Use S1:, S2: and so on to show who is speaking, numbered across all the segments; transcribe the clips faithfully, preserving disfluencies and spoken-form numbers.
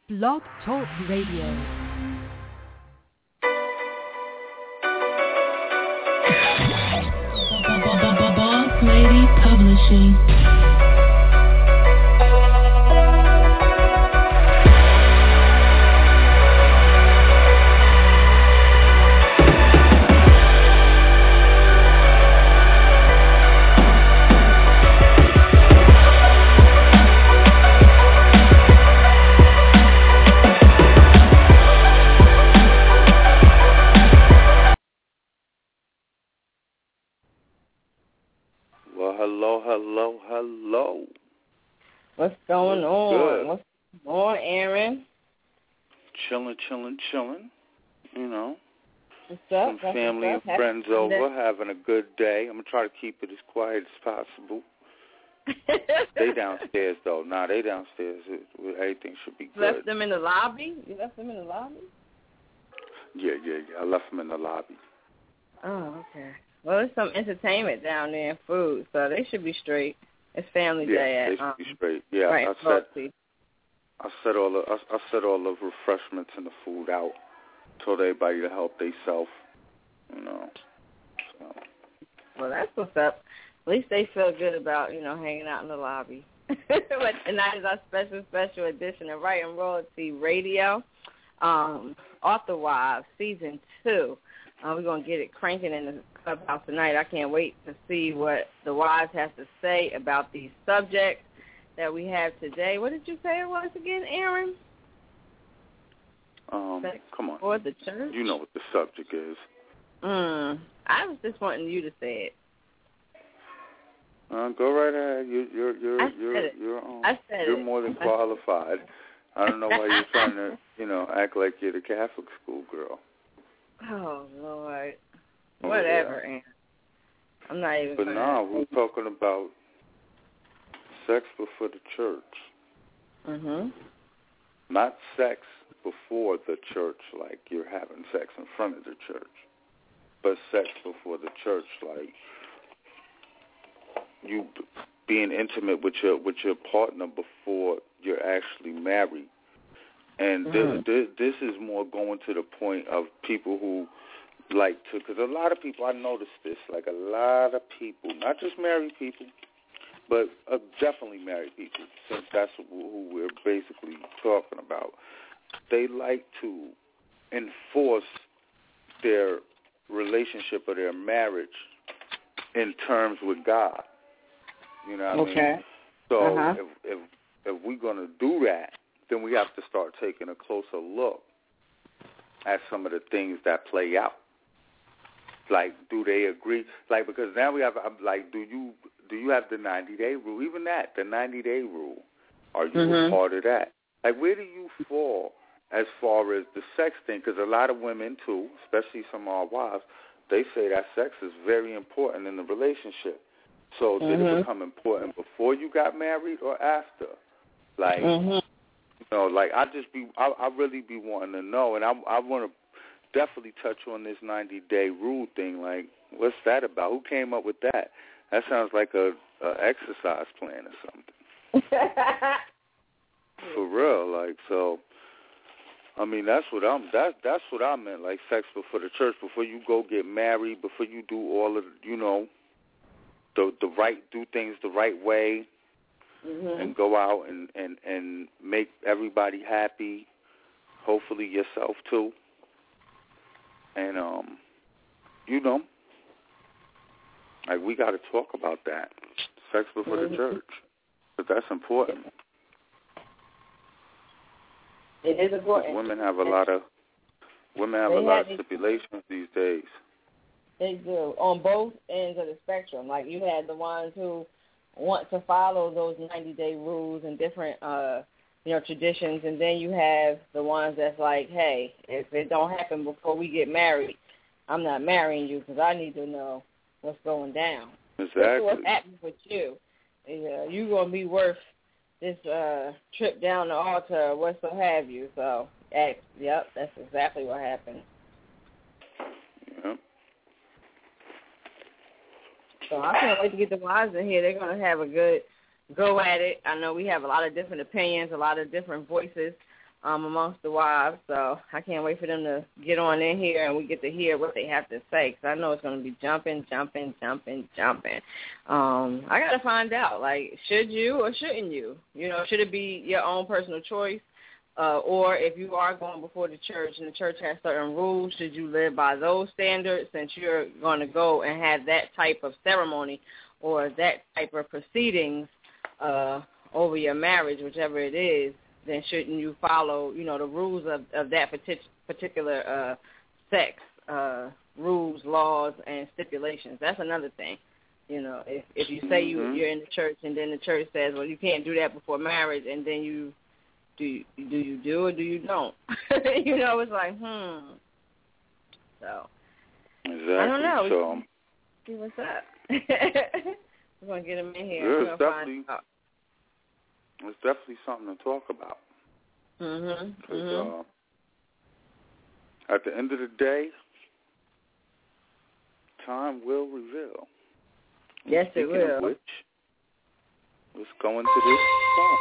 S1: Blog Talk Radio.
S2: Boss Lady Publishing.
S3: Hello, hello, hello.
S4: What's going
S3: What's
S4: on?
S3: good?
S4: What's going on, Aaron?
S3: Chilling, chilling, chilling. You know,
S4: What's up?
S3: some
S4: What's
S3: family
S4: up?
S3: and friends
S4: Happy
S3: over,
S4: Sunday.
S3: having a good day. I'm going to try to keep it as quiet as possible. They downstairs, though. Nah, they downstairs. It, everything should be
S4: You
S3: good.
S4: left them in the lobby? You left them in the lobby?
S3: Yeah, yeah, yeah. I left them in the lobby.
S4: Oh, okay. Well, there's some entertainment down there and food, so they should be straight. It's family
S3: Yeah,
S4: day at
S3: they should
S4: um,
S3: be straight. Yeah,
S4: right,
S3: I set,
S4: Boise.
S3: I set all the, I, I set all the refreshments and the food out. Told everybody to help themselves. You know. So.
S4: Well, that's what's up. At least they feel good about, you know, hanging out in the lobby. But tonight is our special, special edition of Right and Royalty Radio, um, Author Wives, Season two. Uh, we're going to get it cranking in the clubhouse tonight. I can't wait to see what the wives have to say about these subjects that we have today. What did you say it was again, Aaron?
S3: Um,
S4: Sex
S3: come on.
S4: for the church?
S3: You know what the subject is.
S4: Mm, I was just wanting you to say it.
S3: Uh, go right ahead. You, you're you're
S4: I
S3: you're
S4: said it.
S3: you're um,
S4: I said
S3: you're
S4: it.
S3: more than qualified. I don't know why you're trying to you know act like you're the Catholic school girl.
S4: Oh, Lord.
S3: Oh,
S4: Whatever,
S3: yeah.
S4: Aaron. I'm not even
S3: But
S4: gonna...
S3: now we're talking about sex before the church.
S4: Mm-hmm.
S3: Not sex before the church, like you're having sex in front of the church, but sex before the church, like you b- being intimate with your with your partner before you're actually married. And
S4: Mm-hmm.
S3: th- th- this is more going to the point of people who like to, because a lot of people, I noticed this, like a lot of people, not just married people, but uh, definitely married people, since that's who we're basically talking about. They like to enforce their relationship or their marriage in terms with God. You know what
S4: Okay.
S3: I mean? So
S4: Uh-huh.
S3: if, if if we're going to do that, then we have to start taking a closer look at some of the things that play out. Like, do they agree? Like, because now we have, I'm like, do you do you have the ninety-day rule? Even that, the ninety-day rule. Are you
S4: Mm-hmm.
S3: a part of that? Like, where do you fall as far as the sex thing? Because a lot of women, too, especially some of our wives, they say that sex is very important in the relationship. So did
S4: Mm-hmm.
S3: it become important before you got married or after? Like,
S4: Mm-hmm.
S3: you know, like I just be, I, I really be wanting to know, and I, I want to definitely touch on this ninety-day rule thing. Like, what's that about? Who came up with that? That sounds like a, a exercise plan or something. For real, like, so. I mean, that's what I'm. That that's what I meant. Like sex before the church, before you go get married, before you do all of, you know, the the right, do things the right way.
S4: Mm-hmm.
S3: And go out and, and, and make everybody happy, hopefully yourself too. And, um, you know, like we got to talk about that, sex before
S4: Mm-hmm.
S3: the church, but that's important.
S4: It is important.
S3: Women have a lot of, women have
S4: They
S3: a lot
S4: have
S3: of
S4: these-
S3: stipulations these days.
S4: They do, on both ends of the spectrum. Like, you had the ones who want to follow those ninety-day rules and different, uh, you know, traditions, and then you have the ones that's like, hey, if it don't happen before we get married, I'm not marrying you because I need to know what's going down.
S3: Exactly.
S4: What's happening with you. Yeah, you're going to be worth this uh, trip down the altar or what so have you. So, hey, yep, that's exactly what happened.
S3: Yep.
S4: So I can't wait to get the wives in here. They're going to have a good go at it. I know we have a lot of different opinions, a lot of different voices um, amongst the wives. So I can't wait for them to get on in here and we get to hear what they have to say, because I know it's going to be jumping, jumping, jumping, jumping. Um, I got to find out, like, should you or shouldn't you? You know, should it be your own personal choice? Uh, or if you are going before the church and the church has certain rules, should you live by those standards since you're going to go and have that type of ceremony or that type of proceedings uh, over your marriage, whichever it is, then shouldn't you follow, you know, the rules of, of that partic- particular uh, sex, uh, rules, laws, and stipulations? That's another thing. You know, if, if you say you, you're in the church and then the church says, well, you can't do that before marriage, and then you Do you, do you do or do you don't? You know, it's like, hmm. So,
S3: exactly.
S4: I don't know.
S3: So,
S4: see what's up. We're going to get him in here.
S3: Yeah,
S4: We're
S3: it's,
S4: gonna
S3: definitely,
S4: find out.
S3: it's definitely something to talk about.
S4: Mm-hmm.
S3: Because
S4: mm-hmm.
S3: uh, at the end of the day, time will reveal.
S4: Yes,
S3: Speaking
S4: it will.
S3: Of which, let's go into this song.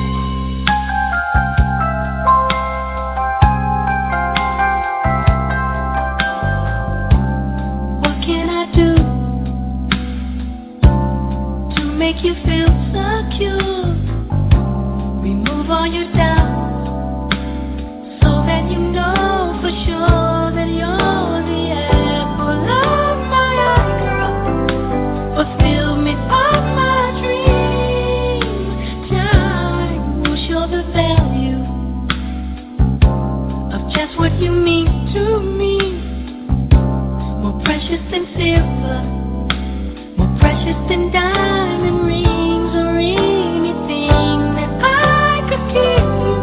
S2: Make you feel secure. Remove all your doubts, so that you know for sure that you're the apple of my eye, girl. Fulfill me of my dreams. Time will show the value of just what you mean to me. More precious than silver, more precious than diamonds. Rings or anything that I could give you.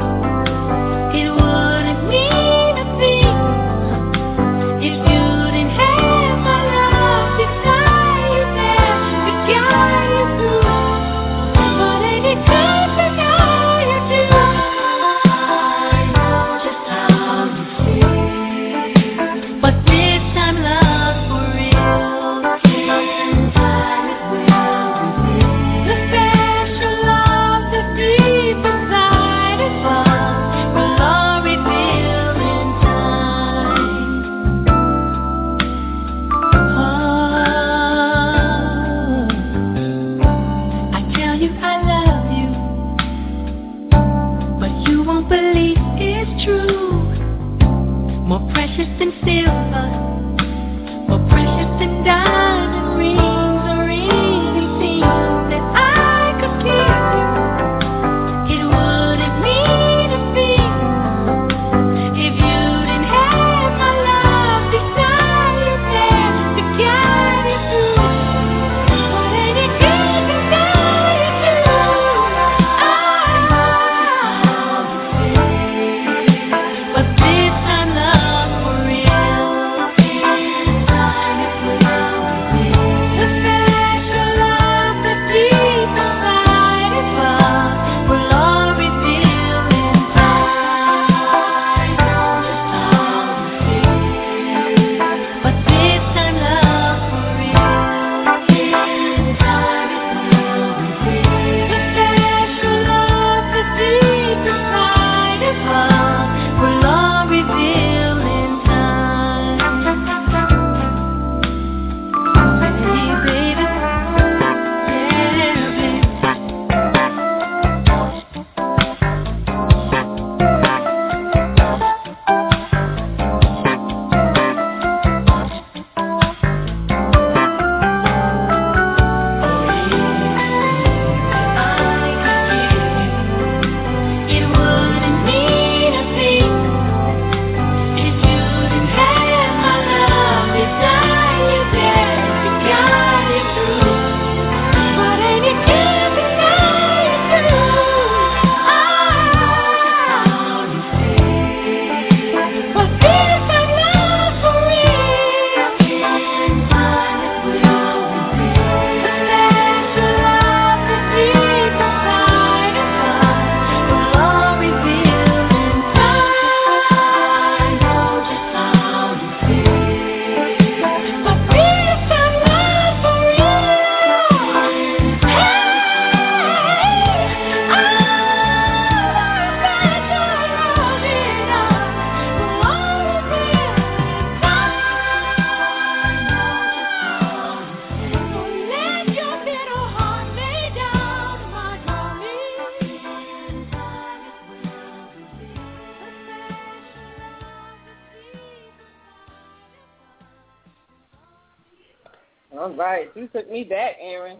S4: All right. You took me back, Aaron.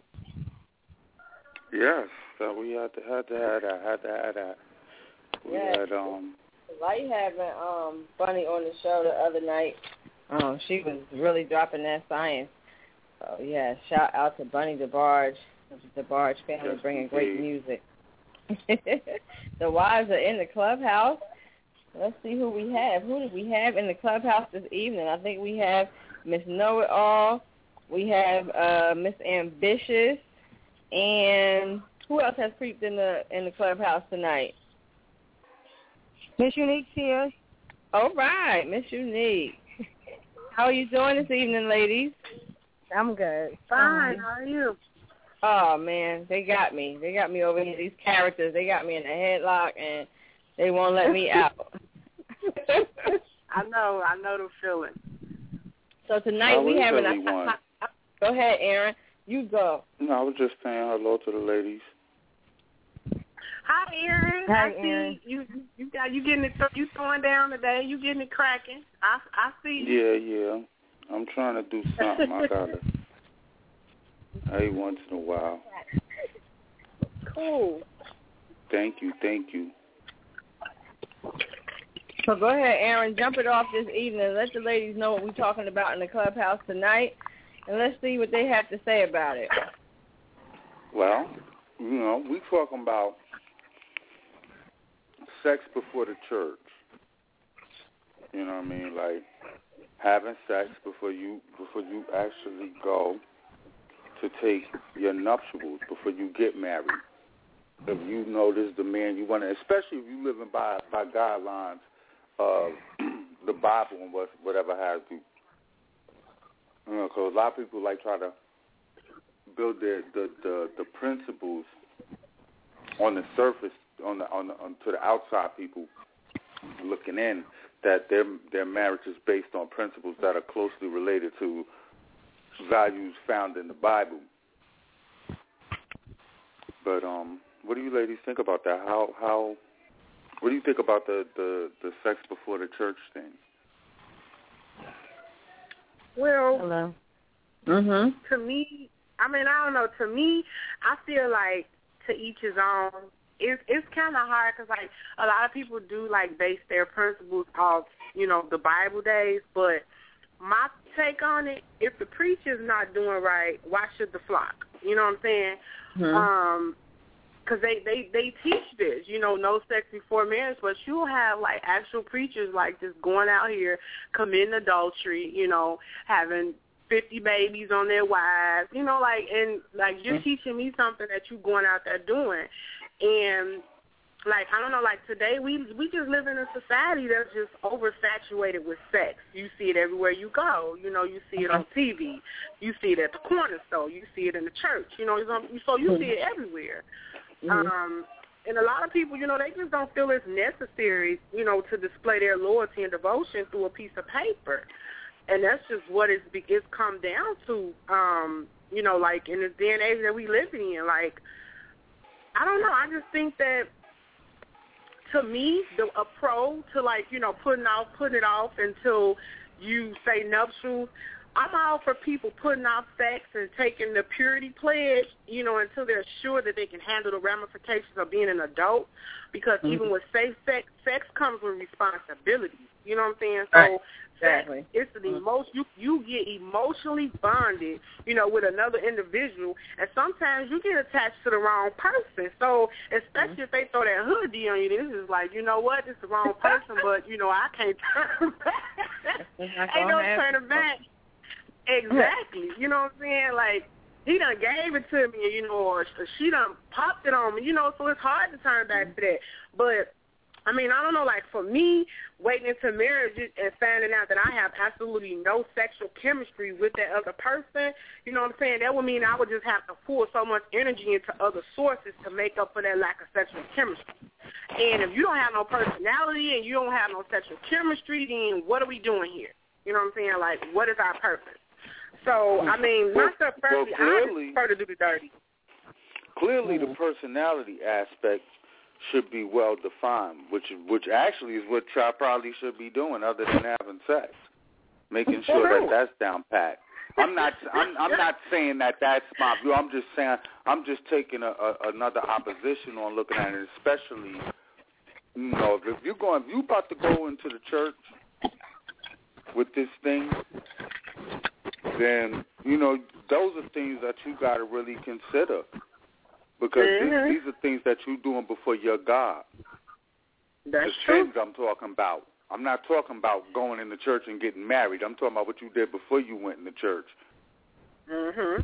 S3: Yes. So we had to had to have that. Had to have that. We
S4: yes.
S3: had um.
S4: Like having um Bunny on the show the other night. Um, she was really dropping that science. So yeah, shout out to Bunny DeBarge, the DeBarge family, yes, bringing great music. The wives are in the clubhouse. Let's see who we have. Who do we have in the clubhouse this evening? I think we have Miss Know-It-All. We have uh, Miss Ambitious, and who else has creeped in the in the clubhouse tonight?
S5: Miss Unique's here.
S4: All right, Miss Unique. How are you doing this evening, ladies?
S5: I'm good.
S6: Fine. How are you?
S4: Oh man, they got me. They got me over here. These characters, they got me in a headlock, and they won't let me out.
S6: I know. I know the feeling.
S4: So tonight we have an. Go ahead, Aaron. You go.
S3: No, I was just saying hello to the ladies.
S6: Hi, Aaron.
S5: Hi,
S6: I
S5: Aaron.
S6: see you. You got you getting it. You throwing down today. You getting it cracking. I I see.
S3: Yeah, yeah. I'm trying to do something. I gotta. Every once in a while.
S6: Cool.
S3: Thank you. Thank you.
S4: So go ahead, Aaron. Jump it off this evening. Let the ladies know what we're talking about in the clubhouse tonight, and let's see what they have to say about it.
S3: Well, you know, we talking about sex before the church. You know what I mean? Like having sex before you before you actually go to take your nuptials, before you get married. If you know this is the man you want to, especially if you living by by guidelines of the Bible and what, whatever has you. You know, because a lot of people like try to build their the, the, the principles on the surface, on the on, the, on to the outside people looking in, that their their marriage is based on principles that are closely related to values found in the Bible. But um, what do you ladies think about that? How how what do you think about the, the, the sex before the church thing?
S6: Well,
S4: hello. Mhm.
S6: To me, I mean, I don't know. To me, I feel like to each his own. It's it's kind of hard because like a lot of people do like base their principles off, you know, the Bible days. But my take on it, if the preacher's not doing right, why should the flock? You know what I'm saying? Mm-hmm. Um, because they, they, they teach this, you know, no sex before marriage, but you'll have, like, actual preachers, like, just going out here, committing adultery, you know, having fifty babies on their wives, you know, like, and, like, you're mm-hmm. teaching me something that you're going out there doing. And, like, I don't know, like, today we we just live in a society that's just oversaturated with sex. You see it everywhere you go. You know, you see it on T V. You see it at the corner store. You see it in the church. You know, so you see it everywhere. Mm-hmm. Um, and a lot of people, you know, they just don't feel it's necessary, you know, to display their loyalty and devotion through a piece of paper. And that's just what it's, it's come down to, um, you know, like in this day and age that we live in. Like, I don't know. I just think that, to me, the, a pro to, like, you know, putting off, putting it off until you say nuptials, I'm all for people putting off sex and taking the purity pledge, you know, until they're sure that they can handle the ramifications of being an adult. Because mm-hmm. even with safe sex, sex comes with responsibility. You know what I'm saying? So
S4: right. Exactly.
S6: Sex, it's an emotion. You you get emotionally bonded, you know, with another individual, and sometimes you get attached to the wrong person. So especially mm-hmm. if they throw that hoodie on you, this is like, you know what, this is the wrong person, but you know I can't turn back. Ain't no turning back. Exactly. You know what I'm saying? Like, he done gave it to me, you know, or she done popped it on me, you know, so it's hard to turn back to that. But, I mean, I don't know, like, for me, waiting into marriage and finding out that I have absolutely no sexual chemistry with that other person, you know what I'm saying? That would mean I would just have to pour so much energy into other sources to make up for that lack of sexual chemistry. And if you don't have no personality and you don't have no sexual chemistry, then what are we doing here? You know what I'm saying? Like, what is our purpose? So, I mean,
S3: well,
S6: myself personally,
S3: well,
S6: I just prefer to do the dirty.
S3: Clearly, the personality aspect should be well defined, which which actually is what y'all probably should be doing, other than having sex, making sure that that's down pat. I'm not. I'm, I'm not saying that that's my view. I'm just saying. I'm just taking a, a, another opposition on looking at it, especially. You know, if you're going, if you about to go into the church with this thing, then you know those are things that you got to really consider, because mm-hmm. these, these are things that you're doing before your God.
S6: That's
S3: the
S6: true.
S3: things I'm talking about. I'm not talking about going in the church and getting married. I'm talking about what you did before you went in the church.
S6: Mhm.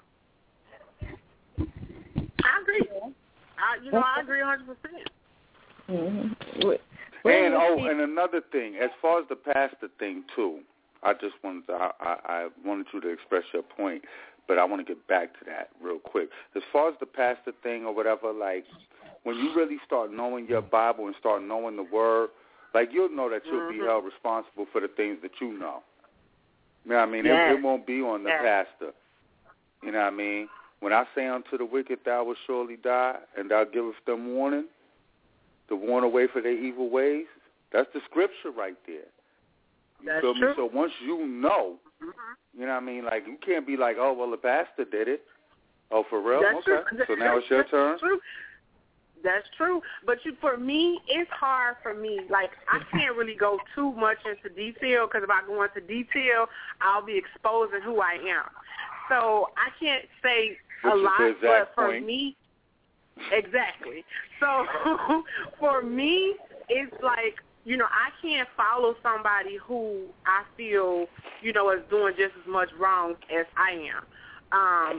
S6: I agree. I, you know, I agree one hundred percent.
S4: Mm-hmm.
S3: And oh, and another thing, as far as the pastor thing too, I just wanted to, I, I, I wanted you to express your point, but I want to get back to that real quick. As far as the pastor thing or whatever, like when you really start knowing your Bible and start knowing the Word, like you'll know that you'll mm-hmm. be held responsible for the things that you know. You know what I mean? Yes. It, it won't be on the yes. pastor. You know what I mean? When I say unto the wicked, thou wilt surely die, and thou givest them warning, to warn away for their evil ways, that's the scripture right there. You
S6: that's
S3: feel
S6: true.
S3: me? So once you know, mm-hmm. you know what I mean? Like, you can't be like, oh, well, the pastor did it. Oh, for real?
S6: That's
S3: okay.
S6: True.
S3: So now it's your
S6: that's
S3: turn?
S6: True. That's true. But you, for me, it's hard for me. Like, I can't really go too much into detail, because if I go into detail, I'll be exposing who I am. So I can't say
S3: Which
S6: a lot, but for
S3: point.
S6: me, exactly. So for me, it's like, you know, I can't follow somebody who I feel, you know, is doing just as much wrong as I am. Um,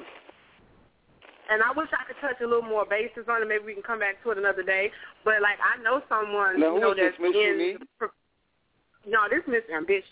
S6: and I wish I could touch a little more bases on it. Maybe we can come back to it another day. But, like, I know someone,
S3: now,
S6: you know,
S3: who is
S6: that's
S3: this, Miss
S6: in...
S3: Unique?
S6: No, this is Miss Ambitious.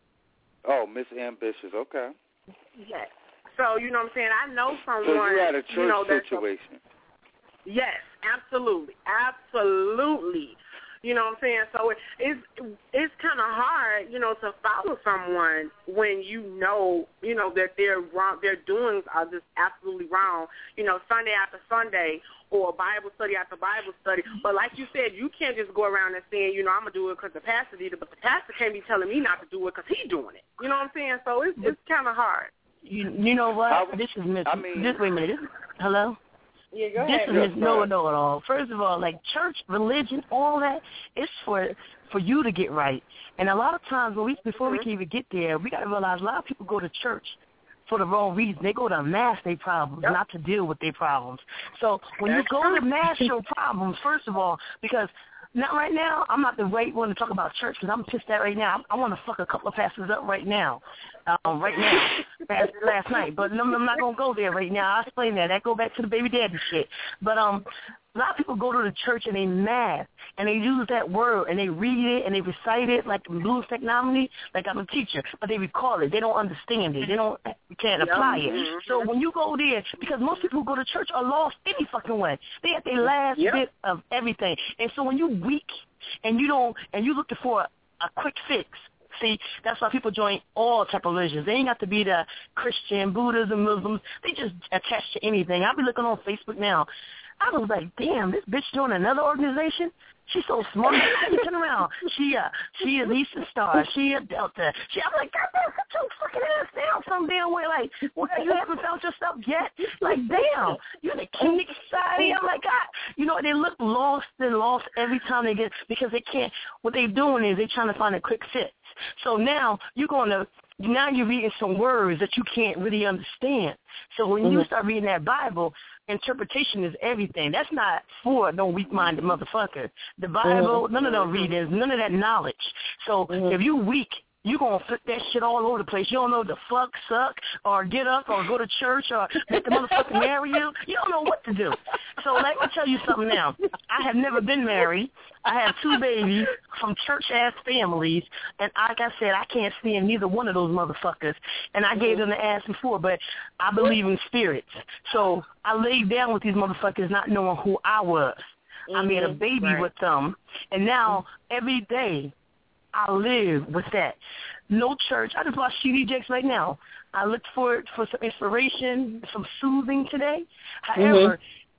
S3: Oh, Miss Ambitious, okay.
S6: Yes. So, you know what I'm saying? I know someone...
S3: So you had a church
S6: you know,
S3: situation.
S6: A, yes, absolutely. Absolutely. You know what I'm saying? So it, it's it's kind of hard, you know, to follow someone when you know, you know, that their wrong, their doings are just absolutely wrong. You know, Sunday after Sunday, or Bible study after Bible study. But like you said, you can't just go around and saying, you know, I'm gonna do it because the pastor did it, but the pastor can't be telling me not to do it because he's doing it. You know what I'm saying? So it's it's kind of hard.
S5: You you know what?
S3: I,
S5: this is Miss.
S3: I mean,
S5: this, wait a minute. This, hello.
S6: Yeah, go
S5: this
S6: ahead.
S5: is Miss Know It All. First of all, like church, religion, all that, it's for for you to get right. And a lot of times, when we before mm-hmm. we can even get there, we got to realize a lot of people go to church for the wrong reason. They go to mask their problems, yep. not to deal with their problems. So when
S6: That's
S5: you go
S6: true.
S5: to mask your problems, first of all, because not right now, I'm not the right one to talk about church because I'm pissed at right now. I, I want to fuck a couple of pastors up right now, um, right now, last, last night. But I'm, I'm not going to go there right now. I'll explain that. That go back to the baby daddy shit. But um, a lot of people go to the church and they math, and they use that word, and they read it, and they recite it like in Blues Technology, like I'm a teacher, but they recall it. They don't understand it. They don't can't apply it.
S6: Mm-hmm.
S5: So when you go there, because most people who go to church are lost any fucking way. They at their last
S6: yep.
S5: bit of everything. And so when you weak and you don't, and you looking for a, a quick fix, see, that's why people join all type of religions. They ain't got to be the Christian, Buddhism, Muslims. They just attach to anything. I'll be looking on Facebook now. I was like, damn, this bitch joined another organization? She's so smart. You turn around. She uh, she is Eastern Star. She a Delta. She, I'm like, God damn, put your fucking ass down some damn way. Like, well, you haven't found yourself yet? Like, damn, you're in the Kingdom Society? I'm like, God. You know, they look lost and lost every time they get, because they can't, what they're doing is they're trying to find a quick fix. So now you're going to, now you're reading some words that you can't really understand. So when mm-hmm. you start reading that Bible, interpretation is everything. That's not for no weak-minded motherfucker. The Bible, mm-hmm. none of them readings, none of that knowledge. So mm-hmm. if you weak, you're going to flip that shit all over the place. You don't know the fuck, suck, or get up, or go to church, or make the motherfucker marry you. You don't know what to do. So let me tell you something now. I have never been married. I have two babies from church-ass families, and like I said, I can't stand neither one of those motherfuckers. And I gave them the ass before, but I believe in spirits. So I laid down with these motherfuckers not knowing who I was. Mm-hmm. I made a baby right. with them, and now every day I live with that. No church. I just watched T V Jakes right now. I looked for for some inspiration, some soothing today. However,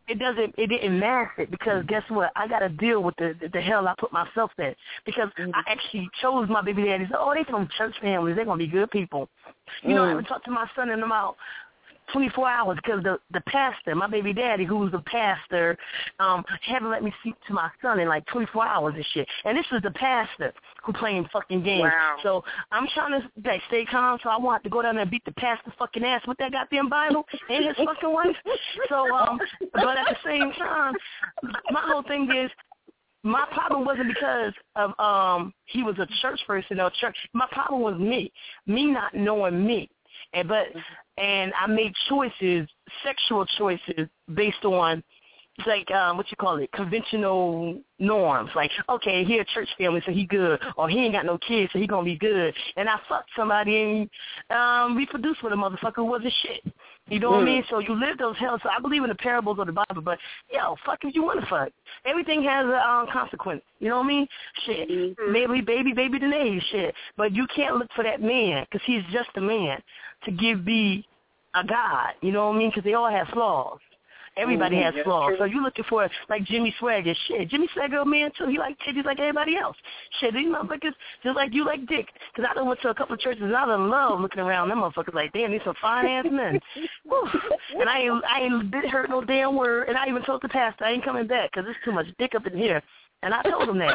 S5: it doesn't, it didn't mask it because guess what? I got to deal with the, the the hell I put myself in because mm. I actually chose my baby daddies. Oh, they from church families. They're going to be good people. You mm. know, I haven't talked to my son in about twenty-four hours because the the pastor, my baby daddy, who was the pastor, um, haven't let me speak to my son in like twenty-four hours and shit. And this is the pastor who playing fucking games.
S6: Wow.
S5: So I'm trying to like, stay calm, so I want to go down there and beat the pastor fucking ass with that goddamn Bible and his fucking wife. So, um, but at the same time, my whole thing is, my problem wasn't because of um he was a church person or church. My problem was me, me not knowing me. And but and I made choices, sexual choices, based on like um, what you call it, conventional norms. Like, okay, he a church family, so he good, or he ain't got no kids, so he gonna be good. And I fucked somebody and um, reproduced with a motherfucker who wasn't shit. You know mm. what I mean? So you live those hells. So I believe in the parables of the Bible, but yo, fuck if you want to fuck. Everything has a um, consequence. You know what I mean? Shit, mm-hmm. maybe baby, baby than shit. But you can't look for that man because he's just a man to give me a God. You know what I mean? Because they all have flaws. Everybody mm-hmm. has flaws. So you're looking for, like, Jimmy Swagger. Shit, Jimmy Swagger a man, too. He like titties like everybody else. Shit, these motherfuckers just like you like dick. Because I done went to a couple of churches, and I done love looking around them motherfuckers like, damn, these some fine-ass men. And I ain't, I ain't did hurt no damn word. And I even told the pastor, I ain't coming back because there's too much dick up in here. And I told him that.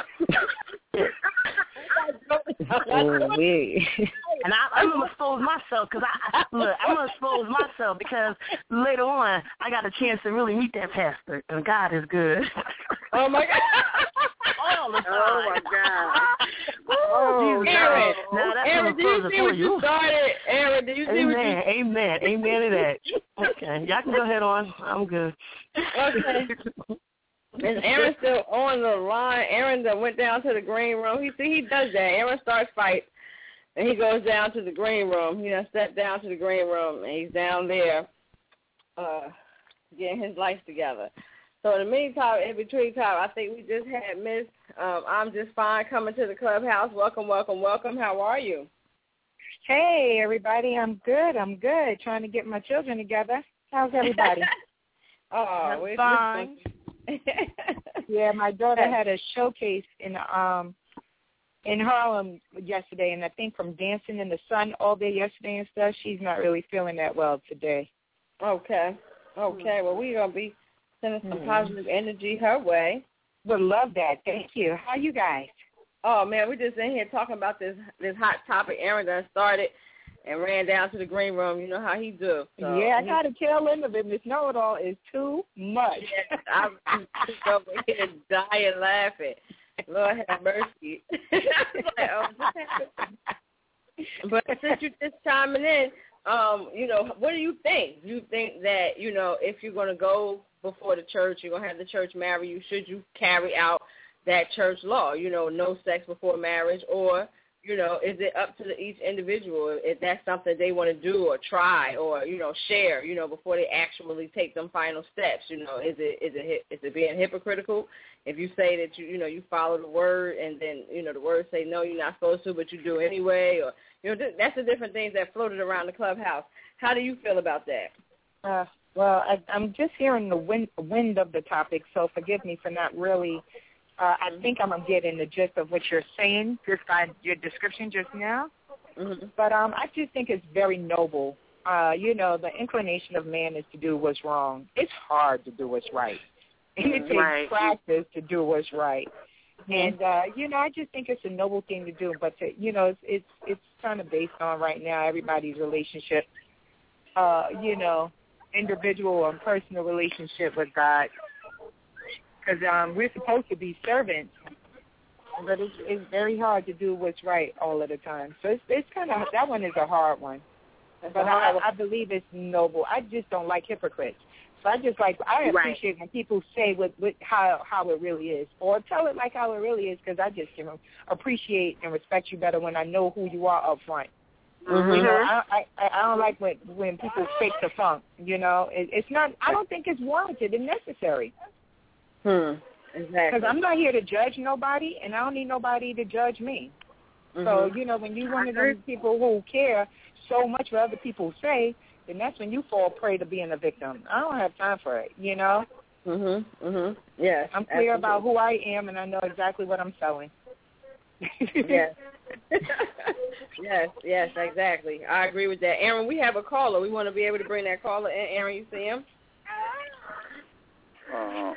S4: Oh, wait.
S5: And I, I'm going to expose myself because I, look, I'm going to expose myself because later on I got a chance to really meet that pastor, and God is good.
S6: Oh, my God.
S5: All the time.
S6: Oh, my God.
S5: Oh,
S6: Jesus. Aaron,
S5: now, that's
S6: Aaron, do you see what you, you started? Aaron, do you see
S5: Amen,
S6: what you
S5: Amen, amen to that. Okay, y'all can go ahead on. I'm good.
S6: Okay. Is Aaron still on the line? Aaron went down to the green room. He see he does that. Aaron starts fight, and he goes down to the green room. He done stepped down to the green room, and he's down there uh, getting his life together. So in the meantime, in between time, I think we just had Miss um, I'm Just Fine coming to the clubhouse. Welcome, welcome, welcome. How are you?
S7: Hey, everybody. I'm good. I'm good. Trying to get my children together. How's everybody?
S6: Oh, we're
S7: fine. Yeah, my daughter had a showcase in um in Harlem yesterday, and I think from dancing in the sun all day yesterday and stuff, she's not really feeling that well today.
S6: Okay, okay. Well, we're gonna be sending some mm-hmm. positive energy her way.
S7: Would love that. Thank you. How you guys?
S6: Oh man, we're just in here talking about this this hot topic. Aaron done started and ran down to the green room. You know how he do. So
S7: yeah, I got a tail end of it. This know-it-all is too much.
S6: Yeah, I'm just over here dying laughing. Lord have mercy. Like, oh, but since you're just chiming in, um, you know, what do you think? Do you think that, you know, if you're going to go before the church, you're going to have the church marry you, should you carry out that church law, you know, no sex before marriage, or you know, is it up to the, each individual if that's something they want to do or try or, you know, share, you know, before they actually take them final steps? You know, is it is it is it being hypocritical if you say that you you know you follow the word and then you know the word say no, you're not supposed to, but you do anyway, or you know that's the different things that floated around the clubhouse. How do you feel about that?
S7: Uh, well, I, I'm just hearing the wind wind of the topic, so forgive me for not really. Uh, I think I'm going to get in the gist of what you're saying just by your description just now. Mm-hmm. But um, I just think it's very noble. Uh, you know, the inclination of man is to do what's wrong. It's hard to do what's right. And it takes right. practice to do what's right. Mm-hmm. And, uh, you know, I just think it's a noble thing to do. But, to, you know, it's it's, it's kind of based on right now everybody's relationship, uh, you know, individual and personal relationship with God. Because um, we're supposed to be servants, but it's, it's very hard to do what's right all of the time. So it's, it's kind of, that one is a hard one. But I, I believe it's noble. I just don't like hypocrites. So I just like, I appreciate right. when people say what, what how how it really is, or tell it like how it really is, because I just you know, appreciate and respect you better when I know who you are up front. Mm-hmm. You know, I, I I don't like when when people fake the funk. You know, it, it's not. I don't think it's warranted and necessary.
S6: Hmm. Exactly.
S7: Because I'm not here to judge nobody, and I don't need nobody to judge me. Mm-hmm. So, you know, when you're one of those people who care so much what other people say, then that's when you fall prey to being a victim. I don't have time for it, you know?
S4: Mhm. Mhm. Yes.
S7: I'm clear
S4: absolutely.
S7: about who I am, and I know exactly what I'm sowing.
S4: Yes. yes. Yes. Exactly. I agree with that. Aaron, we have a caller. We want to be able to bring that caller in. Aaron, you see him?
S3: Uh-huh.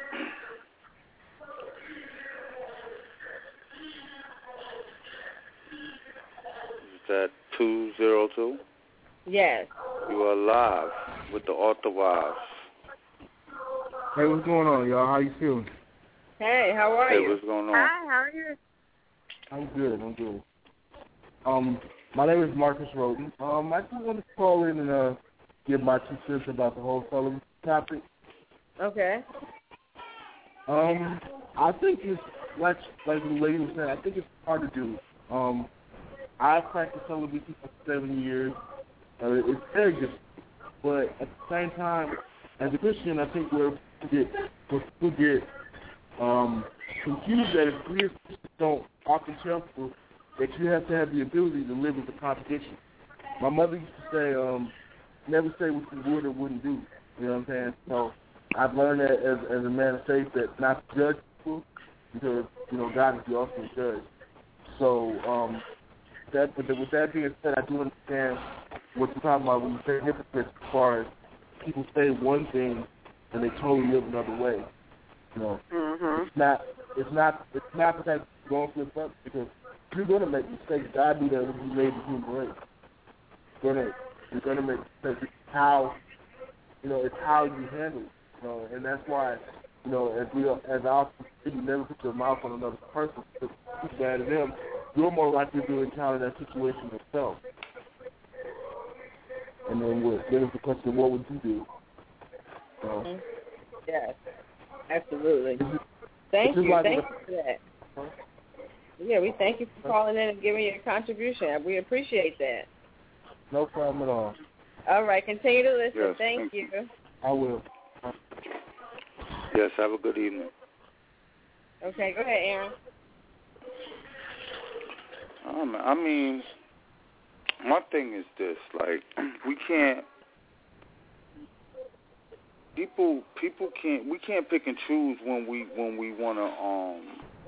S3: Is that two zero two?
S4: Yes.
S3: You are live with the Author Wives.
S8: Hey, what's going on, y'all? How you feeling?
S4: Hey, how are
S3: Hey,
S4: you?
S3: what's going on?
S6: Hi, how are you?
S8: I'm good. I'm good. Um, my name is Marcus Roden. Um, I just wanted to call in and uh, give my two cents about the whole Sullivan topic.
S4: Okay.
S8: Um, I think it's like like the lady was saying. I think it's hard to do. Um, I practiced celibacy for seven years. Uh, it's very good, but at the same time, as a Christian, I think we're get we get um, confused that if we as Christians don't often tell people that you have to have the ability to live with the contradiction. My mother used to say, um, "Never say what you would or wouldn't do." You know what I'm saying? So I've learned that as, as a man of faith that not to judge people because, you know, God is the ultimate judge. So um, that, but with that being said, I do understand what you're talking about when you say hypocrites as far as people say one thing and they totally live another way. You know,
S6: Mhm.
S8: it's not, it's not, it's not because you're going to flip up because you're going to make mistakes. God knew that when He made the human race. You're going to, you're going to make mistakes. It's how, you know, it's how you handle it. You know, and that's why, you know, as we, as I often say, you never put your mouth on another person because it's bad to them. You're more likely to encounter that situation yourself. And then what? Then it's the question: what would you do? So,
S4: Mm-hmm. Yes, absolutely.
S8: It's just,
S4: Thank
S8: it's just
S4: you.
S8: like
S4: Thank you for that.
S8: Huh?
S4: Yeah, we thank you for calling in and giving your contribution. We appreciate that.
S8: No problem at all.
S4: All right, continue to listen.
S3: Yes,
S4: thank,
S3: thank
S4: you.
S8: I will.
S3: Yes, have a good evening.
S4: Okay, go ahead, Aaron.
S3: Um, I mean, my thing is this: like, we can't. People, people can't. We can't pick and choose when we when we want to um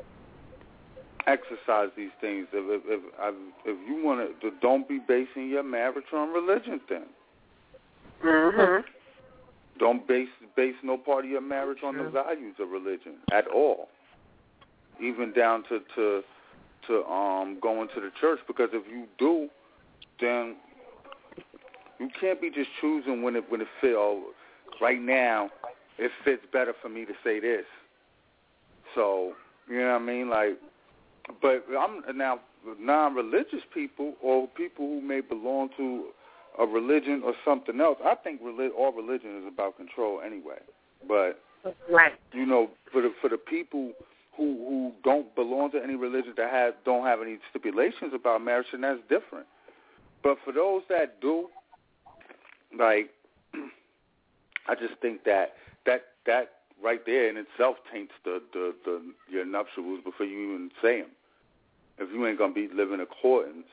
S3: exercise these things. If if if, if you want to, don't be basing your marriage on religion. Then
S6: Mhm.
S3: don't base base no part of your marriage on the values of religion at all. Even down to to to um going to the church, because if you do, then you can't be just choosing when it when it fits. Oh, right now, it fits better for me to say this. So you know what I mean, like. But I'm now non-religious people or people who may belong to a religion or something else. I think relig- all religion is about control anyway. But
S6: Right.
S3: you know, for the for the people who who don't belong to any religion that have don't have any stipulations about marriage, and that's different. But for those that do, like, I just think that that that right there in itself taints the the, the your nuptials before you even say them. If you ain't gonna be living accordance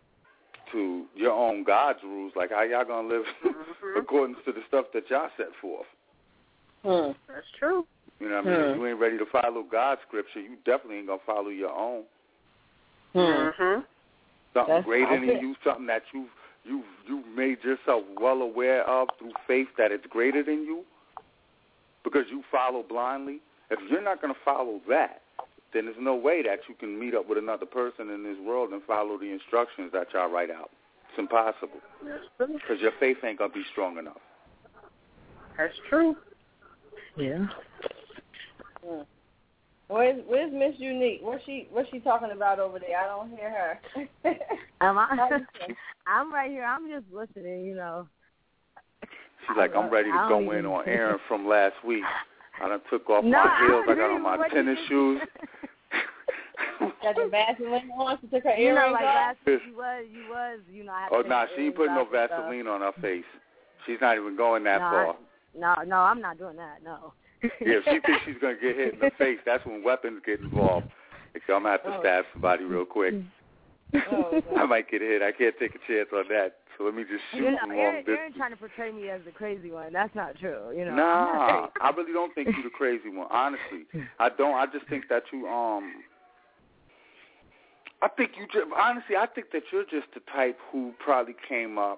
S3: to your own God's rules, like how y'all gonna live
S6: Mm-hmm.
S3: according to the stuff that y'all set forth?
S4: Hmm.
S6: That's true.
S3: You know what I mean?
S4: Hmm.
S3: If you ain't ready to follow God's scripture, you definitely ain't gonna follow your own.
S4: Hmm.
S6: Mhm.
S3: Something
S4: That's
S3: greater than
S4: okay.
S3: you, something that you you you made yourself well aware of through faith that it's greater than you, because you follow blindly. If you're not gonna follow that, then there's no way that you can meet up with another person in this world and follow the instructions that y'all write out. It's impossible, because your faith ain't gonna be strong enough.
S6: That's true.
S5: Yeah.
S4: Hmm. Where's Where's Miss Unique? What's she What's she talking about over there? I don't hear her.
S9: Am I? I'm right here. I'm just listening. You know.
S3: She's like, I'm ready to
S9: I
S3: go
S9: don't
S3: in
S9: even-
S3: on Aaron from last week. I done took off
S9: No,
S3: my
S9: I
S3: heels. I
S9: agree
S3: got on my
S9: with what you
S3: tennis
S9: just-
S3: shoes.
S4: Got the Vaseline on. She took her
S9: You know,
S4: earrings
S9: like
S4: off.
S9: last week you was, you was, you know. I had to
S3: Oh,
S9: take
S3: nah,
S9: my
S3: she ain't
S9: earrings
S3: putting no
S9: off and stuff.
S3: Vaseline on her face. She's not even going that
S9: No,
S3: far.
S9: I, no, no, I'm not doing that. No.
S3: Yeah, if she thinks she's going to get hit in the face, that's when weapons get involved. Like, I'm going to have to
S4: Oh.
S3: stab somebody real quick.
S4: Oh,
S3: I might get hit. I can't take a chance on that. So let me just shoot
S9: You know,
S3: from long
S9: Aaron,
S3: distance.
S9: Aaron trying to portray me as the crazy one. That's not true. You know.
S3: Nah, I really don't think you're the crazy one. Honestly, I don't. I just think that you um. I think you just honestly. I think that you're just the type who probably came up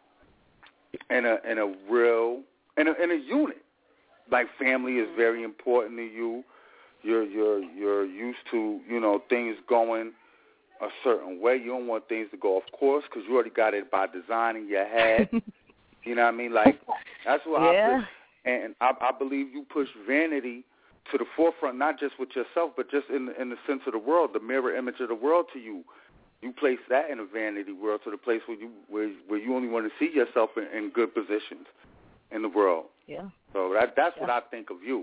S3: in a in a real in a in a unit. Like family is very important to you. You're you're you're used to you know things going a certain way. You don't want things to go off course because you already got it by design in your head. You know what I mean? Like, that's what
S9: Yeah.
S3: I put. And I, I believe you push vanity to the forefront, not just with yourself, but just in, in the sense of the world, the mirror image of the world to you. You place that in a vanity world to the place where you where, where you only want to see yourself in, in good positions in the world.
S9: Yeah.
S3: So that that's
S9: Yeah.
S3: what I think of you.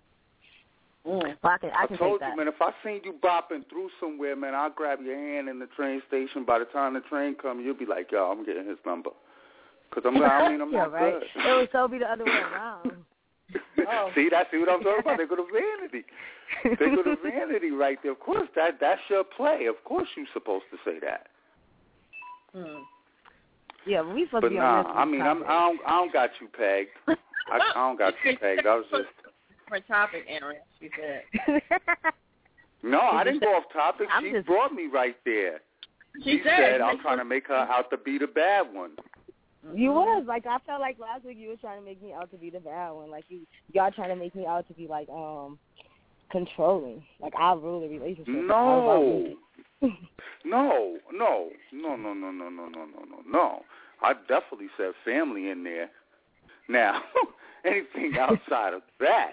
S9: Mm. Well, I can, I
S3: I
S9: can
S3: told
S9: take that.
S3: you, man, if I seen you bopping through somewhere, man, I'll grab your hand in the train station. By the time the train comes, you'll be like, yo, I'm getting his number. Because I'm not, I mean, I'm
S9: yeah,
S3: not
S9: right?
S3: good.
S9: It would so be the other way around. Oh.
S3: See, that's see what I'm talking about? They go to vanity. They go to vanity right there. Of course, that that's your play. Of course you're supposed to say that.
S9: Hmm. Yeah, but we supposed
S3: But
S9: to be
S3: nah,
S9: on this
S3: I mean, I'm, I don't, I don't got you pegged. I, I don't got you pegged. I was just.
S4: Different topic, Aaron. She said.
S3: No, I didn't go off topic.
S9: I'm
S3: She
S9: just-
S3: brought me right there.
S4: She,
S3: She
S4: said,
S3: said, I'm trying to make her out to be the bad one.
S9: You was like I felt like last week you were trying to make me out to be the bad one. Like you, y'all trying to make me out to be like um controlling. Like I rule the relationship.
S3: No, no, no, no, no, no, no, no, no, no, no, no. I definitely said family in there. Now, anything outside of that,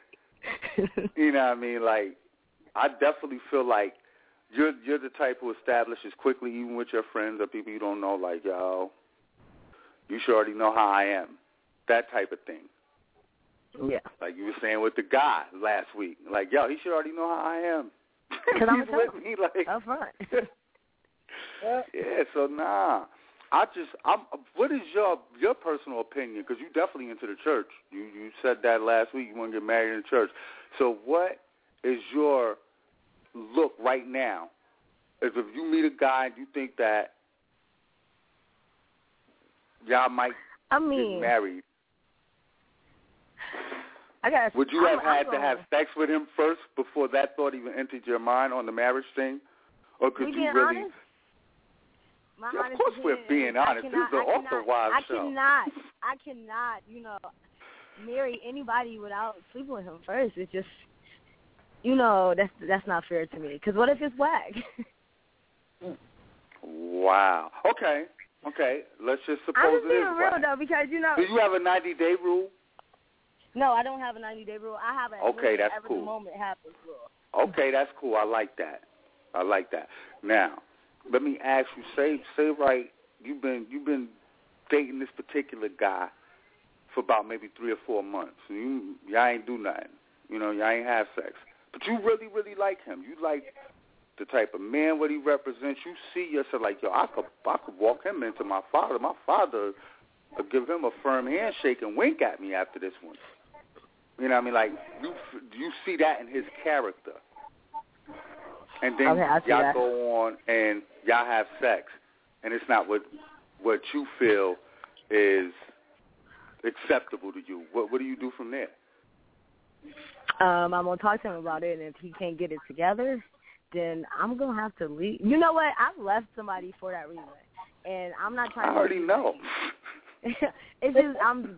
S3: you know what I mean? Like, I definitely feel like you're you're the type who establishes quickly, even with your friends or people you don't know. Like, yo, you should already know how I am. That type of thing.
S9: Yeah.
S3: Like you were saying with the guy last week. Like, yo, he should already know how I am.
S9: Because I'm
S3: He's with me, like,
S9: up front.
S3: yeah, so nah. I just, I'm. What is your your personal opinion? Because you definitely into the church. You you said that last week. You want to get married in the church. So what is your look right now? As if you meet a guy and you think that y'all might
S9: I mean,
S3: get married,
S9: I got.
S3: would you have
S9: I'm,
S3: had
S9: I'm
S3: to
S9: gonna,
S3: have sex with him first before that thought even entered your mind on the marriage thing, or could
S9: we
S3: you
S9: being
S3: really?
S9: honest? My
S3: Yeah, of
S9: honest
S3: course we're
S9: opinion
S3: being
S9: is I
S3: honest.
S9: cannot-
S3: This is
S9: I
S3: an
S9: cannot-
S3: Wives
S9: I
S3: show.
S9: cannot, I cannot, you know, marry anybody without sleeping with him first. It's just, you know, that's that's not fair to me. Because what if it's whack?
S3: Wow. Okay. Okay. Let's just suppose
S9: I'm just
S3: it
S9: being
S3: is
S9: real
S3: whack.
S9: though, because you know.
S3: Do you have a ninety-day rule?
S9: No, I don't have a ninety-day rule. I have a
S3: Okay, that's
S9: whenever
S3: cool.
S9: the moment happens rule.
S3: Okay, that's cool. I like that. I like that. Now, let me ask you. Say, say, right. You've been you've been dating this particular guy for about maybe three or four months. You y'all ain't do nothing. You know, y'all ain't have sex, but you really, really like him. You like the type of man what he represents. You see yourself like, yo, I could I could walk him into my father. My father would give him a firm handshake and wink at me after this one. You know what I mean? Like, you you see that in his character. And then
S9: Okay, I see
S3: y'all
S9: that.
S3: go on and y'all have sex, and it's not what what you feel is acceptable to you. What what do you do from there?
S9: Um, I'm gonna talk to him about it, and if he can't get it together, then I'm gonna have to leave. You know what? I've left somebody for that reason, and I'm not trying.
S3: I already
S9: to
S3: know.
S9: It's just I'm.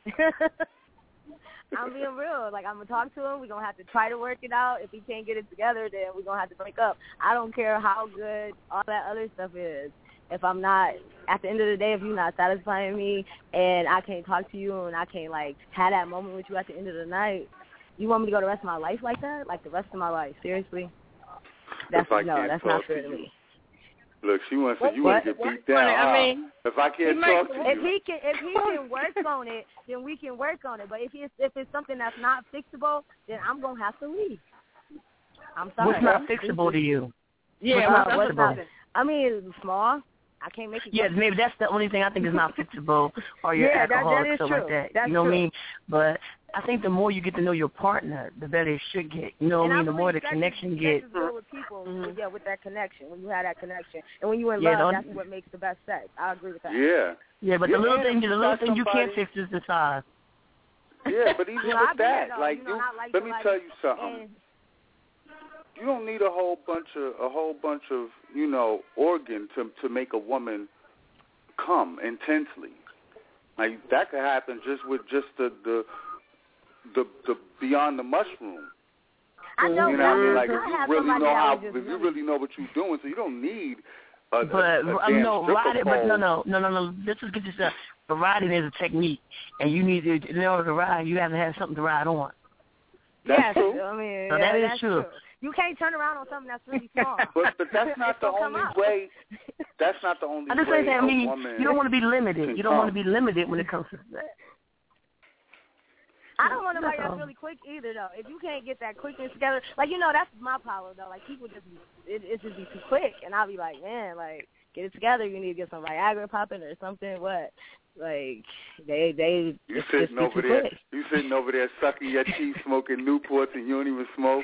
S9: I'm being real. Like, I'm going to talk to him. We're going to have to try to work it out. If he can't get it together, then we're going to have to break up. I don't care how good all that other stuff is. If I'm not, at the end of the day, if you're not satisfying me and I can't talk to you and I can't, like, have that moment with you at the end of the night, you want me to go the rest of my life like that? Like, the rest of my life? Seriously? That's,
S3: if I
S9: no,
S3: can't
S9: that's
S3: talk
S9: not fair
S3: to
S9: to
S3: you.
S9: me.
S3: Look, she wants to.
S9: What?
S3: You want to get
S9: What?
S3: beat down.
S4: I
S3: huh?
S4: mean,
S3: if I can't
S4: he
S3: talk
S4: might-
S3: to
S9: If
S3: you,
S9: he can, if he can work on it, then we can work on it. But if it's if it's something that's not fixable, then I'm gonna have to leave. I'm sorry.
S5: What's not fixable to you?
S4: Yeah,
S9: Uh,
S4: what's
S9: what's
S4: not
S9: not? I mean, small. I can't make it.
S5: Yeah, maybe that's the only thing I think is not fixable, or your
S9: yeah,
S5: alcohol
S9: that, that
S5: or
S9: is
S5: something
S9: true.
S5: like that.
S9: That's
S5: you know
S9: true.
S5: what I mean? But I think the more you get to know your partner, the better it should get. You know what I mean? The more the connection gets.
S9: Sex is good with people. Mm-hmm. Yeah, with that connection. When you have that connection, and when you're in
S5: yeah,
S9: love, that's what makes the best sex. I agree with that.
S3: Yeah.
S5: Yeah, but
S3: yeah,
S5: the little thing, the little thing you
S3: somebody...
S5: can't fix is the size.
S3: Yeah, but even
S9: you
S3: with that,
S9: though,
S3: like,
S9: you know,
S3: you,
S9: like
S3: let me tell you something.
S9: And...
S3: You don't need a whole bunch of a whole bunch of you know organ to to make a woman come intensely. Like that could happen just with just the the the, the beyond the mushroom.
S9: I know,
S3: you know what I mean? Like
S9: I
S3: if you really know how, if you really know what you're doing, so you don't need. A,
S5: but
S3: a, a
S5: um, no, riding, but no,
S3: pole.
S5: no, no, no, no. This is get yourself. But riding is a technique, and you need to in order to ride, you have to have something to ride on.
S3: That's
S9: yes,
S3: true.
S9: I mean,
S5: so
S9: yeah,
S5: that is
S9: that's
S5: true.
S9: true. You can't turn around on something that's really small.
S3: But, but that's not the only way. That's not the only
S5: I just
S3: way
S5: say that, I mean,
S3: a woman
S5: you don't want to be limited. You don't
S3: come.
S5: want to be limited when it comes to that.
S9: I don't want nobody that's really quick either, though. If you can't get that quickness together, like, you know, that's my problem, though. Like, people just, be, it, it just be too quick. And I'll be like, man, like, get it together. You need to get some Viagra popping or something. What? Like, they, they,
S3: you
S9: it's
S3: sitting
S9: just
S3: over
S9: too
S3: there,
S9: quick.
S3: you sitting over there sucking your teeth, smoking Newports, and you don't even smoke.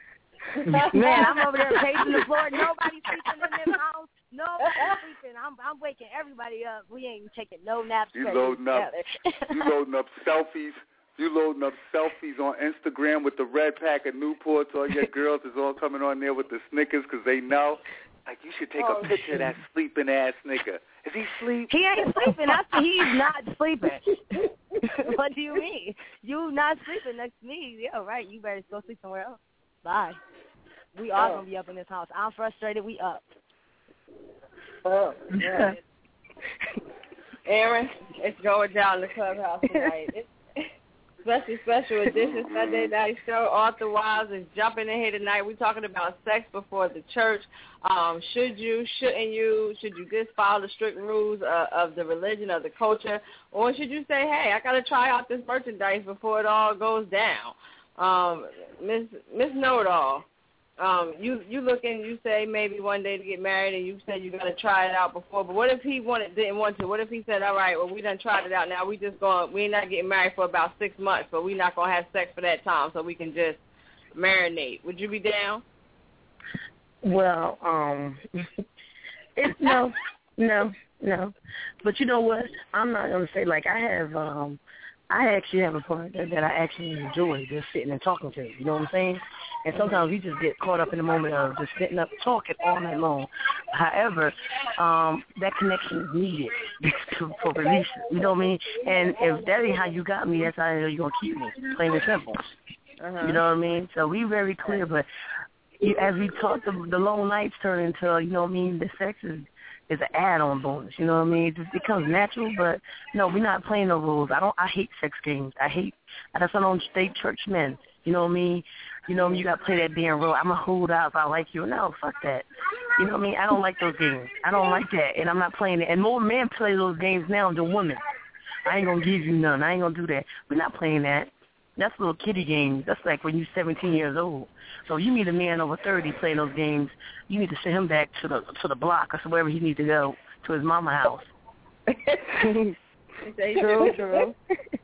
S9: Man, I'm over there pacing the floor. Nobody's sleeping in this house. Nobody's sleeping. I'm, I'm waking everybody up. We ain't taking no naps.
S3: You loading up, you loading up selfies. You loading up selfies on Instagram with the red pack of Newports. All your girls is all coming on there with the Snickers because they know. Like, you should take
S9: oh,
S3: a picture of that sleeping ass nigga. Is he sleep?
S9: He ain't sleeping. I said he's not sleeping. What do you mean? You not sleeping next to me? Yeah, right. You better go sleep somewhere else. Bye. We all
S6: oh.
S9: gonna be up in this house. I'm frustrated. We up.
S6: Oh, yeah. Aaron, it's going down the clubhouse tonight. It's Special, special edition Sunday night show. Arthur Wiles is jumping in here tonight. We're talking about sex before the church. Um, should you, shouldn't you? Should you just follow the strict rules uh, of the religion, of the culture? Or should you say, hey, I got to try out this merchandise before it all goes down? Um, Miss Miss Know-It-All, um, you, you looking, you say maybe one day to get married, and you said you got to try it out before. But what if he wanted, didn't want to? What if he said, all right, well, we done tried it out. Now we just going, we're not getting married for about six months, but we're not going to have sex for that time, so we can just marinate. Would you be down?
S5: Well, um, it's no, no, no. But you know what? I'm not going to say, like, I have, um, I actually have a partner that I actually enjoy just sitting and talking to. You know what I'm saying? And sometimes we just get caught up in the moment of just sitting up talking all night long. However, um, that connection is needed to, for release. You know what I mean? And if that ain't how you got me, that's how you're going to keep me, plain and simple. Uh-huh. You know what I mean? So we very clear, but you, as we talk, the, the long nights turn into, you know what I mean, the sex is, is an add-on bonus. You know what I mean? It just becomes natural, but no, we're not playing no rules. I don't. I hate sex games. I hate, that's why I don't state church men. You know what I mean? You know, you got to play that damn role. I'm going to hold out if I like you. No, fuck that. You know what I mean? I don't like those games. I don't like that, and I'm not playing it. And more men play those games now than women. I ain't going to give you none. I ain't going to do that. We're not playing that. That's little kiddie games. That's like when you're seventeen years old. So you meet a man over thirty playing those games, you need to send him back to the to the block or wherever he needs to go, to his mama house.
S6: True, true.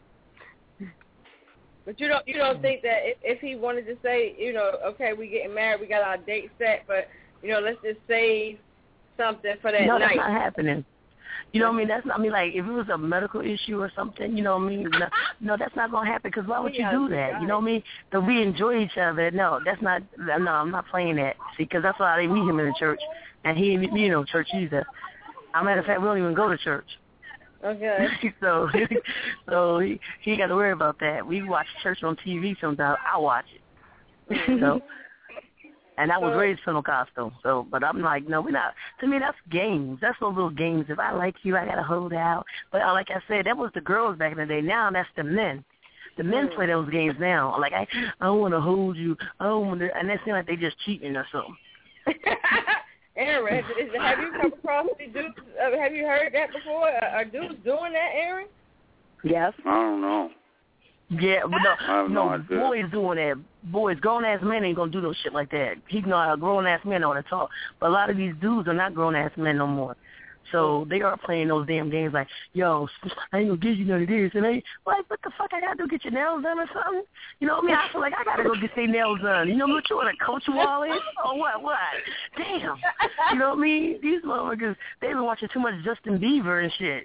S6: But you don't you don't think that if, if he wanted to say, you know, okay, we getting married, we got our date set, but you know, let's just save something for that
S5: no,
S6: night.
S5: No, that's not happening. You know what I mean? That's not, I mean, like, if it was a medical issue or something, you know what I mean? No, no that's not going to happen, because why would you do that? You know what I mean? So we enjoy each other. No, that's not, no, I'm not playing that. See, because that's why I didn't meet him in the church, and he didn't meet me in no church either. As a matter of fact, we don't even go to church.
S6: Okay.
S5: so so he, he got to worry about that. We watch church on T V sometimes. I watch it. So. And I was raised Pentecostal, so, but I'm like, no, we're not. To me, that's games. That's those little games. If I like you, I got to hold out. But uh, like I said, that was the girls back in the day. Now that's the men. The men play those games now. Like, I, I don't want to hold you. I don't want to, and they seem like they just cheating or something.
S6: Aaron, is, have you come across any dudes? Uh, have you heard that before? Are, are dudes doing that, Aaron?
S5: Yes.
S3: I don't know.
S5: Yeah, but no,
S3: no,
S5: no boys doing that. Boys, grown-ass men ain't going to do no shit like that. He know how grown-ass men ought to talk. But a lot of these dudes are not grown-ass men no more. So they are playing those damn games like, yo, I ain't gonna give you none of this, and they like, what the fuck? I gotta go get your nails done or something? You know what I mean? I feel like I gotta go get their nails done. You know what you want to coach wall in? Or what? What? Damn. You know what I mean? These motherfuckers, they've been watching too much Justin Bieber and shit.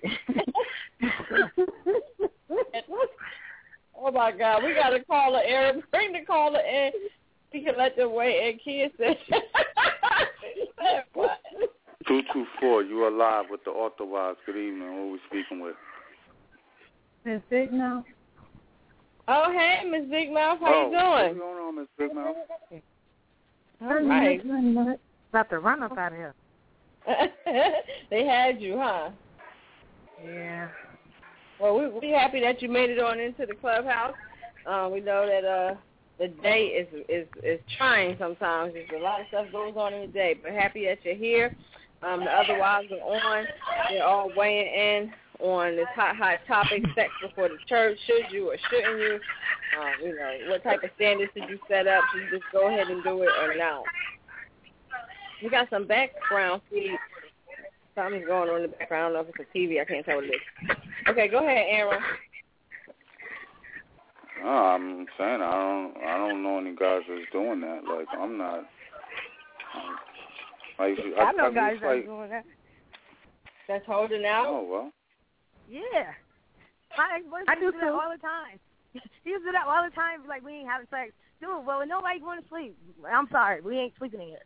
S4: Oh my God, we gotta call the Aaron. Bring the caller in. We can let them wait and kiss it.
S3: Two two four. You are live with the Authorized. Good evening. Who are we speaking with?
S10: Miss Big Mouth.
S4: Oh, hey, Miss Big Mouth. How
S3: oh,
S4: you doing?
S3: What's going on, Miss Big Mouth?
S4: All right.
S10: About to run up out of here.
S4: They had you, huh?
S10: Yeah.
S4: Well, we we happy that you made it on into the clubhouse. Uh, we know that uh, the day is is is trying sometimes. There's a lot of stuff goes on in the day, but happy that you're here. Um, the other wives are on. They're all weighing in on this hot, hot topic, sex before the church. Should you or shouldn't you? Um, you know, what type of standards did you set up? Should you just go ahead and do it or not? We got some background feed. Something's going on in the background. I don't know if it's a T V. I can't tell what it is. Okay, go ahead, Aaron.
S3: No, I'm saying I don't. I don't know any guys that's doing that. Like I'm not. Um, like, I,
S9: I know
S3: I
S9: guys that's
S3: like,
S9: doing that.
S4: That's holding out.
S3: Oh well.
S9: Yeah. My ex-boyfriend
S10: I do
S9: used to do that
S10: too.
S9: all the time. He used to do that all the time. Like, we ain't having sex. Dude, well, nobody's going to sleep. I'm sorry. We ain't sleeping in here.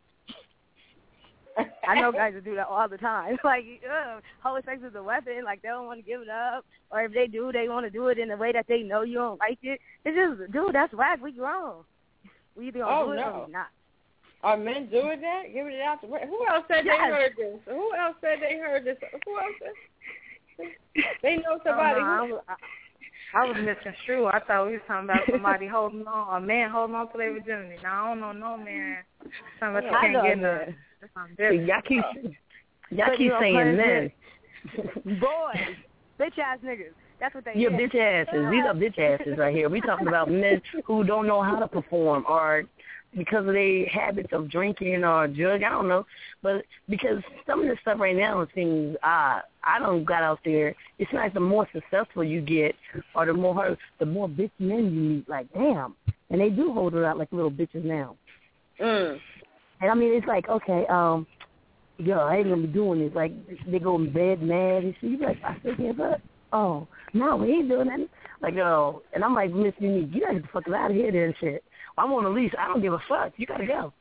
S9: I know guys that do that all the time. Like, ugh, holy sex is a weapon. Like, they don't want to give it up. Or if they do, they want to do it in a way that they know you don't like it. It's just, dude, that's whack. We grown. We either going to
S4: Oh,
S9: do it
S4: no.
S9: or we not.
S4: Are men doing that? Giving it out to women? Who else said
S9: Yes.
S4: they heard this? Who else said they heard this? Who else said? They know somebody.
S10: Oh, no,
S4: who...
S10: I, was, I, I was misconstrued. I thought we was talking about somebody holding on, a man holding on to their virginity. Now, I don't know no man. Something about
S9: I
S10: you
S9: know
S10: can't get
S9: that.
S10: none.
S5: See, y'all keep, y'all
S9: But
S5: keep
S9: you know,
S5: saying men.
S9: Boys. Bitch-ass niggas. That's what they
S5: You're
S9: is.
S5: bitch asses. These are bitch asses right here. We talking about men who don't know how to perform or because of their habits of drinking or drug. I don't know. But because some of this stuff right now seems odd. I don't got out there. It's like the more successful you get or the more the more bitch men you meet. Like, damn. And they do hold it out like little bitches now.
S4: Mm.
S5: And I mean, it's like, okay, um, yo, I ain't gonna be doing this. Like, they go in bed mad and shit. You be like, I said, yeah, but, oh, no, we ain't doing nothing. Like, oh, and I'm like, Miss Unique, you gotta get the fuck out of here there and shit. I'm on the leash. I don't give a fuck. You gotta go.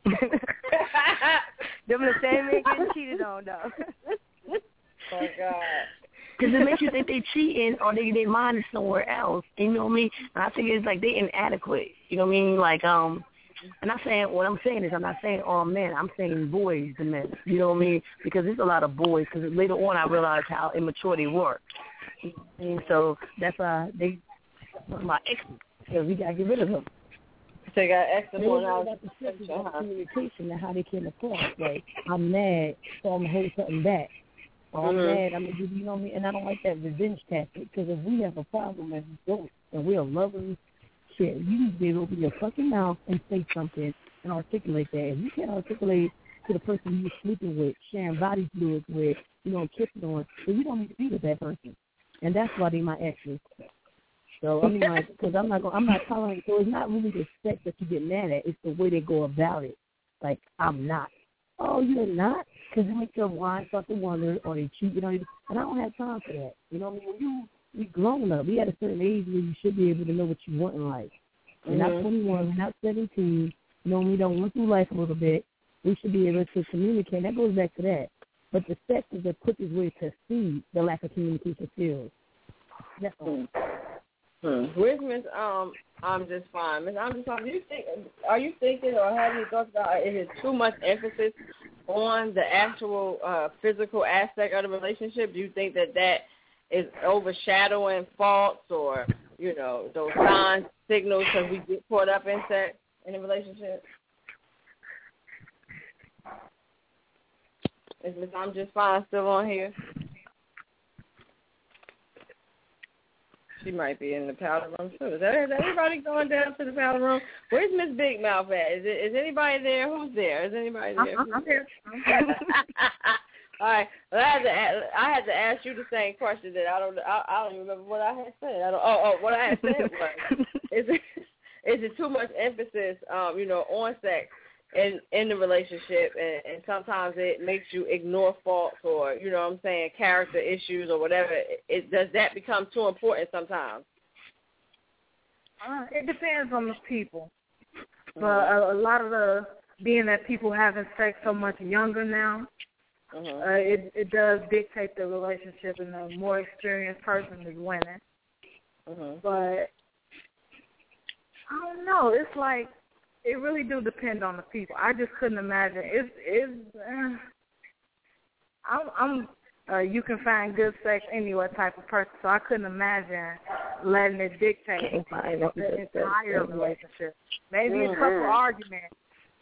S9: Them the same men getting cheated on, though.
S4: Oh, God.
S5: Because it makes you think they cheating or they they mind is somewhere else. You know what I mean? And I think it's like they inadequate. You know what I mean? Like, um, I'm not saying, what I'm saying is I'm not saying all men. I'm saying boys to men. You know what I mean? Because there's a lot of boys. Because later on I realized how immature they were. And so that's why they, my exes, because we got to get rid of them.
S4: So you got extra more now.
S5: About the sex, about communication and how they came across. Like, I'm mad, so I'm going to hold something back. Or I'm
S4: Mm-hmm.
S5: mad, I'm going to give you know me, and I don't like that revenge tactic. Because if we have a problem as adults and we're lovers, shit, you need to be able to open your fucking mouth and say something and articulate that. If you can't articulate to the person you're sleeping with, sharing body fluids with, you know, kissing on, then you don't need to be with that person. And that's why they my exes. So, I mean, like, because I'm not going, I'm not tolerant. So it's not really the sex that you get mad at. It's the way they go about it. Like, I'm not. Oh, you're not? Because it makes your mind start to wonder, or they cheat, you know. And I don't have time for that. You know what I mean? When you, we grown up. We at a certain age where you should be able to know what you want in life. We're
S4: mm-hmm.
S5: not twenty-one. We're not seventeen. You know, we don't went through life a little bit. We should be able to communicate. That goes back to that. But the sex is the quickest way to see the lack of communication skills. That's all.
S4: Hmm. Where's Miss Um? I'm just fine, Miss I'm just fine. Do you think? Are you thinking, or have you thought about? Is it too much emphasis on the actual uh, physical aspect of the relationship? Do you think that that is overshadowing faults, or you know, those signs, signals, because we get caught up in sex in a relationship? Is Miss I'm just fine still on here? She might be in the powder room too. Is, that, is everybody going down to the powder room? Where's Miss Big Mouth at? Is it, is anybody there? Who's there? Is anybody there?
S10: I'm, I'm here. I'm here.
S4: All right. Well, I have to ask, had to ask you the same question that I don't. I, I don't even remember what I had said. I don't. Oh, oh what I had said was, is it is it too much emphasis, um, you know, on sex in in the relationship, and, and sometimes it makes you ignore faults or, you know what I'm saying, character issues or whatever. It, it does that become too important sometimes?
S10: Uh, it depends on the people. But a, a lot of the, being that people having sex so much younger now, mm-hmm. uh, it, it does dictate the relationship, and the more experienced person is winning. Mm-hmm. But I don't know. It's like, it really do depend on the people. I just couldn't imagine. It's, it's uh, I'm, I'm uh, you can find good sex anywhere type of person, so I couldn't imagine letting it dictate the entire relationship. Maybe mm-hmm. a couple arguments,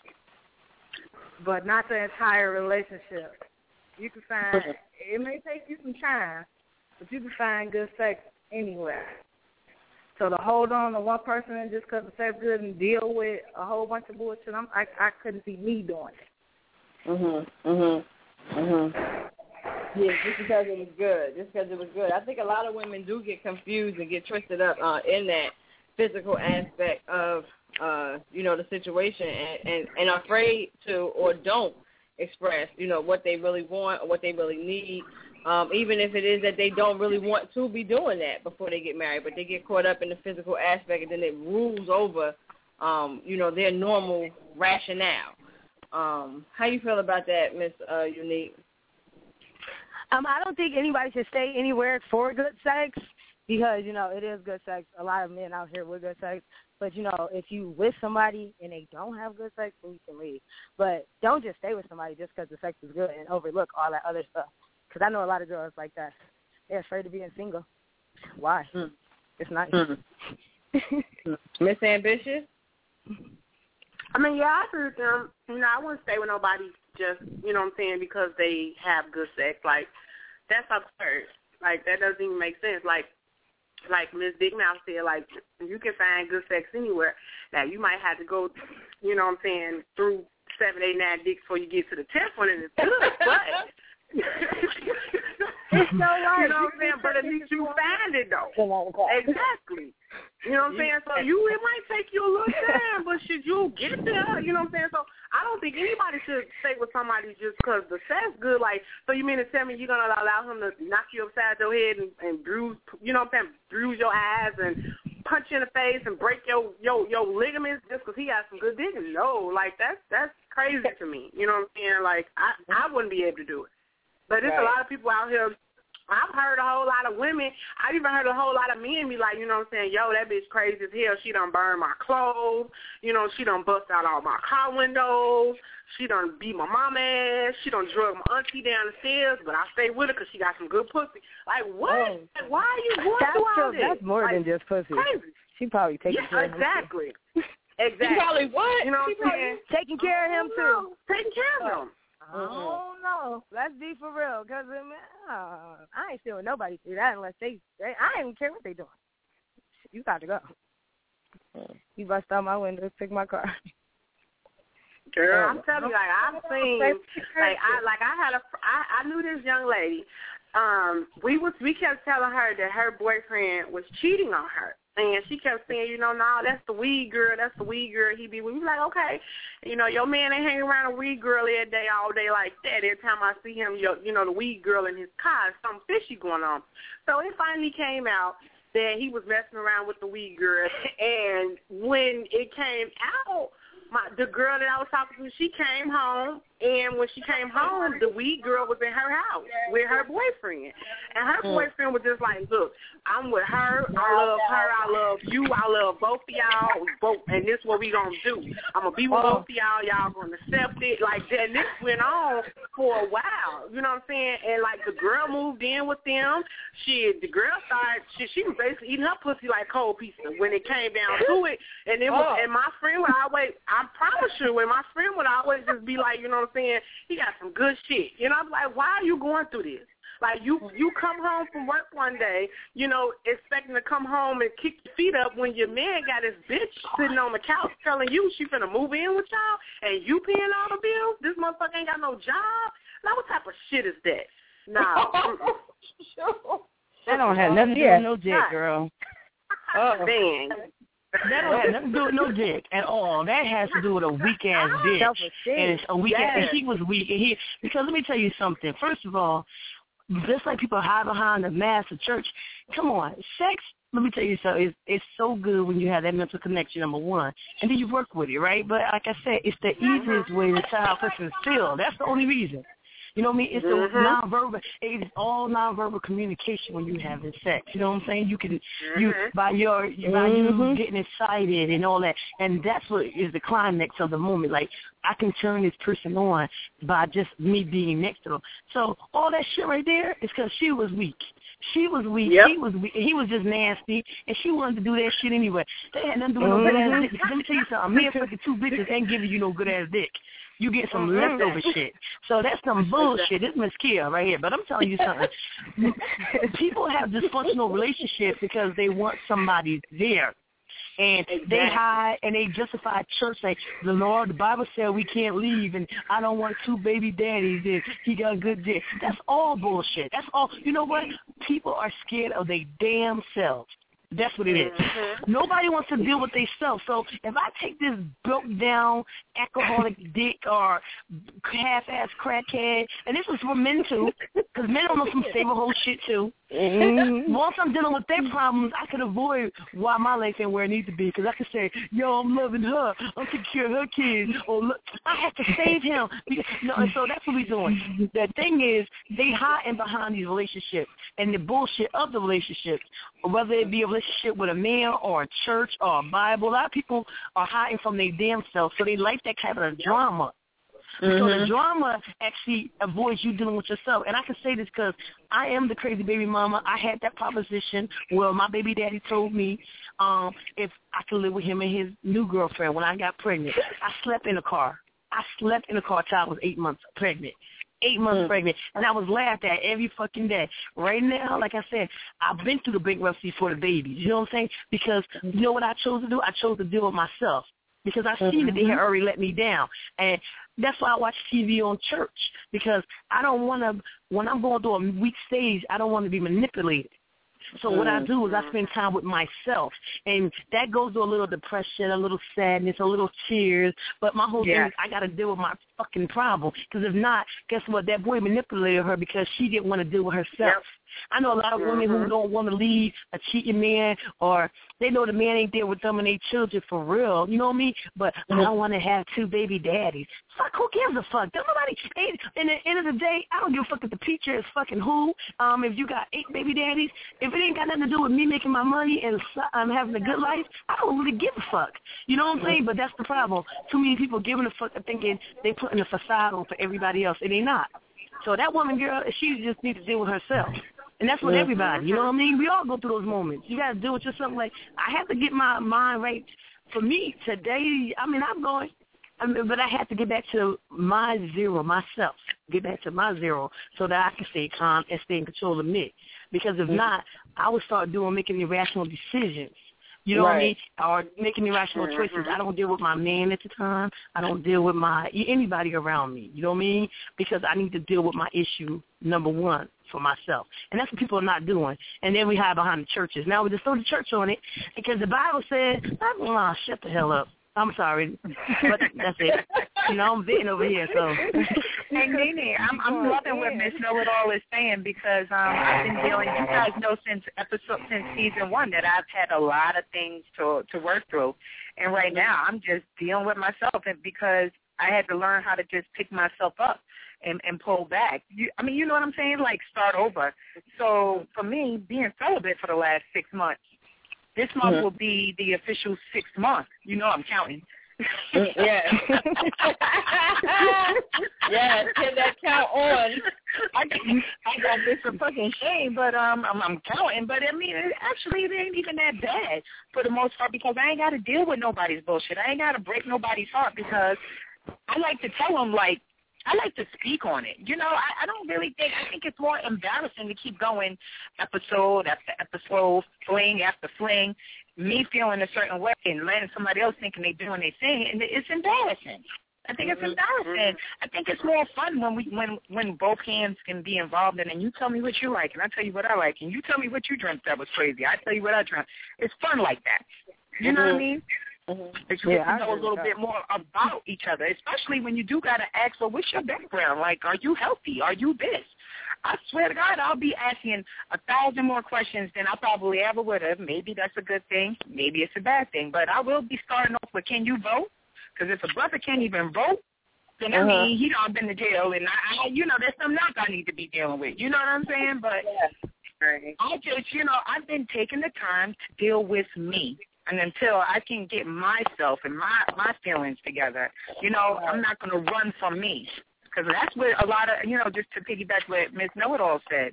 S10: but not the entire relationship. You can find, it may take you some time, but you can find good sex anywhere. So to hold on to one person just because the sex good and deal with a whole bunch of bullshit, I'm, I I couldn't see me doing it.
S4: Mhm, mhm, mhm. Yeah, just because it was good, just because it was good. I think a lot of women do get confused and get twisted up uh, in that physical aspect of, uh, you know, the situation, and, and, and are afraid to or don't express, you know, what they really want or what they really need. Um, even if it is that they don't really want to be doing that before they get married, but they get caught up in the physical aspect, and then it rules over, um, you know, their normal rationale. Um, how you feel about that, Miss uh, Unique?
S9: Um, I don't think anybody should stay anywhere for good sex because, you know, it is good sex. A lot of men out here with good sex. But, you know, if you with somebody and they don't have good sex, then you can leave. But don't just stay with somebody just because the sex is good and overlook all that other stuff. Because I know a lot of girls like that. They're afraid of being single. Why? Mm. It's nice.
S4: Mm-hmm. Miss Ambitious?
S6: I mean, yeah, I agree with them. You know, I wouldn't stay with nobody just, you know what I'm saying, because they have good sex. Like, that's absurd. Like, that doesn't even make sense. Like, like Miss Big Mouth said, like, you can find good sex anywhere. Now, you might have to go, you know what I'm saying, through seven, eight, nine dicks before you get to the tenth one, and it's good, but...
S10: It's so right.
S6: You know what I'm saying? But at least you find it, though. Exactly. You know what I'm saying? So you, it might take you a little time, but should you get there? You know what I'm saying? So I don't think anybody should stay with somebody just because the sex good. Like, so you mean to tell me you're going to allow him to knock you upside your head and, and bruise, you know what I'm saying, bruise your eyes and punch you in the face and break your your, your ligaments just because he got some good dick? No, like, that's that's crazy to me. You know what I'm saying? Like, I, I wouldn't be able to do it. But there's right. a lot of people out here. I've heard a whole lot of women. I've even heard a whole lot of men be like, you know what I'm saying, yo, that bitch crazy as hell. She done burned my clothes. You know, she done bust out all my car windows. She done beat my mama ass. She done drug my auntie down the stairs, but I stay with her because she got some good pussy. Like, what? Oh. Like, why are you going
S9: that's
S6: through all
S9: true.
S6: this?
S9: That's more
S6: like,
S9: than just pussy.
S6: Crazy.
S9: She probably taking
S6: yeah,
S9: care of him.
S6: exactly. Exactly.
S4: She probably what?
S6: You know what I'm saying?
S9: Taking care of him, too.
S6: Taking care of him.
S9: I don't know. Let's be for real, because uh, I ain't stealing nobody through that unless they, they, I don't care what they doing. You got to go. You bust out my window, pick my car.
S6: Girl, I'm telling you, like, I've seen, like, I like I had a, I, I knew this young lady. Um, we was, we kept telling her that her boyfriend was cheating on her. And she kept saying, you know, no, that's the weed girl, that's the weed girl. He be, we was like, okay, you know, your man ain't hanging around a weed girl every day, all day like that. Every time I see him, you, you know, the weed girl in his car, something fishy going on. So it finally came out that he was messing around with the weed girl. And when it came out, my the girl that I was talking to, she came home, and when she came home, the weed girl was in her house with her boyfriend. And her boyfriend was just like, look, I'm with her, I love her, I love you, I love both of y'all, both, and this is what we gonna do. I'm gonna be with both of y'all, y'all gonna accept it, like that. And this went on for a while, you know what I'm saying? And like the girl moved in with them. She, the girl started, she, she was basically eating her pussy like cold pizza when it came down to it. And it was, and my friend would always, I promise you, when my friend would always just be like, you know what I'm saying, he got some good shit. You know, I'm like, why are you going through this? Like, you you come home from work one day, you know, expecting to come home and kick your feet up when your man got his bitch sitting on the couch telling you she finna move in with y'all, and you paying all the bills? This motherfucker ain't got no job? Now, what type of shit is that? No.
S5: That don't have nothing to do with no dick, girl.
S6: Oh, man.
S5: That don't have nothing to do with no dick at all. That has to do with a weak ass dick. And it's a weak
S6: yes.
S5: ass, and he was weak. And he, because let me tell you something. First of all, just like people hide behind the mask of church, come on, sex. Let me tell you something. It's, it's so good when you have that mental connection, number one, and then you work with it, right? But like I said, it's the easiest way to tell how a person feels. That's the only reason. You know what I mean? It's the mm-hmm. nonverbal. It's all nonverbal communication when you having sex. You know what I'm saying? You can, mm-hmm. you by your by mm-hmm. you getting excited and all that, and that's what is the climax of the moment. Like I can turn this person on by just me being next to them. So all that shit right there is because she was weak. She was weak. Yep. He was weak. He was just nasty, and she wanted to do that shit anyway. They had nothing to do with no good ass dick. Let me tell you something. Me and fucking two bitches ain't giving you no good ass dick. You get some mm-hmm. leftover shit. So that's some bullshit. This is Miss Kia right here. But I'm telling you something. People have dysfunctional relationships because they want somebody there. And they hide and they justify church like, the Lord, the Bible said we can't leave, and I don't want two baby daddies, and he got a good dick. That's all bullshit. That's all. You know what? People are scared of their damn selves. That's what it is. Mm-hmm. Nobody wants to deal with themselves. So if I take this broke down alcoholic dick or half-ass crackhead, and this is for men too, because men don't know some stable whole shit too. Mm-hmm. Once I'm dealing with their problems, I can avoid why my life ain't where it needs to be. Because I can say, yo, I'm loving her. I'm taking care of her kids. Or look, I have to save him. You know, and so that's what we're doing. The thing is, they hiding behind these relationships and the bullshit of the relationships, whether it be a relationship with a man or a church or a Bible. A lot of people are hiding from their damn self, so they like that kind of drama. Mm-hmm. So the drama actually avoids you dealing with yourself. And I can say this because I am the crazy baby mama. I had that proposition where my baby daddy told me um, if I could live with him and his new girlfriend when I got pregnant. I slept in a car. I slept in a car until I was eight months pregnant. Eight months mm. pregnant, and I was laughed at every fucking day. Right now, like I said, I've been through the bankruptcy for the babies. You know what I'm saying? Because you know what I chose to do? I chose to deal with myself because I mm-hmm. seen that they had already let me down. And that's why I watch T V on church, because I don't want to, when I'm going through a weak stage, I don't want to be manipulated. So what I do is I spend time with myself, and that goes to a little depression, a little sadness, a little tears. But my whole yeah. thing is I got to deal with my fucking problem, because if not, guess what? That boy manipulated her because she didn't want to deal with herself. Yep. I know a lot of women mm-hmm. who don't want to leave a cheating man, or they know the man ain't there with them and their children for real. You know what I mean? But mm-hmm. I don't want to have two baby daddies. Fuck, who gives a fuck? Don't nobody. In the end of the day, I don't give a fuck if the preacher is fucking who. Um, if you got eight baby daddies, if it ain't got nothing to do with me making my money and I'm having a good life, I don't really give a fuck. You know what I'm saying? But that's the problem. Too many people giving a fuck and thinking they putting a facade on for everybody else, and they not. So that woman, girl, she just needs to deal with herself. And that's what mm-hmm. everybody, you know what I mean? We all go through those moments. You got to deal with yourself. Like, I have to get my mind right. For me, today, I mean, I'm going, I mean, but I have to get back to my zero, myself, get back to my zero so that I can stay calm and stay in control of me. Because if mm-hmm. not, I would start doing, making irrational decisions. You know
S6: right.
S5: what I mean? Or making irrational mm-hmm. choices. I don't deal with my man at the time. I don't deal with my anybody around me. You know what I mean? Because I need to deal with my issue, number one, for myself. And that's what people are not doing. And then we hide behind the churches. Now we just throw the church on it because the Bible says, oh, shut the hell up. I'm sorry, but that's it. You know, I'm venting over here, so.
S7: Hey, Nene, I'm, I'm loving what Miss Know-It-All is saying because um, I've been dealing, you guys know since episode, since season one that I've had a lot of things to to work through. And right now I'm just dealing with myself and because I had to learn how to just pick myself up and, and pull back. You, I mean, you know what I'm saying? Like start over. So for me, being celibate for the last six months, this month mm-hmm. will be the official sixth month. You know I'm counting.
S4: Yeah. Yeah, get that count on.
S7: I got, I got this a fucking shame, but um, I'm, I'm counting. But I mean, it, actually, it ain't even that bad for the most part because I ain't got to deal with nobody's bullshit. I ain't got to break nobody's heart because I like to tell them, like, I like to speak on it. You know, I, I don't really think, I think it's more embarrassing to keep going episode after episode, fling after fling, me feeling a certain way and letting somebody else thinking they're doing their thing, and it's embarrassing. I think it's embarrassing. I think it's more fun when we when when both hands can be involved in it. And you tell me what you like, and I tell you what I like, and you tell me what you dreamt that was crazy. I tell you what I dreamt. It's fun like that. You know mm-hmm. what I mean? Mm-hmm. But you yeah, get to know a little bit more about each other, especially when you do got to ask, well, what's your background? Like, are you healthy? Are you this? I swear to God, I'll be asking a thousand more questions than I probably ever would have. Maybe that's a good thing. Maybe it's a bad thing. But I will be starting off with, can you vote? Because if a brother can't even vote, then I uh-huh. mean, he done been to jail, and I, I, you know, there's something else I need to be dealing with. You know what I'm saying? But yeah. I just, you know, I've been taking the time to deal with me. And until I can get myself and my, my feelings together, you know, I'm not going to run from me. Because that's what a lot of, you know, just to piggyback what Miss Know-It-All said,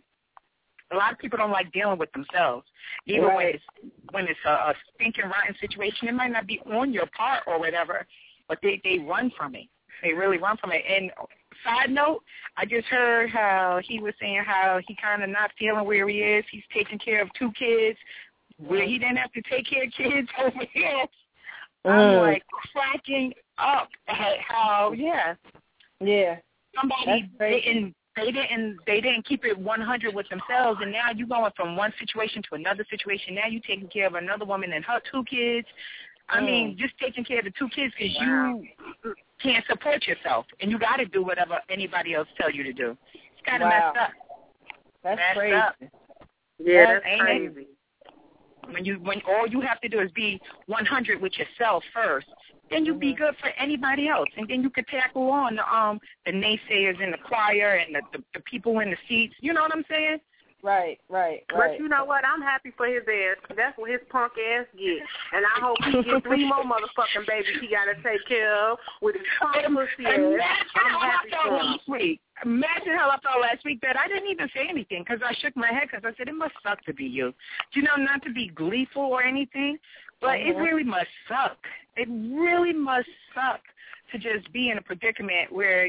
S7: a lot of people don't like dealing with themselves. Even right. when it's, when it's a, a stinking, rotten situation, it might not be on your part or whatever, but they, they run from it. They really run from it. And side note, I just heard how he was saying how he kind of not feeling where he is. He's taking care of two kids. Where he didn't have to take care of kids over here. Mm. I'm like cracking up at how yeah.
S4: Yeah.
S7: Somebody didn't they didn't they didn't keep it one hundred with themselves, and now you going from one situation to another situation. Now you taking care of another woman and her two kids. I mm. mean, just taking care of the two kids because wow. you can't support yourself, and you got to do whatever anybody else tell you to do. It's kind of
S4: wow.
S7: messed up.
S4: That's
S7: messed
S4: crazy.
S7: Up.
S6: Yeah, that's,
S7: that's
S6: crazy.
S7: It? When you when all you have to do is be one hundred with yourself first, then you'll mm-hmm. be good for anybody else, and then you could tackle on the um the naysayers in the choir and the, the the people in the seats. You know what I'm saying?
S4: Right, right,
S6: right.
S4: But
S6: you know what? I'm happy for his ass. That's what his punk ass get, and I hope he gets three more motherfucking babies he got to take care of with his punk pussy ass. I'm happy for him.
S7: Week. Imagine how I felt last week that I didn't even say anything because I shook my head because I said, it must suck to be you. You know, not to be gleeful or anything, but mm-hmm. it really must suck. It really must suck to just be in a predicament where,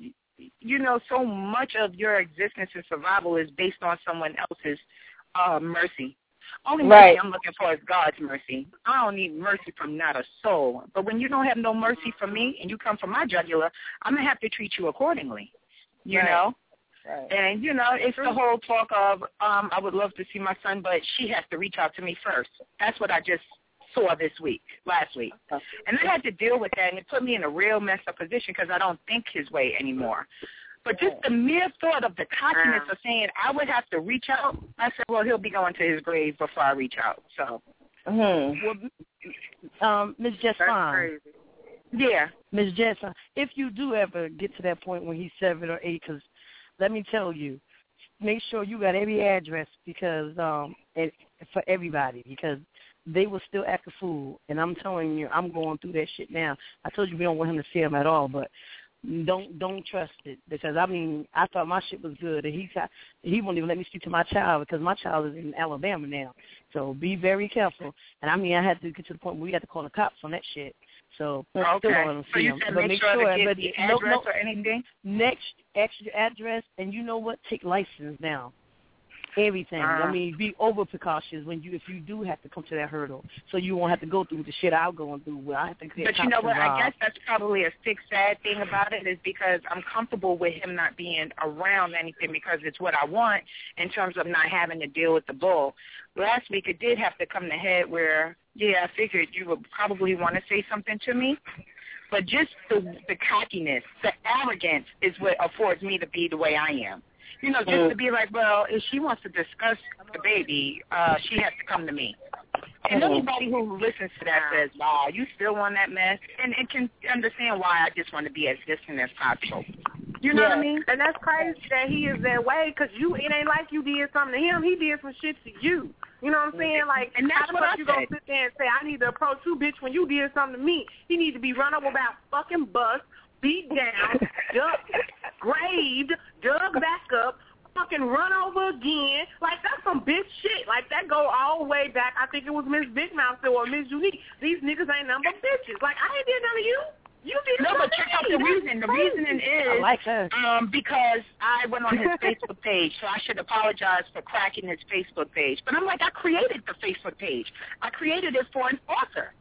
S7: you know, so much of your existence and survival is based on someone else's uh, mercy. Only mercy right. I'm looking for is God's mercy. I don't need mercy from not a soul. But when you don't have no mercy from me and you come from my jugular, I'm going to have to treat you accordingly. You right. know?
S4: Right.
S7: And, you know, it's the whole talk of, um, I would love to see my son, but she has to reach out to me first. That's what I just saw this week, last week. And I had to deal with that, and it put me in a real messed up position because I don't think his way anymore. But just the mere thought of the cockiness of saying I would have to reach out, I said, well, he'll be going to his grave before I reach out. So,
S5: mm-hmm. well, um, Miz Jesson.
S7: Yeah.
S5: Miz Jesson, if you do ever get to that point when he's seven or eight, because let me tell you, make sure you got every address because um, it, for everybody because they will still act a fool. And I'm telling you, I'm going through that shit now. I told you we don't want him to see him at all, but don't don't trust it because, I mean, I thought my shit was good. And he, he won't even let me speak to my child because my child is in Alabama now. So be very careful. And, I mean, I had to get to the point where we had to call the cops on that shit. So
S7: okay.
S5: still don't want to
S7: so
S5: see
S7: you
S5: him.
S7: said
S5: But
S7: make,
S5: make
S7: sure,
S5: sure
S7: to get
S5: but
S7: the
S5: no,
S7: address
S5: no,
S7: or anything?
S5: Next, extra address, and you know what? Take license now. Everything.
S7: Uh-huh.
S5: I mean, be over precautious when you if you do have to come to that hurdle, so you won't have to go through the shit I'm going through. Where I have to get
S7: but you know what?
S5: involved.
S7: I guess that's probably a sick, sad thing about it is because I'm comfortable with him not being around anything because it's what I want in terms of not having to deal with the bull. Last week it did have to come to head where, yeah, I figured you would probably want to say something to me. But just the the cockiness, the arrogance is what affords me to be the way I am. You know, just mm. to be like, well, if she wants to discuss the baby, uh, she has to come to me. And mm. anybody who listens to that says, wow, you still want that mess? And it can understand why I just want to be as distant as possible. You know
S6: yeah.
S7: what I mean?
S6: And that's crazy that he is that way because you, it ain't like you did something to him. He did some shit to you. You know what I'm saying? Like,
S7: and that's
S6: how the
S7: what
S6: fuck
S7: I
S6: you
S7: said.
S6: gonna sit there and say, I need to approach you, bitch, when you did something to me? He need to be run over by a fucking bus, beat down, dug, graved, dug back up, fucking run over again. Like, that's some bitch shit. Like, that go all the way back. I think it was Miss Big Mouth or Miss Unique. These niggas ain't nothing but bitches. Like, I ain't did none of you. You did
S7: no, but check out the reason. The reasoning is
S5: like
S7: um, because I went on his Facebook page, so I should apologize for cracking his Facebook page. But I'm like, I created the Facebook page. I created it for an author.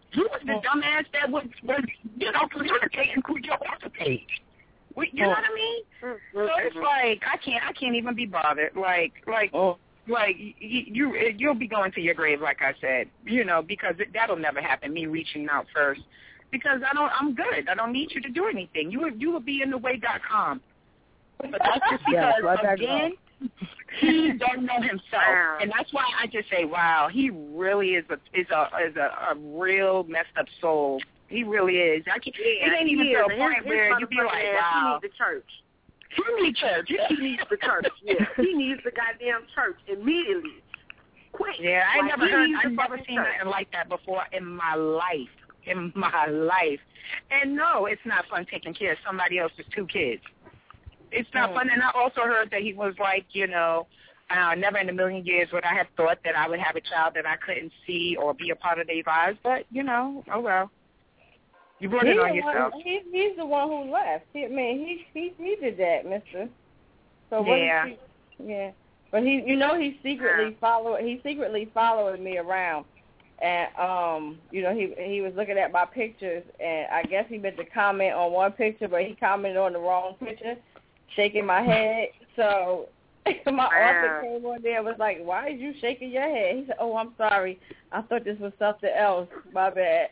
S7: You was the dumbass that was, was you know, communicating through your author page. We, you know what I mean?
S6: Mm-hmm.
S7: So it's like I can't, I can't even be bothered. Like, like,
S4: oh.
S7: like you, you, you'll be going to your grave, like I said, you know, because it, that'll never happen. Me reaching out first, because I don't, I'm good. I don't need you to do anything. You, you will be in the way dot com. But that's just because
S4: yeah,
S7: again. He don't know himself, and that's why I just say, "Wow, he really is a is a is a, a real messed up soul. He really is. I can't,
S6: yeah,
S7: it ain't even to a
S6: his,
S7: point
S6: his
S7: where you be like, wow,
S6: he needs the church.
S7: He needs church.
S6: He needs the church. Yeah, he needs the goddamn church immediately. Quick.
S7: Yeah, I
S6: like,
S7: never heard. I've never seen
S6: church.
S7: nothing like that before in my life. In my life, and no, it's not fun taking care of somebody else's two kids. It's not mm. fun. And I also heard that he was like, you know, uh, never in a million years would I have thought that I would have a child that I couldn't see or be a part of their lives. But, you know, oh, well. You brought it on yourself.
S4: One, he, he's the one who left. He, I mean, he, he he did that, mister. So what
S7: yeah.
S4: He, yeah. But he, you know, he secretly yeah. followed. He secretly followed me around, and um, you know, he he was looking at my pictures, and I guess he meant to comment on one picture, but he commented on the wrong picture. Shaking my head, so my author came on there and was like, "Why are you shaking your head?" He said, "Oh, I'm sorry. I thought this was something else. My bad."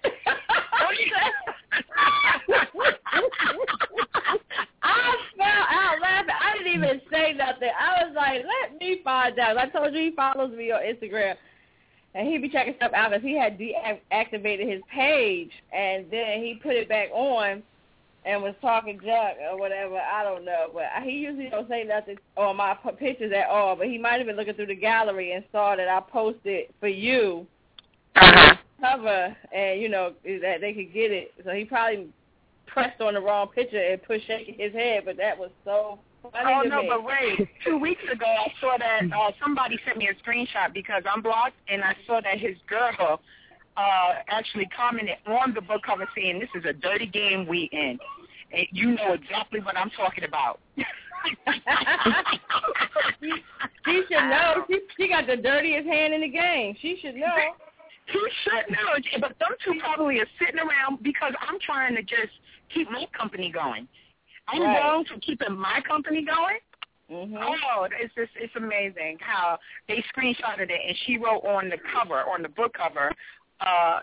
S4: I fell out laughing. I didn't even say nothing. I was like, "Let me find out." I told you he follows me on Instagram, and he be checking stuff out because he had deactivated his page, and then he put it back on. And was talking junk or whatever, I don't know. But he usually don't say nothing on my pictures at all. But he might have been looking through the gallery and saw that I posted for you
S7: uh-huh.
S4: cover, and you know that they could get it. So he probably pressed on the wrong picture and pushed shaking his head. But that was so funny
S7: Oh
S4: to
S7: no,
S4: me.
S7: but wait. Two weeks ago, I saw that uh, somebody sent me a screenshot because I'm blocked, and I saw that his girl uh, actually commented on the book cover saying, "This is a dirty game we in." And you know exactly what I'm talking about.
S4: she, she should know. She, she got the dirtiest hand in the game. She should know.
S7: She should know. But them two probably are sitting around because I'm trying to just keep my company going. I'm
S4: right.
S7: going to keeping my company going.
S4: Mm-hmm.
S7: Oh, it's just it's amazing how they screenshotted it, and she wrote on the cover, on the book cover, uh,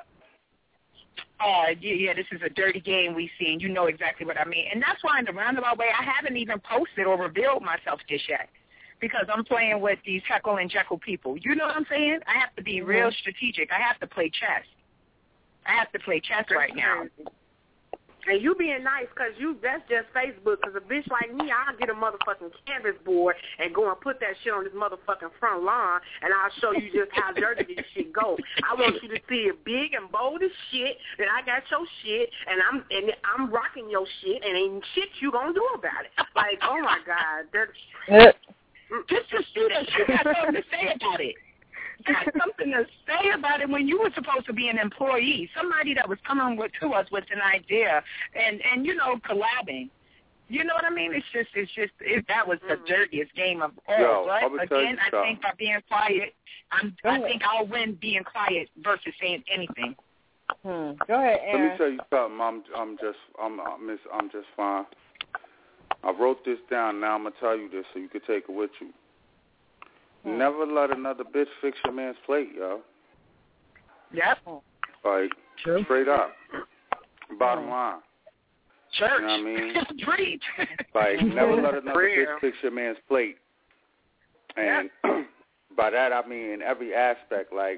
S7: uh, yeah, yeah, this is a dirty game we've seen. You know exactly what I mean. And that's why in the roundabout way, I haven't even posted or revealed myself just yet because I'm playing with these Heckle and Jekyll people. You know what I'm saying? I have to be mm-hmm. real strategic. I have to play chess. I have to play chess right now.
S6: And you being nice because you that's just Facebook. Because a bitch like me, I'll get a motherfucking canvas board and go and put that shit on this motherfucking front lawn, and I'll show you just how dirty this shit go. I want you to see it big and bold as shit that I got your shit, and I'm and I'm rocking your shit, and ain't shit you gonna do about it. Like, oh my God, that's
S7: just to see that shit got something to say about it. Got something to say about it when you were supposed to be an employee, somebody that was coming with, to us with an idea and, and you know, collabing. You know what I mean? It's just, it's just, it, that was the dirtiest game of all.
S3: Yo,
S7: But again, I think by being quiet, I'm, I think I'll win being quiet versus saying anything.
S4: Hmm. Go ahead, Aaron.
S3: Let me tell you something. I'm, I'm just, I'm, I'm, miss, I'm just fine. I wrote this down. Now I'm gonna tell you this so you can take it with you. Hmm. Never let another bitch fix your man's plate, yo.
S7: Yep.
S3: Like, True. Straight up. Bottom line.
S7: Church.
S3: You know what I mean?
S7: Preach.
S3: Like, never let another bitch fix your man's plate. And yep. by that, I mean in every aspect. Like,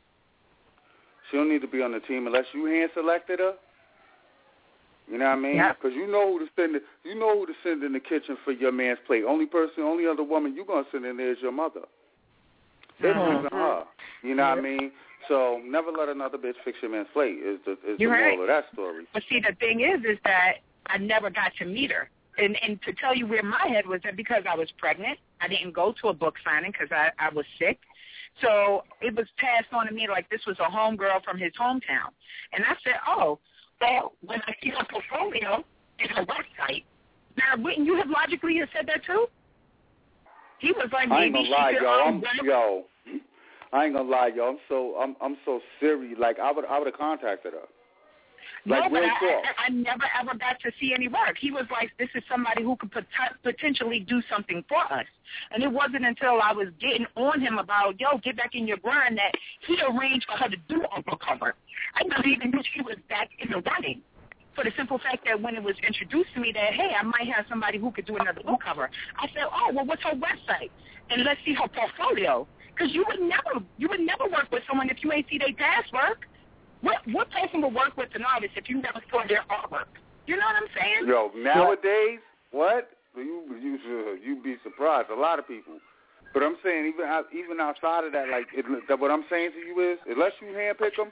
S3: she don't need to be on the team unless you hand selected her. You know what I mean? Because yep. you know who to send. The, you know who to send in the kitchen for your man's plate. Only person, only other woman you gonna send in there is your mother. It's mm-hmm. even her. You know yep. what I mean? So never let another bitch fix your man's plate. Is the is
S7: You're
S3: the moral
S7: right.
S3: of that story.
S7: But see, the thing is, is that I never got to meet her. And and to tell you where my head was at, because I was pregnant, I didn't go to a book signing because I, I was sick. So it was passed on to me like this was a homegirl from his hometown. And I said, oh, well, when I see her portfolio and her website, now wouldn't you have logically have said that too? He was like,
S3: I ain't
S7: maybe
S3: gonna lie,
S7: she could,
S3: yo.
S7: um,
S3: I'm, yo, I ain't gonna lie, yo. I'm so I'm I'm so serious. Like I would I would have contacted her.
S7: No,
S3: Like
S7: but
S3: real
S7: I,
S3: talk.
S7: I, I never ever got to see any work. He was like, this is somebody who could pot- potentially do something for us. And it wasn't until I was getting on him about, yo, get back in your grind, that he arranged for her to do a book cover. I never even knew she was back in the running. For the simple fact that when it was introduced to me that, hey, I might have somebody who could do another book cover, I said, oh, well, what's her website? And let's see her portfolio. Because you would never you would never work with someone if you ain't see their past work. What what person would work with an artist if you never saw their artwork? You know what I'm saying?
S3: Yo, nowadays, what? You you you'd be surprised. A lot of people. But I'm saying even out, even outside of that, like it, that what I'm saying to you is, unless you handpick them,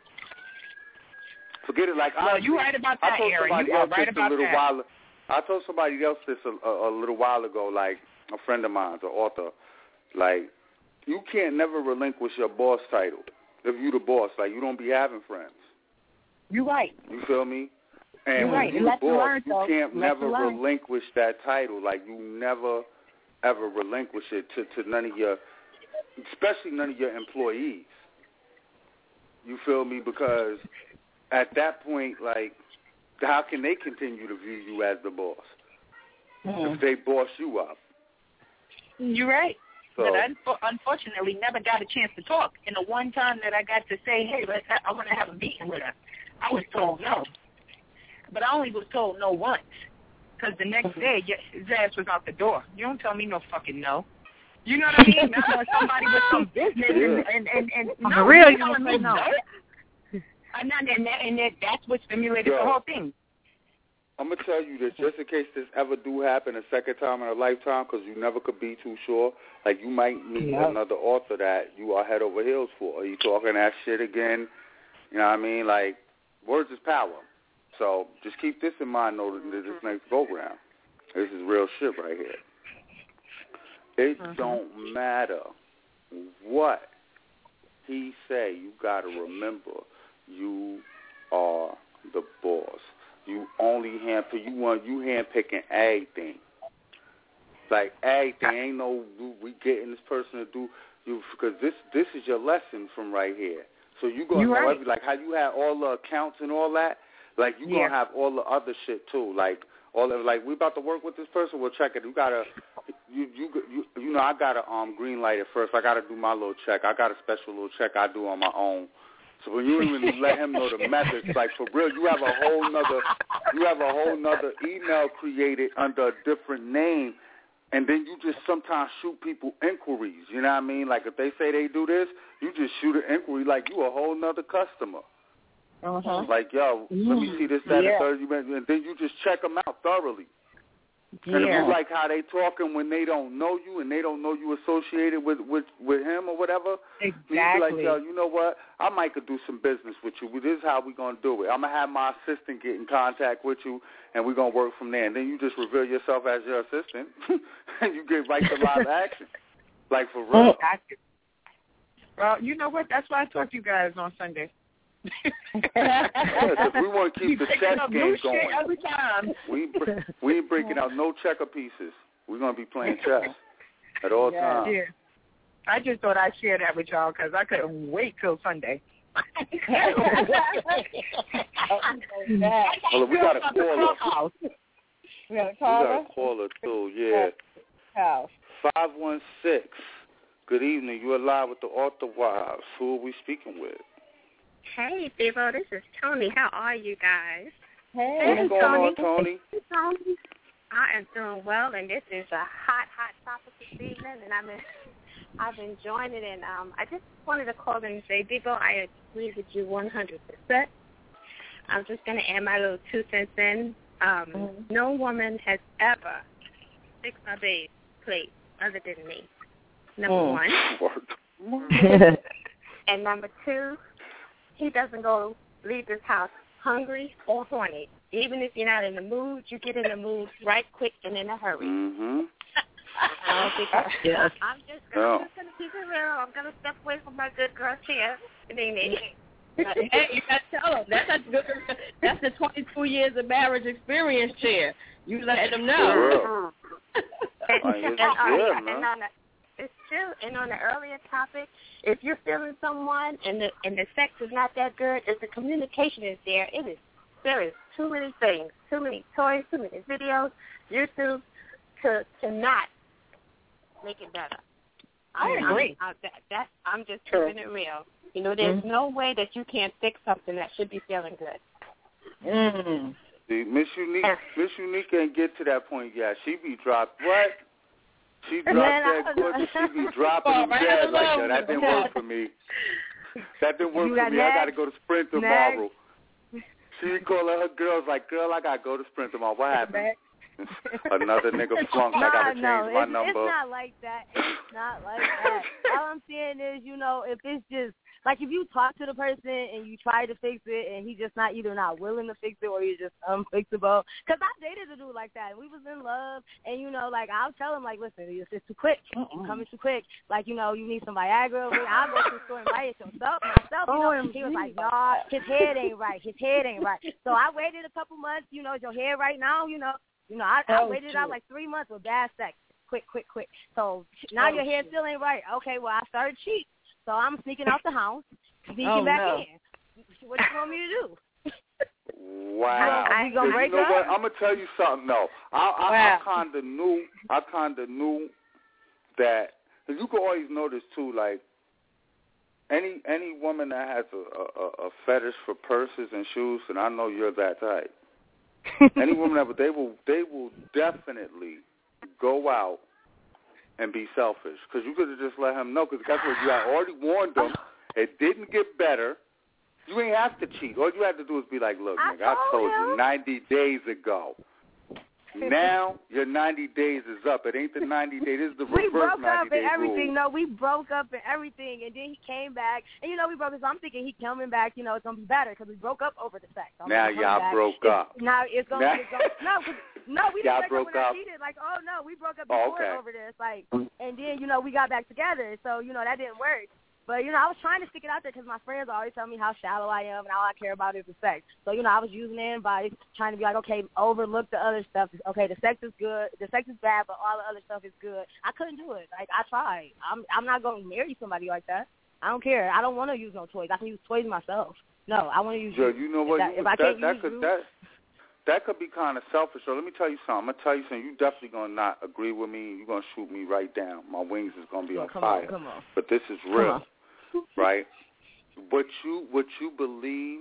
S3: forget it. Like
S7: well,
S3: honestly,
S7: you right about that,
S3: I told
S7: Aaron.
S3: somebody
S7: You are
S3: else
S7: right
S3: this
S7: about
S3: a little
S7: that.
S3: while. I told somebody else this a, a, a little while ago. Like a friend of mine, an author. Like you can't never relinquish your boss title if you the boss. Like you don't be having friends.
S7: You're right.
S3: You feel me? And
S7: You're
S3: when
S7: right.
S3: you
S7: Let
S3: the
S7: you
S3: boss,
S7: learn,
S3: you
S7: though.
S3: can't
S7: Let
S3: never
S7: you learn.
S3: relinquish that title. Like you never ever relinquish it to, to none of your, especially none of your employees. You feel me? Because at that point, like, how can they continue to view you as the boss
S7: Mm-hmm.
S3: if they boss you up?
S7: You're right.
S3: So,
S7: but I unfo- unfortunately never got a chance to talk. And the one time that I got to say, hey, let's ha- I want to have a meeting with her, I was told no. But I only was told no once. Because the next day, y- his ass was out the door. You don't tell me no fucking no. You know what I mean? Not when somebody with some business and, and, and, and
S10: On
S7: no,
S10: the real,
S7: you
S10: you
S7: telling
S10: don't
S7: me
S10: say no.
S7: no. And, that, and, that, and that, that's what stimulated
S3: Yo.
S7: the whole thing.
S3: I'm going to tell you this, just in case this ever do happen a second time in a lifetime, because you never could be too sure. Like, you might meet
S7: Yeah.
S3: another author that you are head over heels for. Are you talking that shit again? You know what I mean? Like, words is power. So just keep this in mind, though, that this next go-round. This is real shit right here. It
S7: Mm-hmm.
S3: don't matter what he say. You got to remember, you are the boss. You only hand you want you handpicking everything. Like everything, ain't no we getting this person to do you because this this is your lesson from right here. So you gonna
S7: You
S3: know
S7: right.
S3: every, like how you have all the accounts and all that. Like you
S7: Yeah.
S3: gonna have all the other shit too. Like all of like we about to work with this person. We'll check it. You gotta you you you you know I gotta um green light it first. I gotta do my little check. I got a special little check I do on my own. So when you even let him know the methods, like for real, you have a whole nother, you have a whole nother email created under a different name, and then you just sometimes shoot people inquiries. You know what I mean? Like if they say they do this, you just shoot an inquiry like you a whole nother customer.
S7: Uh-huh.
S3: Like yo, let me see this, that,
S7: Yeah.
S3: and third, and then you just check them out thoroughly.
S7: Yeah.
S3: And if you like how they talking when they don't know you and they don't know you associated with, with, with him or whatever,
S7: Exactly.
S3: you be like, yo, you know what? I might could do some business with you. This is how we going to do it. I'm going to have my assistant get in contact with you, and we're going to work from there. And then you just reveal yourself as your assistant, and you get right to live action. Like, for real.
S7: Well, you know what? That's why I talk to you guys on Sunday.
S3: Yeah, 'cause we want to keep
S7: You
S3: the
S7: picking
S3: chess
S7: up
S3: game
S7: new
S3: going.
S7: shit every time.
S3: We we ain't breaking out no checker pieces. We're going to be playing chess at all
S7: Yeah,
S3: times.
S7: yeah. I just thought I'd share that with y'all because I couldn't wait till Sunday.
S3: Hold on, we got a caller.
S7: We got a
S3: We got a caller, too, yeah.
S7: House.
S3: five one six. Good evening. You're live with the Author Wives. Who are we speaking with?
S11: Hey, people, this is Tony. How are you guys?
S7: Hey,
S3: What's going
S7: Tony.
S3: on, Tony?
S11: Hey, Tony. I am doing well, and this is a hot, hot topic this evening, and I'm in, I've enjoyed it, and um, I just wanted to call in and say, people, I agree with you one hundred percent. I'm just going to add my little two cents in. Um,
S7: Mm-hmm.
S11: No woman has ever fixed my baby's plate other than me, number
S7: Mm.
S11: one. And number two, he doesn't go leave this house hungry or horny. Even if you're not in the mood, you get in the mood right quick and in a hurry.
S3: Mm-hmm.
S11: Uh, because
S7: Yes.
S11: I'm just,
S3: Oh.
S11: I'm just going to keep it real. I'm going to step away from my good girl chair. And then,
S4: Hey, you got to tell them. That's a good. That's the twenty-two years of marriage experience chair. You let them know.
S3: For real.
S11: and,
S3: I mean,
S11: and,
S3: it's
S11: uh,
S3: good,
S11: and
S3: man.
S11: on the, it's too. And on the earlier topic, if you're feeling someone and the and the sex is not that good, if the communication is there, it is there is too many things, too many toys, too many videos, YouTube, to to not make it better.
S7: I
S11: I'm,
S7: agree.
S11: I'm, I, that, that, I'm just keeping it real. You know, there's mm-hmm. no way that you can't fix something that should be feeling good.
S7: Mm.
S3: See, Miss Unique, Miss Unique ain't get to that point yet. She be dropped what? She dropped that gorgeous. She be dropping them dead like that. That didn't work for me. That didn't work
S9: You
S3: for
S9: got
S3: me.
S9: next?
S3: I got to go to Sprint tomorrow. She call her girls like, girl, I got to go to Sprint tomorrow. What happened? Another nigga flunked.
S9: Nah,
S3: I got to change
S9: no,
S3: my
S9: it's,
S3: number.
S9: It's not like that. It's not like that. All I'm saying is, you know, if it's just, like if you talk to the person and you try to fix it and he's just not either not willing to fix it or he's just unfixable. Because I dated a dude like that. And we was in love. And, you know, like I'll tell him, like, listen, it's, it's too quick. You're coming too quick. Like, you know, you need some Viagra. I'll go to the store and buy it yourself, myself. You know? He was like, nah, his head ain't right. His head ain't right. So I waited a couple months. You know, is your head right now? You know. You know, I, I
S7: oh,
S9: waited
S7: true.
S9: out like three months with bad sex. Quick, quick, quick. So now
S7: oh,
S9: your hair still ain't right. Okay, well, I started cheating. So I'm sneaking out the house, sneaking
S7: oh,
S9: back
S7: no.
S9: in. What do you want me to do?
S3: Wow.
S9: I, I, we gonna break
S3: you know
S9: up?
S3: what? I'm gonna tell you something. No, I, I,
S7: wow.
S3: I kind of knew. I kind of knew that. Cause you can always notice too, like any any woman that has a, a, a fetish for purses and shoes, and I know you're that type. Any woman that they will they will definitely go out and be selfish because you could have just let him know because that's what you had already warned them. It didn't get better. You ain't have to cheat. All you had to do is be like, look,
S9: I
S3: nigga, I told
S9: told
S3: you ninety days ago. Now your ninety days is up. It ain't the ninety days. This is the
S9: We
S3: reverse
S9: broke
S3: ninety
S9: up
S3: day
S9: and everything.
S3: rule.
S9: No, we broke up and everything, and then he came back, and you know we broke up. So I'm thinking he coming back. You know it's gonna be better because we broke up over the sex. So
S3: Now y'all
S9: back.
S3: broke
S9: it's,
S3: up.
S9: Now it's gonna,
S3: Now,
S9: it's gonna no, cause, no, we didn't
S3: y'all
S9: break
S3: broke
S9: up when
S3: up.
S9: I cheated. Like, oh no, we broke up
S3: Oh,
S9: before
S3: okay.
S9: over this. Like, and then you know we got back together. So you know that didn't work. But, you know, I was trying to stick it out there because my friends always tell me how shallow I am and all I care about is the sex. So, you know, I was using their advice, trying to be like, okay, overlook the other stuff. Okay, the sex is good. The sex is bad, but all the other stuff is good. I couldn't do it. Like, I tried. I'm I'm not going to marry somebody like that. I don't care. I don't want to use no toys. I can use toys myself. No, I want to use
S3: Yeah,
S9: you.
S3: you know what?
S9: If, that,
S3: you,
S9: if I
S3: that,
S9: can't
S3: that
S9: use
S3: could,
S9: you.
S3: That, that could be kind of selfish. So let me tell you something. I'm going to tell you something. You definitely going to not agree with me. You're going to shoot me right down. My wings is going to be
S9: yeah,
S3: on
S9: come
S3: fire.
S9: On, come on.
S3: But this is real. Right? What you what you believe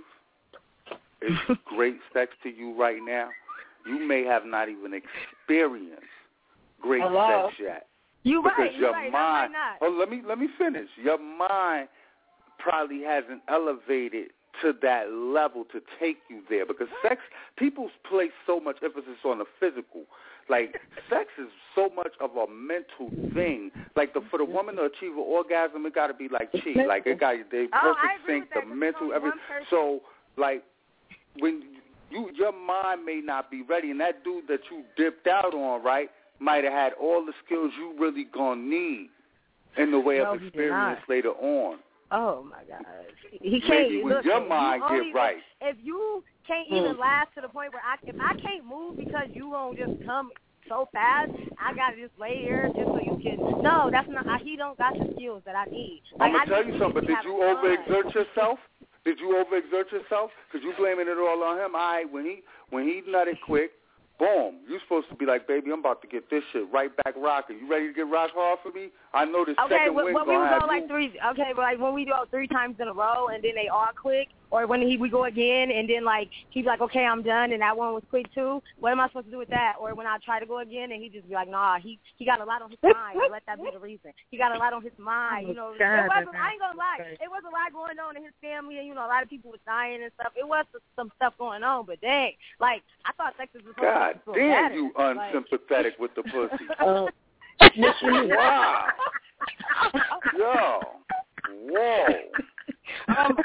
S3: is great sex to you right now, you may have not even experienced great
S7: Hello?
S3: sex yet.
S9: You
S3: because
S9: right,
S3: your
S9: right,
S3: mind.
S9: not.
S3: Oh, let me let me finish. Your mind probably hasn't elevated to that level to take you there because sex. People place so much emphasis on the physical. Like, sex is so much of a mental thing. Like, the, for the woman to achieve an orgasm, it got to be like cheat. Like, it got they
S9: Oh,
S3: perfect sync, the mental, everything. So, like, when you your mind may not be ready, and that dude that you dipped out on, right, might have had all the skills you really gonna need in the way
S9: no,
S3: of experience later on.
S9: Oh my God! He can't.
S3: Maybe when
S9: look,
S3: your mind
S9: you
S3: get
S9: only,
S3: right.
S9: If you can't even mm. last to the point where I, if I can't move because you won't just come so fast, I gotta just lay here just so you can. No, that's not. I, he don't got the skills that I need. Like,
S3: I'm gonna
S9: I
S3: tell
S9: need
S3: you something. But did you overexert yourself? Did you overexert yourself? Because you blaming it all on him. All right, when he when he nutted quick. Boom. You're supposed to be like, baby, I'm about to get this shit right back rocking. You ready to get rock hard for me? I know this
S9: okay,
S3: second
S9: well,
S3: win
S9: well, we
S3: gonna
S9: would
S3: have
S9: go like
S3: you.
S9: three. Okay, but like when we go three times in a row and then they all quick, or when he we go again and then like he's like, okay, I'm done, and that one was quick too. What am I supposed to do with that? Or when I try to go again and he just be like, nah, he he got a lot on his mind. Let that be the reason. He got a lot on his mind. You know, it wasn't. I ain't gonna lie. It was a lot going on in his family, and you know, a lot of people was dying and stuff. It was some stuff going on, but dang, like I thought sex was supposed
S3: God
S9: to
S3: damn,
S9: better.
S3: you unsympathetic with the pussy.
S7: Uh,
S3: wow. Yo. Whoa.
S4: Um,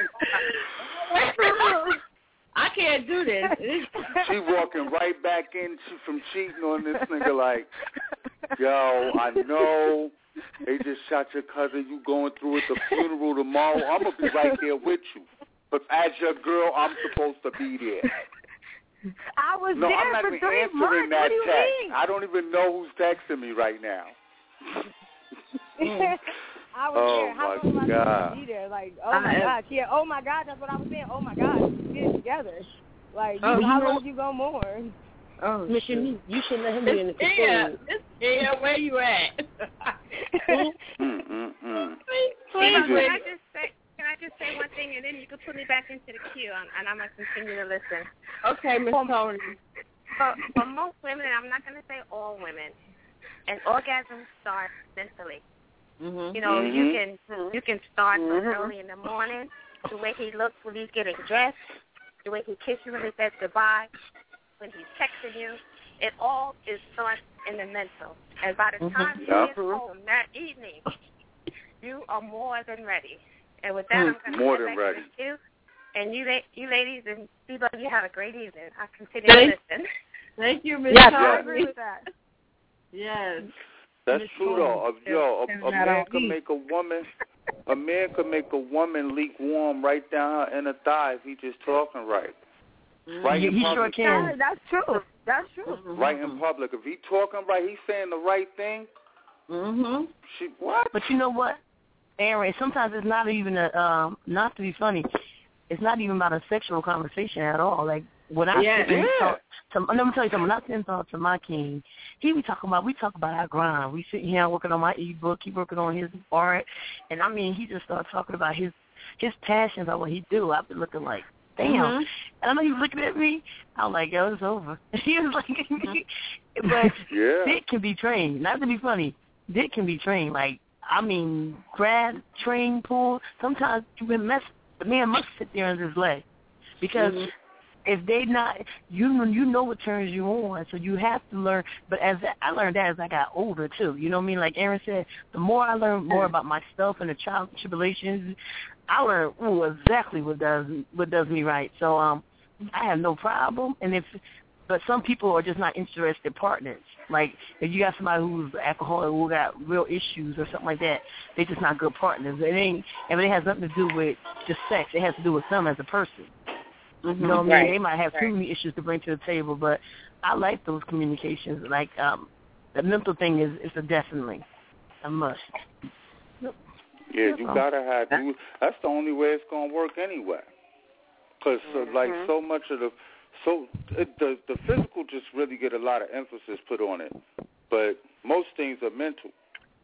S4: I can't do this.
S3: She walking right back in from cheating on this nigga like, yo, I know they just shot your cousin. You going through at the funeral tomorrow. I'm going to be right there with you. But as your girl, I'm supposed to be there.
S9: I was
S3: no,
S9: there
S3: I'm not
S9: for
S3: even
S9: three
S3: answering
S9: months.
S3: that
S9: what do you
S3: text.
S9: mean?
S3: I don't even know who's texting me right now.
S9: Mm. I was
S3: oh
S9: there. How
S3: my
S9: long was I
S3: God.
S9: supposed to be there? Like, oh my God, yeah, oh my God, that's what I was saying. Oh my God, get it together. Like,
S5: oh,
S9: you, how
S5: you
S9: long
S5: know,
S9: you go more?
S5: Oh, Miss Unique, you should let him be in the facility.
S4: Yeah, yeah, where you at?
S3: mm, mm, mm.
S11: Please,
S3: Please.
S11: can I just say? Can I just say one thing, and then you can put me back into the queue, and, and I'm gonna continue to listen.
S4: Okay, Miss Tony.
S11: For, for most women, and I'm not gonna say all women, an orgasm starts mentally.
S4: Mm-hmm.
S11: You know,
S3: mm-hmm.
S11: you can you can start
S4: mm-hmm.
S11: early in the morning. The way he looks when he's getting dressed, the way he kisses you when he says goodbye, when he's texting you, it all is starts in the mental. And by the time
S3: mm-hmm.
S11: you
S3: yeah.
S11: get home that evening, you are more than ready. And with that,
S3: mm,
S11: I'm going to
S3: more
S11: get
S3: than
S11: back
S3: ready.
S11: to you. And you, la- you ladies and Steve, you have a great evening. I'll continue to listen.
S4: Thank you, Miss
S9: Yes,
S4: Tony.
S9: I agree with that.
S4: Yes.
S3: That's
S4: Miss
S3: true
S4: Tony.
S3: though. A, yo, a, a man can make a woman. A man could make a woman leak warm right down her inner thigh if he just talking right. Right
S5: he,
S3: in
S5: he
S3: public.
S5: sure can.
S9: That's true. That's true.
S3: Right in public. If he talking right, he's saying the right thing.
S4: Mm-hmm.
S3: She, what?
S5: But you know what, Aaron? Sometimes it's not even a um, not to be funny. It's not even about a sexual conversation at all. Like when I
S4: Yeah.
S5: sit and
S3: Yeah.
S5: talk to, let me tell you something. When I sit and talk to my king, he be talking about we talk about our grind. We sitting here working on my ebook. He working on his art, and I mean he just started talking about his his passion about what he do. I've been looking like, damn.
S4: Mm-hmm.
S5: And I know he was looking at me. I was like, yo, it's over. He was like, but
S3: Yeah.
S5: Dick can be trained. Not to be funny, Dick can be trained. Like, I mean, grab, train, pull. Sometimes you mess. The man must sit there on his leg because
S4: mm-hmm.
S5: if they not, you you know what turns you on, so you have to learn. But as I learned that as I got older too. You know what I mean? Like Aaron said, the more I learn more about myself and the trials and tribulations, I learn ooh, exactly what does what does me right. So um, I have no problem. And if but some people are just not interested partners. Like if you got somebody who's alcoholic who got real issues or something like that, they just not good partners. It ain't, and it has nothing to do with just sex. It has to do with them as a person.
S4: Mm-hmm.
S5: You know what I mean?
S4: Right.
S5: They might have
S4: right.
S5: too many issues to bring to the table, but I like those communications. Like um, the mental thing is is a definitely a must.
S3: Yeah, you gotta have. You, that's the only way it's gonna work anyway. Because
S4: Mm-hmm.
S3: uh, like so much of the so it, the the physical just really get a lot of emphasis put on it, but most things are mental.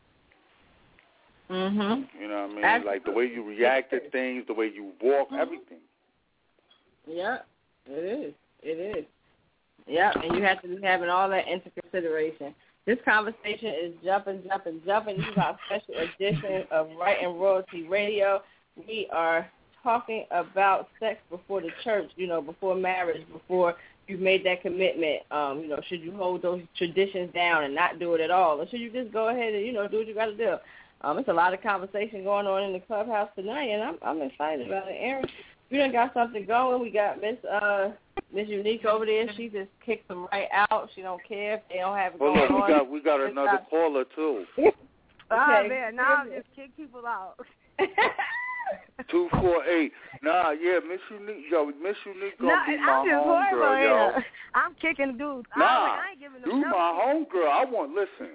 S4: Mm-hmm.
S3: You know what I mean?
S4: Absolutely.
S3: Like the way you react to things, the way you walk,
S4: Mm-hmm.
S3: everything.
S4: Yeah, it is. It is. Yeah, and you have to be having all that into consideration. This conversation is jumping, jumping, jumping. This is our special edition of Right and Royalty Radio. We are talking about sex before the church, you know, before marriage, before you've made that commitment. Um, you know, should you hold those traditions down and not do it at all? Or should you just go ahead and, you know, do what you got to do? Um, it's a lot of conversation going on in the clubhouse tonight, and I'm I'm excited about it. Aaron, we done got something going. We got Miss uh Miss Unique over there. She just kicks them right out. She don't care if they don't have it
S3: Hold
S4: going
S3: on, we
S4: on.
S3: got we got another
S4: not...
S3: caller too.
S9: Oh
S4: Okay.
S9: man, now I'm just kick people out.
S3: Two four eight. Nah, yeah, Miss Unique, yo, Miss Unique gonna
S9: No,
S3: be
S9: I'm
S3: my
S9: just
S3: homegirl,
S9: horrible
S3: yo.
S9: here. I'm kicking dudes.
S3: Nah,
S9: I, I ain't giving them
S3: you
S9: no
S3: my homegirl. I want listen.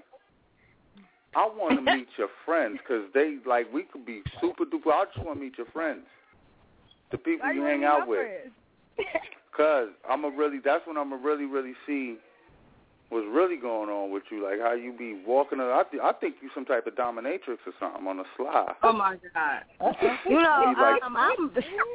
S3: I want to meet your friends because they like we could be super duper. I just want to meet your friends, the people
S9: Why
S3: you
S9: you
S3: hang
S9: wanna
S3: out
S9: meet my
S3: with. Cause I'm a really. That's when I'm a really really see what's really going on with you. Like how you be walking. I th- I think you some type of dominatrix or something on the sly.
S4: Oh my God.
S9: You know,
S3: like,
S9: um, I'm.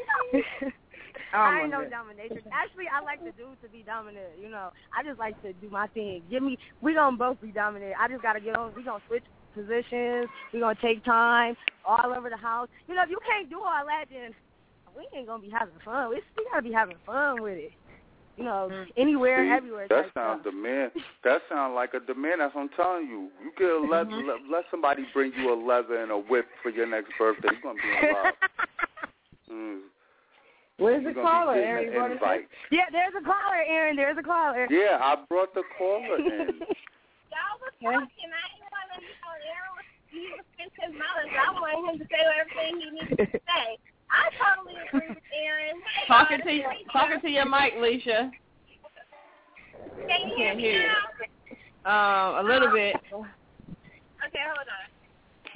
S4: Oh,
S9: I ain't
S4: my
S9: no
S4: God.
S9: dominatrix. Actually, I like the dude to be dominant. You know, I just like to do my thing. Give me, we gonna both be dominant. I just gotta get on. We gonna switch positions. We gonna take time all over the house. You know, if you can't do all that, then we ain't gonna be having fun. We, we gotta be having fun with it. You know, anywhere,
S3: See,
S9: everywhere.
S3: That
S9: type
S3: sounds
S9: stuff.
S3: demand. That sounds like a demand. That's what I'm telling you. You get a le-
S9: Mm-hmm.
S3: le- let somebody bring you a leather and a whip for your next birthday. You're gonna be in love. mm.
S4: Where's the
S3: You're gonna
S4: caller,
S3: be
S4: Aaron?
S3: getting
S4: You
S3: an
S4: brought
S3: invite.
S9: Yeah, there's a caller, Aaron. There's a caller.
S3: Yeah, I brought the caller in.
S11: Y'all was talking. I didn't want to, you know, Aaron was, he was spent his knowledge. I wanted him to say everything he needed to say. I totally agree with Aaron.
S4: Talking to you, talking to your mic, Leisha.
S11: Can you hear
S4: Can't
S11: me
S4: hear you.
S11: now?
S4: Um, a little bit.
S11: Okay, hold on.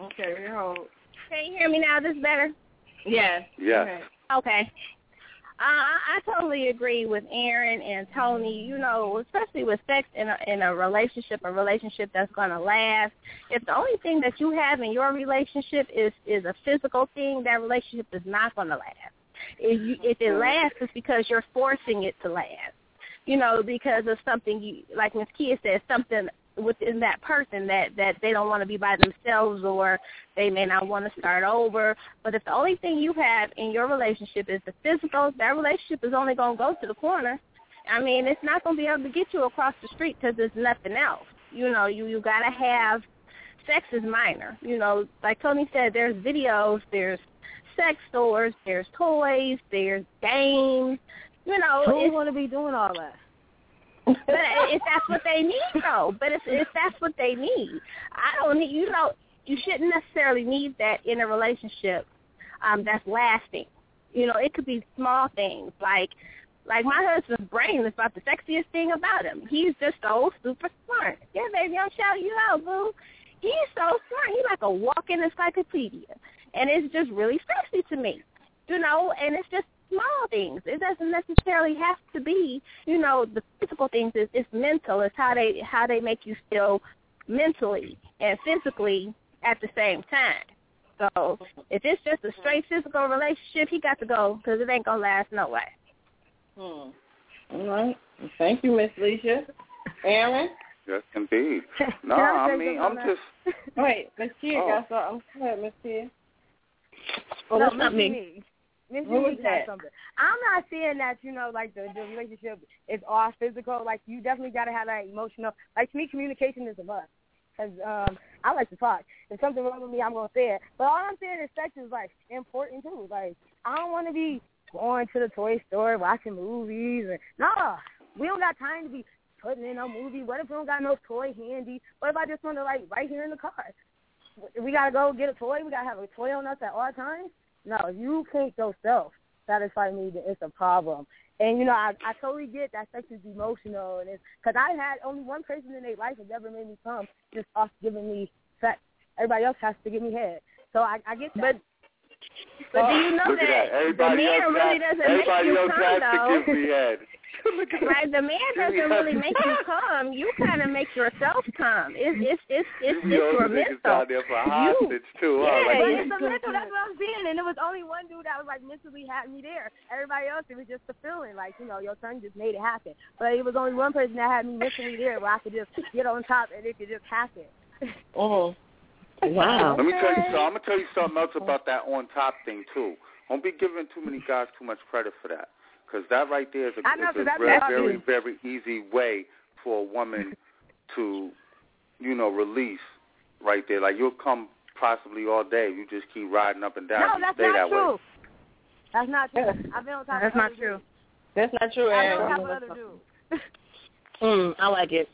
S4: Okay, hold.
S11: Can you hear me now? This better?
S4: Yes.
S3: Yes.
S4: Okay.
S11: Okay. Uh, I, I totally agree with Aaron and Tony. You know, especially with sex in a, in a relationship, a relationship that's going to last. If the only thing that you have in your relationship is, is a physical thing, that relationship is not going to last. If, you, if it lasts, it's because you're forcing it to last. You know, because of something, you, like Miz Kia said, something within that person that, that they don't want to be by themselves, or they may not want to start over. But if the only thing you have in your relationship is the physical, that relationship is only going to go to the corner. I mean, it's not going to be able to get you across the street because there's nothing else. You know, you, you got to have, sex is minor. You know, like Tony said, there's videos, there's sex stores, there's toys, there's games. You know,
S9: who want to be doing all that?
S11: But if that's what they need, though. But if, if that's what they need, I don't need. You know, you shouldn't necessarily need that in a relationship um, that's lasting. You know, it could be small things like, like my husband's brain is about the sexiest thing about him. He's just so super smart. Yeah, baby, I'm shouting you out, boo. He's so smart. He's like a walking encyclopedia, and it's just really sexy to me. You know, and it's just small things. It doesn't necessarily have to be, you know, the physical things. It's, it's mental. It's how they how they make you feel mentally and physically at the same time. So if it's just a straight physical relationship, he got to go because it ain't gonna last no way.
S4: Hmm. All right. Thank you, Miss Leisha. Aaron.
S3: Yes, indeed. No, I mean I'm just.
S4: Wait, Miss Kia
S3: oh.
S4: got something. Go ahead, Miss Kia.
S9: Oh,
S4: no,
S9: that's not me.
S4: me.
S9: Miss
S4: Who
S9: Lee
S4: is
S9: got
S4: that?
S9: something. I'm not saying that, you know, like the, the relationship is all physical. Like, you definitely got to have that emotional. Like, to me, communication is a must. Because um, I like to talk. If something wrong with me, I'm going to say it. But all I'm saying is sex is, like, important, too. Like, I don't want to be going to the toy store, watching movies. And, no, we don't got time to be putting in a movie. What if we don't got no toy handy? What if I just want to, like, right here in the car? We got to go get a toy? We got to have a toy on us at all times? No, you can't yourself satisfy me, then it's a problem. And, you know, I, I totally get that sex is emotional. And it's because I had only one person in their life that ever made me come just off giving me sex. Everybody else has to give me head. So I, I get that.
S11: But, but do you know
S3: Look
S11: that,
S3: that.
S11: the man really
S3: has,
S11: doesn't make you
S3: else
S11: come,
S3: has
S11: though?
S3: to give me head.
S11: Right, the man doesn't really make you come. You kind of make yourself come. It's it's it's it's, it's your mental.
S3: Out there for hostage too.
S11: Yeah,
S3: huh? Like,
S9: but it's the mental. That's what I'm saying. And it was only one dude that was like mentally had me there. Everybody else, it was just the feeling. Like, you know, your son just made it happen. But it was only one person that had me mentally there, where I could just get on top and it could just happen.
S4: Oh, wow.
S3: Let me tell you something. I'm gonna tell you something else about that on top thing too. Don't be giving too many guys too much credit for that. Because that right there is a,
S9: I know,
S3: is a
S9: that's
S3: very,
S9: what I
S3: very,
S9: do.
S3: very easy way for a woman to, you know, release right there. Like, you'll come possibly all day. You just keep riding up and down.
S9: No,
S3: you
S9: that's
S3: stay
S9: not
S3: that
S9: true.
S3: way.
S9: That's not true. I've been on top
S4: That's
S9: of
S4: not
S9: other
S4: true.
S9: dudes.
S4: That's not true,
S9: I've been on
S4: Aaron.
S9: top of other dudes.
S5: Mm, I like it.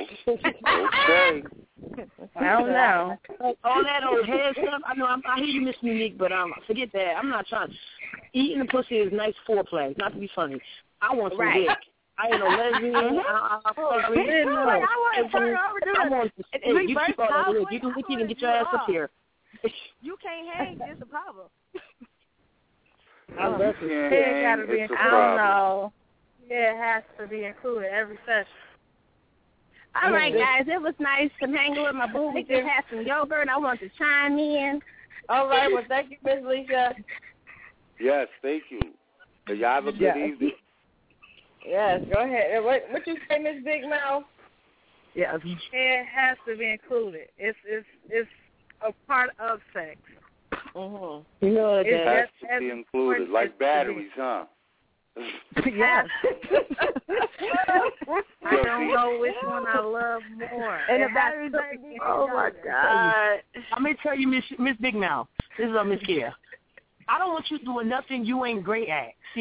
S3: Okay.
S5: I don't know. All that old head stuff, I know, I'm, I hear you, Miss Unique, but um, forget that. I'm not trying. Eating the pussy is nice foreplay, not to be funny. I want some
S11: Right.
S5: dick. I ain't no lesbian. I, I, I, I mean, no.
S9: Like, I want to turn over to
S5: I want to
S9: If
S5: hey,
S9: we
S5: you
S9: burst
S5: keep all that
S9: halfway,
S5: wood. You can,
S9: I
S5: we can
S9: wanna
S5: get
S9: do
S5: your
S9: it
S5: ass up
S9: all.
S5: here.
S9: You can't hang, it's a problem.
S5: I love it.
S10: It got to be
S3: It's a
S10: included.
S11: I don't know.
S10: Yeah, it has to be included every session.
S11: All right, guys, it was nice to hang with my boo. We just had some yogurt. I want to chime in.
S4: All right. Well, thank you, Miss Leisha.
S3: Yes, thank you. So y'all have a good
S4: Yeah.
S3: evening.
S4: Yes, go ahead. And What what you say, Miss Big Mouth?
S10: Yeah, it has to be included. It's it's it's a part of sex.
S4: Mhm.
S5: You know
S10: It's
S3: It
S5: that.
S3: has
S10: just
S3: to
S10: as
S3: be included,
S10: important
S3: like
S10: as to
S3: batteries, huh?
S10: Yes. I
S3: Yo,
S10: don't
S3: see-
S10: know which one I love more.
S9: And
S10: It
S9: the
S10: has
S9: batteries
S10: to
S9: ain't
S10: be-
S9: big.
S5: Oh my God! I'm gonna tell you, Miss Miss Big Mouth. This is uh, Miss Kia. I don't want you doing nothing you ain't great at. See,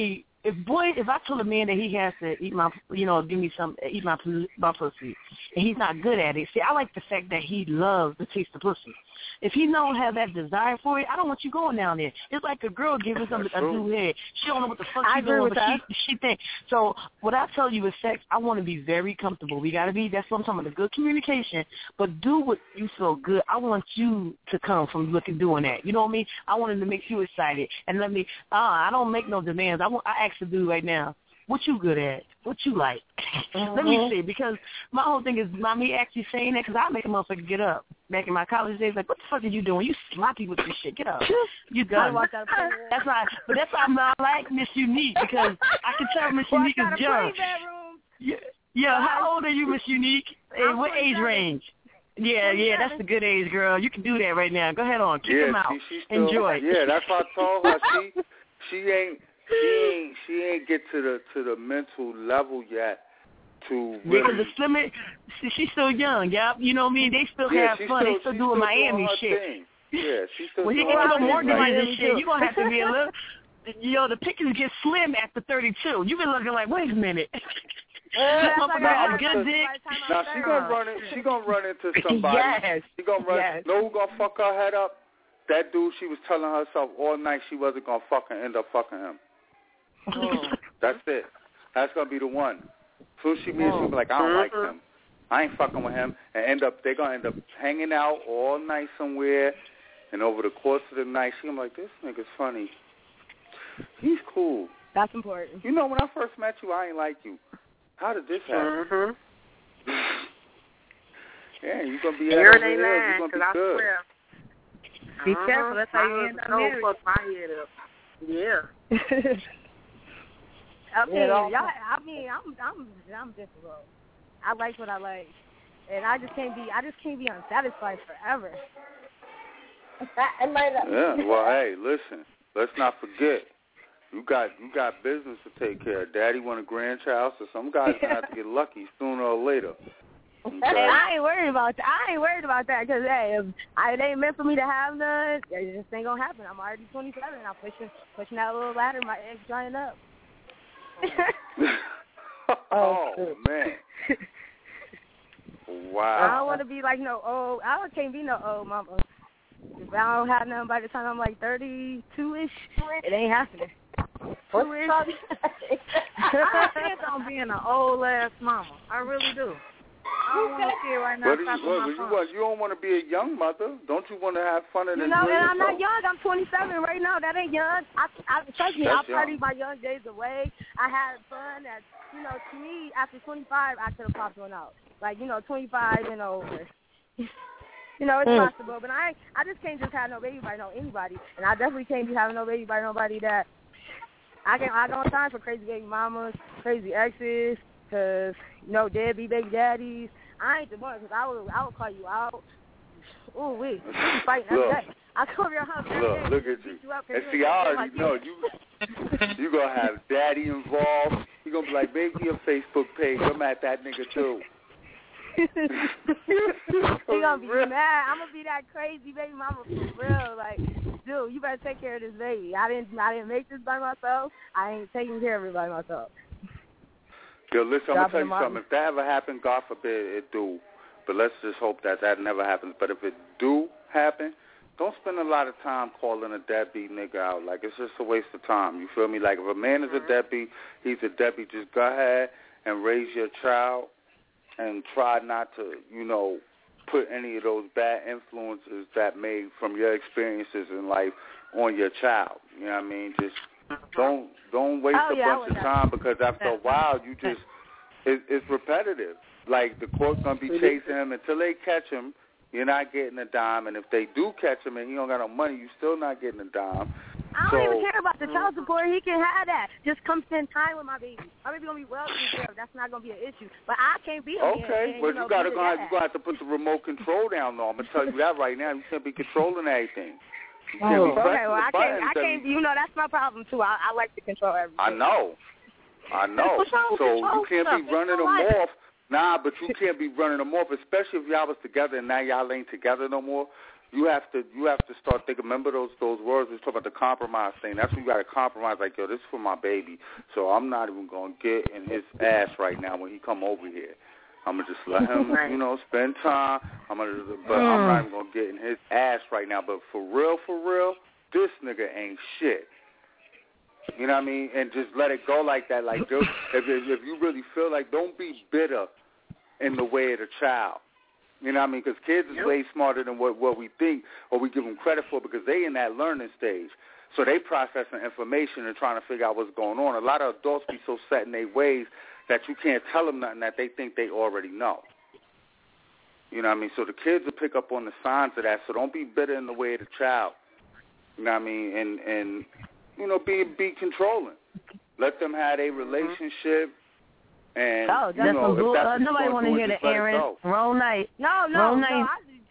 S5: if boy, if I tell a man that he has to eat my, you know, give me some, eat my my pussy, and he's not good at it. See, I like the fact that he loves the taste of pussy. If he don't have that desire for it, I don't want you going down there. It's like a girl giving something a dude head. She don't know what the fuck she's doing, but she, she think. So what I tell you is sex, I want to be very comfortable. We got to be, that's what I'm talking about, the good communication, but do what you feel good. I want you to come from looking, doing that. You know what I mean? I wanted to make you excited. And let me, uh, I don't make no demands. I, want, I ask the dude right now, what you good at? What you like? Mm-hmm. Let me see, because my whole thing is, my me actually saying that, because I make a motherfucker get up. Back in my college days, like, what the fuck are you doing? You sloppy with this shit. Get up. You done. That's why, but that's why I like Miss Unique, because I can tell Miss well, Unique is young. Yeah, yeah. How old are you, Miss Unique? And what age range? Yeah, yeah, that's a good age, girl. You can do that right now. Go ahead on. Kick
S3: yeah,
S5: him out.
S3: She, she still,
S5: Enjoy.
S3: Yeah, that's what I told her. She, she ain't. She ain't she ain't get to the to the mental level yet to really.
S5: Because the slimmer, she, she's still young, yeah. You know what I mean? They still
S3: yeah,
S5: have fun.
S3: Still,
S5: they still doing
S3: still
S5: Miami
S3: doing
S5: shit.
S3: Thing. Yeah, she's still
S5: when
S3: doing
S5: you get to the mortgages
S3: right.
S5: and shit, you're gonna have to be a little. You know, the pickings get slim after thirty-two. You've been looking like, wait a minute.
S3: Uh,
S5: like
S3: now,
S5: a good dick.
S3: now she gonna run it. She gonna run into somebody.
S5: Yes.
S3: She gonna run.
S5: Yes.
S3: Know who gonna fuck her head up? That dude. She was telling herself all night she wasn't gonna fuck and end up fucking him.
S5: Oh.
S3: That's it. That's gonna be the one. So she means she'll be like, I don't like him. I ain't fucking with him, and end up they're gonna end up hanging out all night somewhere, and over the course of the night, she gonna be like, this nigga's funny. He's cool.
S9: That's important.
S3: You know, when I first met you, I ain't like you. How did this happen?
S6: Mm-hmm.
S3: Yeah, you gonna be
S6: Here
S3: at
S6: they
S3: there.
S6: lying,
S3: You
S6: because
S3: gonna be
S6: I
S3: good.
S6: swear.
S10: Be
S6: uh-huh.
S10: careful. That's how you end up married.
S6: Fuck my head up. Yeah.
S9: I mean,
S10: Yeah,
S9: y'all, I mean, I'm, I'm, I'm difficult. I like what I like, and I just can't be, I just can't be unsatisfied forever.
S3: Yeah. Well, hey, listen. Let's not forget. You got you got business to take care of. Daddy want a grandchild, so some guys gonna have to get lucky sooner or later. Okay?
S9: And I ain't worried about that. I ain't worried about that because hey, if I, it ain't meant for me to have none, it just ain't gonna happen. I'm already twenty-seven. I'm pushing pushing that little ladder. My egg's drying up.
S3: Oh man! Wow.
S9: I don't want to be like no old. I can't be no old mama. If I don't have nothing by the time I'm like thirty-two-ish, it ain't happening.
S10: Two-ish. I think I'm being an old ass mama. I really do. I don't want to see it right now.
S3: But you, what, you, want, you don't want to be a young mother. Don't you want to have fun and
S9: you
S3: enjoy
S9: know, and
S3: yourself?
S9: I'm not young. I'm twenty-seven right now. That ain't young. I, I trust me. I
S3: That's
S9: partied
S3: young.
S9: my young days away. I had fun. That you know, to me, after twenty-five, I could have popped one out. Like you know, twenty-five and over. You know, it's
S10: Mm.
S9: possible, but I I just can't just have no baby by no anybody, and I definitely can't be having no baby by nobody that I can. I don't have time for crazy baby mamas, crazy exes, cause you know, deadbeat baby daddies. I ain't the one, cause I would I would call you out. Ooh, we we be fighting every day. I come over your house every
S3: Look,
S9: day.
S3: look at you.
S9: you up
S3: And
S9: you
S3: see,
S9: ain't
S3: I
S9: doing
S3: already
S9: like
S3: know
S9: this.
S3: you. You gonna have daddy involved. You gonna be like, make me a Facebook page. I'm at that nigga too.
S9: He gonna be mad. I'm gonna be that crazy baby mama for real. Like, dude, you better take care of this baby. I didn't, I didn't make this by myself. I ain't taking care of it by myself.
S3: Yo, listen, I'm
S9: Drop
S3: gonna tell
S9: them
S3: you
S9: off.
S3: something. If that ever happened, God forbid it do. But let's just hope that that never happens. But if it do happen, don't spend a lot of time calling a deadbeat nigga out. Like, it's just a waste of time. You feel me? Like, if a man is a deadbeat, he's a deadbeat. Just go ahead and raise your child and try not to, you know, put any of those bad influences that made from your experiences in life on your child. You know what I mean? Just don't don't waste
S9: Oh,
S3: a
S9: yeah,
S3: bunch of time because after a while you just it, it's repetitive. Like the court's gonna be chasing him until they catch him. You're not getting a dime, and if they do catch him and he don't got no money, you still not getting a dime.
S9: I don't
S3: so,
S9: even care about the child support. He can have that. Just come spend time with my baby. My baby gonna be well taken care of. That's not gonna be an issue. But I can't be a man.
S3: Okay,
S9: and,
S3: but
S9: you, know,
S3: you gotta
S9: be
S3: go.
S9: the
S3: Have,
S9: dad.
S3: you gonna have to put the remote control down. Though I'm gonna tell you that right now. You can't be controlling everything. You can't be
S9: Okay,
S3: pressing
S9: well
S3: the
S9: I can't. I
S3: buttons
S9: can't.
S3: every-
S9: You know that's my problem too. I, I like to control everything.
S3: I know. I know.
S9: What's wrong with
S3: So
S9: control
S3: you can't
S9: stuff?
S3: be running
S9: It's
S3: them
S9: so
S3: off. Nah, but you can't be running them off, especially if y'all was together and now y'all ain't together no more. you have to you have to start thinking. Remember those those words we talk about, the compromise thing. That's when you got to compromise. Like, yo, this is for my baby, so I'm not even gonna get in his ass right now when he come over here. I'm gonna just let him, you know, spend time. I'm gonna, but mm. I'm not even gonna get in his ass right now. But for real, for real, this nigga ain't shit. You know what I mean? And just let it go like that. Like, if if you really feel like, don't be bitter in the way of the child. You know what I mean? Because kids is way smarter than what, what we think or we give them credit for, because they in that learning stage. So they processing information and trying to figure out what's going on. A lot of adults be so set in their ways that you can't tell them nothing that they think they already know. You know what I mean? So the kids will pick up on the signs of that. So don't be bitter in the way of the child. You know what I mean? And, and you know, be be controlling. Let them have a relationship. And,
S5: oh, that's
S3: you know,
S5: some bull. Uh, nobody want to hear the Aaron. Wrong night.
S9: No, no,
S5: wrong
S9: no.
S5: night.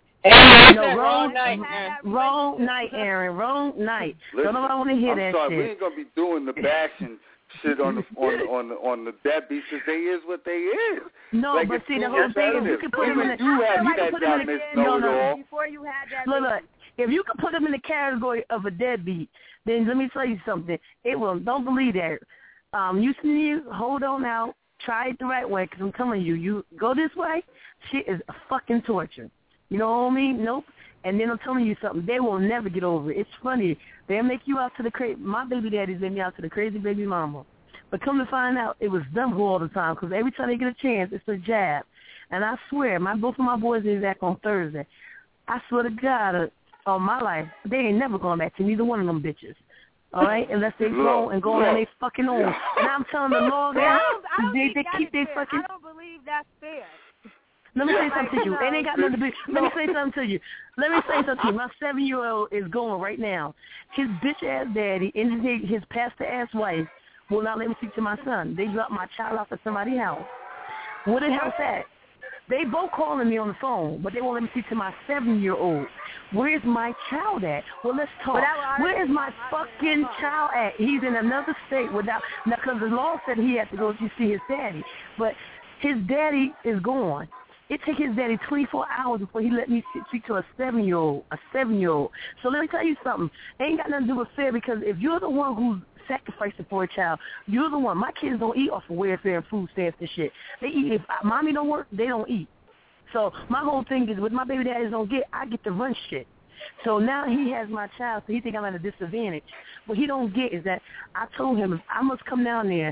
S9: I
S5: No, wrong, wrong night, wrong night, Aaron. Wrong night.
S3: Listen,
S5: Don't nobody want to hear
S3: I'm
S5: that
S3: sorry,
S5: shit.
S3: We ain't gonna be doing the bashing shit on the on the on the on the deadbeats, because they is what they is.
S5: No,
S3: like,
S5: but see, the whole thing is you can put them in the.
S3: You have
S5: you
S3: that
S5: put them in the
S3: no,
S5: no,
S9: before you had that.
S5: Look, look. If you can put them in the category of a deadbeat, then let me tell you something. It will. Don't believe that. Um, you see, hold on out. Try it the right way, because I'm telling you, you go this way, shit is a fucking torture. You know what I mean? Nope. And then I'm telling you something, they will never get over it. It's funny. They'll make you out to the crazy, my baby daddies made me out to the crazy baby mama. But come to find out, it was them who all the time, because every time they get a chance, it's a jab. And I swear, my both of my boys is back on Thursday. I swear to God, uh, on my life, they ain't never going back to neither one of them bitches. All right, unless they go and go on they fucking own. And I'm telling the Lord,
S9: I don't, I don't
S5: they,
S9: think
S5: they
S9: that
S5: keep
S9: is
S5: their
S9: fair.
S5: fucking.
S9: I don't believe that's fair.
S5: Let me say something to you. It ain't got nothing to do. Let me say something to you. Let me say something to you. My seven-year-old is going right now. His bitch-ass daddy and his, his pastor-ass wife will not let me speak to my son. They dropped my child off at somebody's house. Where the hell's that? They both calling me on the phone, but they won't let me speak to my seven-year-old. Where's my child at? Well, let's talk. Where is my fucking child at? He's in another state without, now, because the law said he had to go to see his daddy. But his daddy is gone. It took his daddy twenty-four hours before he let me speak to a seven-year-old, a seven-year-old. So let me tell you something. It ain't got nothing to do with fair, because if you're the one who's sacrificing for a child, you're the one. My kids don't eat off of welfare and food stamps and shit. They eat. If mommy don't work, they don't eat. So my whole thing is, with my baby daddies don't get, I get to run shit. So now he has my child, so he think I'm at a disadvantage. What he don't get is that I told him, if I must come down there,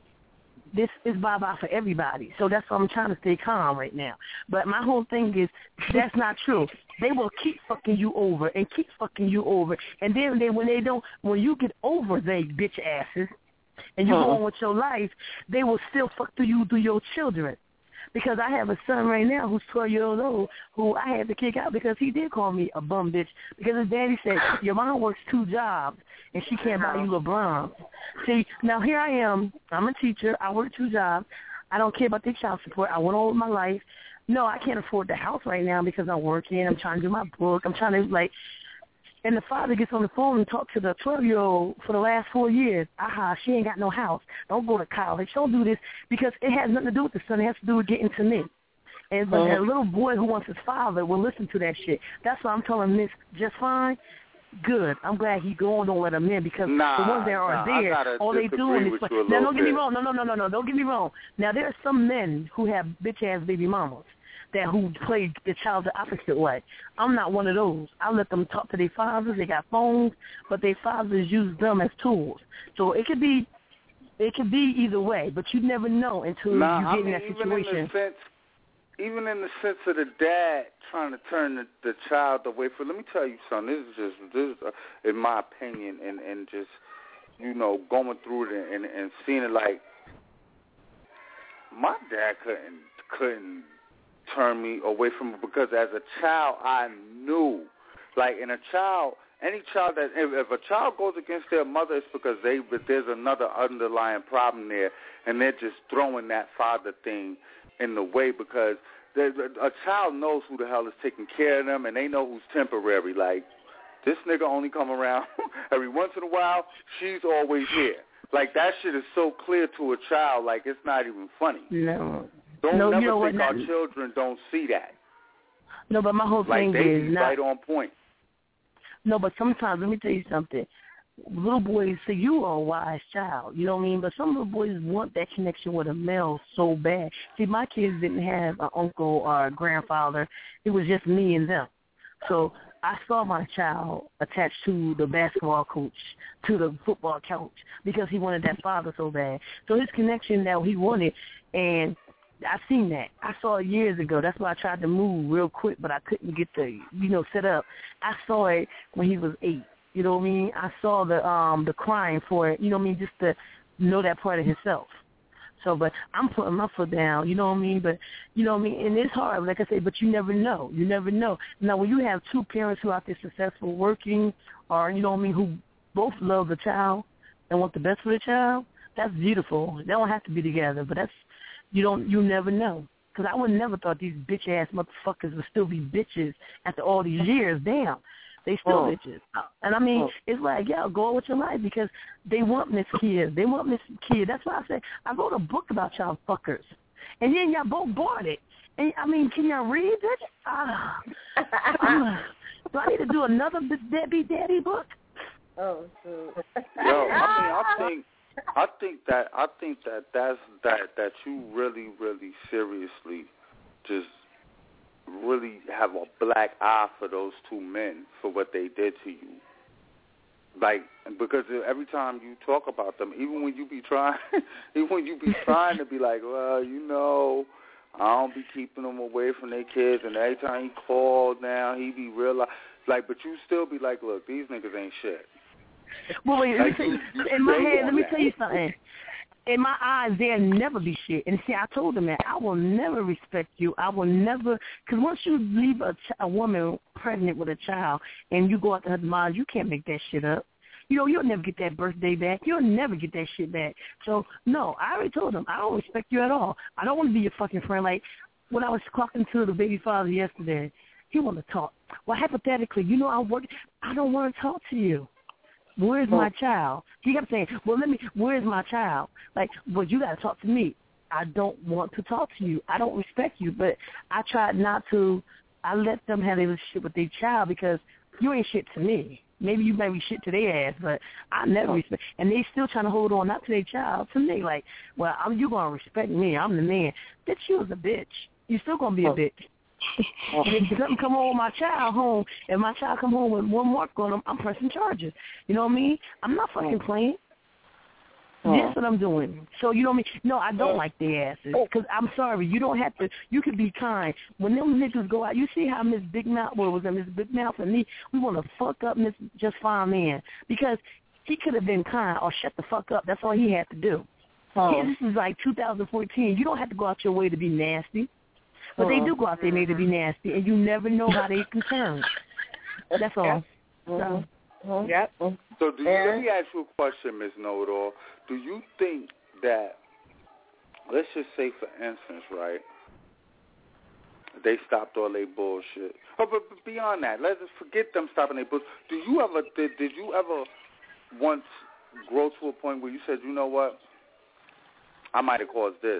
S5: this is bye-bye for everybody. So that's why I'm trying to stay calm right now. But my whole thing is, that's not true. They will keep fucking you over and keep fucking you over. And then they, when they don't, when you get over they bitch asses and you huh. go on with your life, they will still fuck through you through your children. Because I have a son right now who's twelve years old who I had to kick out because he did call me a bum bitch. Because his daddy said, your mom works two jobs and she can't buy you LeBron. See, now here I am. I'm a teacher. I work two jobs. I don't care about the child support. I went on with my life. No, I can't afford the house right now because I'm working. I'm trying to do my book. I'm trying to, like, and the father gets on the phone and talks to the twelve-year-old for the last four years. Aha, she ain't got no house. Don't go to college. Don't do this, because it has nothing to do with the son. It has to do with getting to me. And but uh-huh. that little boy who wants his father will listen to that shit. That's why I'm telling Miss just fine. Good. I'm glad he going. Don't let him in, because
S3: nah,
S5: the ones that are
S3: nah,
S5: there, all they doing is. Now, don't get me wrong. No, no, no, no, no. Don't get me wrong. Now, there are some men who have bitch-ass baby mamas that who play the child the opposite way. I'm not one of those. I let them talk to their fathers. They got phones, but their fathers use them as tools. So it could be, it could be either way, but you never know until
S3: nah,
S5: you get
S3: I mean,
S5: in that situation.
S3: Even in, the sense, even in the sense of the dad trying to turn the, the child away from. Let me tell you something. This is just, this is, uh, in my opinion, and, and just, you know, going through it and, and seeing it like, my dad couldn't couldn't. turn me away from it, because as a child I knew, like, in a child, any child that if, if a child goes against their mother, it's because they but there's another underlying problem there, and they're just throwing that father thing in the way, because a child knows who the hell is taking care of them, and they know who's temporary. Like, this nigga only come around every once in a while. She's always here. Like, that shit is so clear to a child, like, it's not even funny.
S5: No.
S3: Don't
S5: no,
S3: never
S5: you know
S3: think
S5: what,
S3: our
S5: not,
S3: children don't see that.
S5: No, but my whole
S3: like
S5: thing
S3: they
S5: is
S3: be
S5: not
S3: right on point.
S5: No, but sometimes, let me tell you something. Little boys, say you are a wise child, you know what I mean? But some little boys want that connection with a male so bad. See, my kids didn't have an uncle or a grandfather. It was just me and them. So I saw my child attached to the basketball coach, to the football coach, because he wanted that father so bad. So his connection that he wanted, and I seen that. I saw it years ago. That's why I tried to move real quick, but I couldn't get the, you know, set up. I saw it when he was eight. You know what I mean? I saw the um the crying for it. You know what I mean? Just to know that part of himself. So, but I'm putting my foot down. You know what I mean? But you know what I mean? And it's hard, like I say. But you never know. You never know. Now, when you have two parents who are out there successful, working, or you know what I mean, who both love the child and want the best for the child, that's beautiful. They don't have to be together, but that's you don't you never know. Because I would never thought these bitch ass motherfuckers would still be bitches after all these years. Damn. They still oh. bitches. And I mean, oh. it's like, yo, go on with your life because they want Miss Kid. They want Miss Kid. That's why I say I wrote a book about y'all fuckers. And then y'all both bought it. And I mean, can y'all read it? Uh, uh, do I need to do another Debbie Daddy book?
S4: Oh, shoot.
S3: Yo, I mean, I think, I think that, I think that that's that that you really, really seriously just. really have a black eye for those two men for what they did to you. Like, because every time you talk about them, even when you be trying, even when you be trying to be like, well, you know, I don't be keeping them away from their kids, and every time he called now, he be real, like, but you still be like, look, these niggas ain't shit.
S5: Well, wait,
S3: like,
S5: let me
S3: you,
S5: tell you,
S3: you
S5: in my head, let me
S3: that.
S5: tell you something. In my eyes, they'll never be shit. And see, I told them that I will never respect you. I will never, because once you leave a, ch- a woman pregnant with a child and you go out to her demise, you can't make that shit up. You know, you'll never get that birthday back. You'll never get that shit back. So, no, I already told them, I don't respect you at all. I don't want to be your fucking friend. Like, when I was talking to the baby father yesterday, he wanted to talk. Well, hypothetically, you know, I work, I don't want to talk to you. Where's my child? He kept saying, well, let me, where's my child? Like, well, you got to talk to me. I don't want to talk to you. I don't respect you. But I tried not to, I let them have a relationship with their child because you ain't shit to me. Maybe you might be shit to their ass, but I never respect. And they still trying to hold on, not to their child, to me. Like, well, I'm, you going to respect me. I'm the man. Bitch, you was a bitch. You still going to be a bitch. And if you come home with my child home, if my child come home with one mark on them, I'm pressing charges. You know what I mean? I'm not fucking playing. That's what I'm doing. So, you know what I mean? No, I don't like their asses. Because I'm sorry, you don't have to, you can be kind. When them niggas go out, you see how Miss Big Mouth, what was it, Miss Big Mouth and me, we want to fuck up Miss Just Fine Man. Because he could have been kind or shut the fuck up. That's all he had to do. Oh. Hey, this is like two thousand fourteen. You don't have to go out your way to be nasty. But they do go out there to be nasty, and you never know how they can turn. That's all. So,
S4: mm-hmm. Yep.
S3: So do you, let me ask you a question, Miz Know-It-All. Do you think that, let's just say for instance, right, they stopped all their bullshit. Oh, but, but beyond that, let's just forget them stopping their bullshit. Do you ever, did, did you ever once grow to a point where you said, you know what, I might have caused this?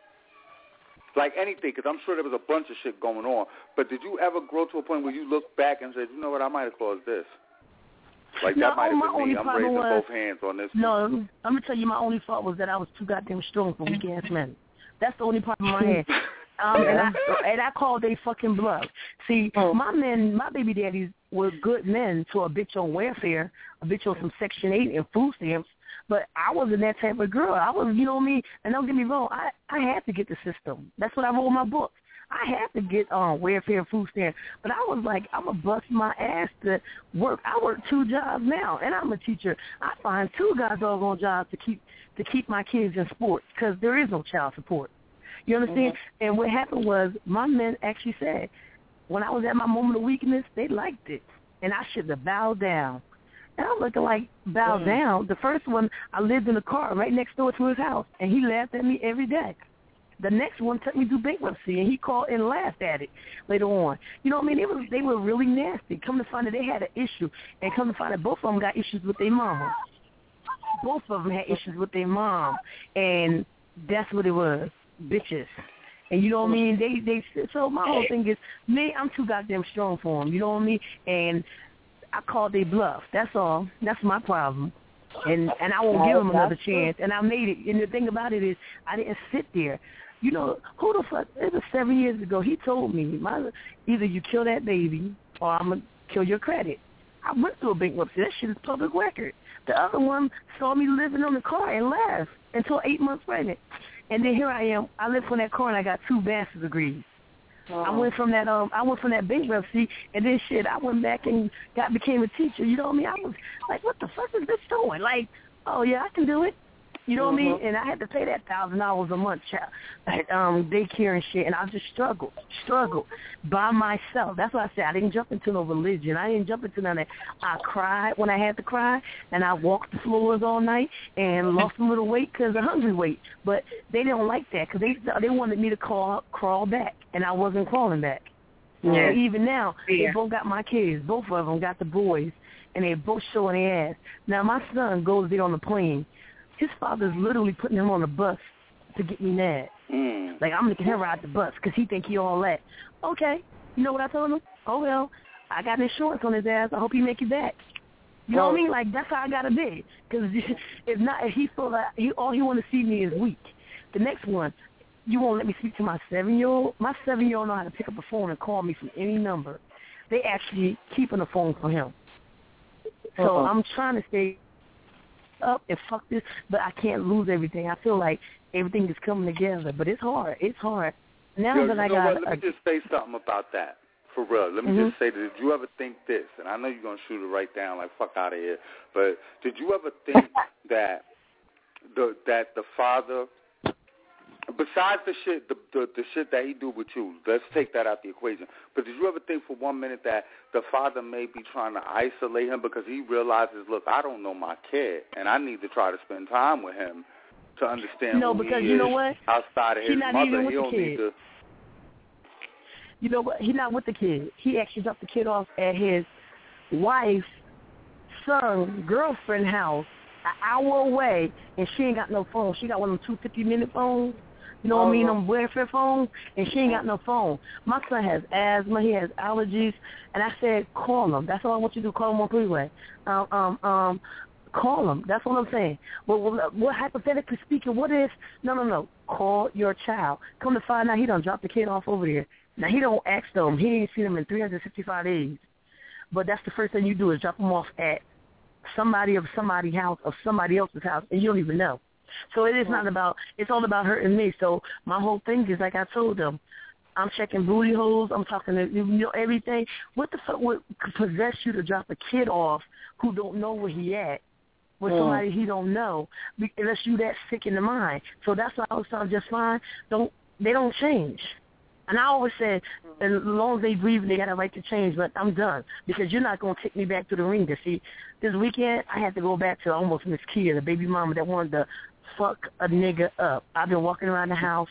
S3: Like anything, because I'm sure there was a bunch of shit going on. But did you ever grow to a point where you looked back and said, you know what, I might have caused this? Like,
S5: no,
S3: that might have been me. I'm raising
S5: was,
S3: both hands on this.
S5: No, one. I'm going to tell you my only fault was that I was too goddamn strong for weak-ass men. That's the only problem I had. Um, and, I, and I called they fucking bluff. See, oh. my men, my baby daddies were good men to a bitch on welfare, a bitch on some Section eight and food stamps. But I wasn't that type of girl. I was, you know what I mean? And don't get me wrong, I, I had to get the system. That's what I wrote in my book. I had to get um, welfare and food stamps. But I was like, I'm going to bust my ass to work. I work two jobs now, and I'm a teacher. I find two guys doggone jobs to keep to keep my kids in sports because there is no child support. You understand? Mm-hmm. And what happened was my men actually said, when I was at my moment of weakness, they liked it. And I should have bowed down. And I'm looking like, bow mm. down. The first one, I lived in a car right next door to his house, and he laughed at me every day. The next one took me to bankruptcy, and he called and laughed at it later on. You know what I mean? They were, they were really nasty. Come to find out they had an issue, and come to find out both of them got issues with their mama. Both of them had issues with their mom, and that's what it was, bitches. And you know what I mean? They they so my whole thing is, me, I'm too goddamn strong for them. You know what I mean? And I called they bluff. That's all. That's my problem. And and I won't give them another chance. And I made it. And the thing about it is, I didn't sit there. You know, who the fuck? It was seven years ago. He told me, my, either you kill that baby or I'm going to kill your credit. I went through a bankruptcy. That shit is public record. The other one saw me living on the car and laughed until eight months pregnant. And then here I am. I lived from that car and I got two master's degrees. Oh. I went from that um I went from that bankruptcy and then shit I went back and got became a teacher. You know what I mean? I was like, what the fuck is this doing? Like, oh yeah, I can do it. You know mm-hmm. what I mean? And I had to pay that thousand dollars a month, child, at um, daycare and shit. And I just struggled, struggled by myself. That's why I said I didn't jump into no religion. I didn't jump into none of that. I cried when I had to cry, and I walked the floors all night and lost a little weight because of hungry weight. But they didn't like that because they they wanted me to crawl crawl back, and I wasn't crawling back. Yeah. And even now, yeah. they both got my kids. Both of them got the boys, and they both showing their ass. Now my son goes there on the plane. His father's literally putting him on a bus to get me mad. Mm. Like, I'm making him ride the bus because he think he all that. Okay. You know what I told him? Oh, well, I got insurance on his ass. I hope he make it back. You know what I mean? Like, that's how I got to be. Because if not, if he feel like he, all he want to see me is weak. The next one, you won't let me speak to my seven-year-old? My seven-year-old know how to pick up a phone and call me from any number. They actually keeping the phone for him. So uh-huh. I'm trying to stay up and fuck this, but I can't lose everything. I feel like everything is coming together, but it's hard. It's hard. Now
S3: Yo,
S5: that
S3: you
S5: I
S3: know
S5: got,
S3: what? Let me
S5: a,
S3: just say something about that, for real. Let me
S5: mm-hmm.
S3: just say that. Did you ever think this? And I know you're gonna shoot it right down, like fuck out of here. But did you ever think that the that the father, besides the shit, the, the the shit that he do with you, let's take that out the equation. But did you ever think for one minute that the father may be trying to isolate him because he realizes, look, I don't know my kid, and I need to try to spend time with him to understand
S5: no,
S3: who
S5: because
S3: he
S5: you
S3: is
S5: know what?
S3: outside of his
S5: he not
S3: mother.
S5: Even with
S3: he don't
S5: the kid.
S3: need to.
S5: You know what? He's not with the kid. He actually dropped the kid off at his wife's son girlfriend house, an hour away, and she ain't got no phone. She got one of them two fifty-minute phones. You know what I mean? Them welfare phones, and she ain't got no phone. My son has asthma. He has allergies, and I said, call him. That's all I want you to do. Call him on three-way. Um, um, um, call him. That's what I'm saying. Well, what, what hypothetically speaking, what if? No, no, no. Call your child. Come to find out, he done dropped the kid off over there. Now he don't ask them. He ain't seen them in three hundred sixty-five days. But that's the first thing you do is drop them off at somebody of somebody's house or somebody else's house, and you don't even know. So it is not about, it's all about hurting me. So my whole thing is, like I told them, I'm checking booty holes. I'm talking to, you know, everything. What the fuck would possess you to drop a kid off who don't know where he at with mm. somebody he don't know, unless you that sick in the mind? So that's why I was talking just fine. Don't, they don't change. And I always said, as long as they breathe, they got a right to change, but I'm done because you're not going to take me back to the ring. To see, this weekend, I had to go back to almost Miss Kia, the baby mama that wanted to fuck a nigga up. I've been walking around the house.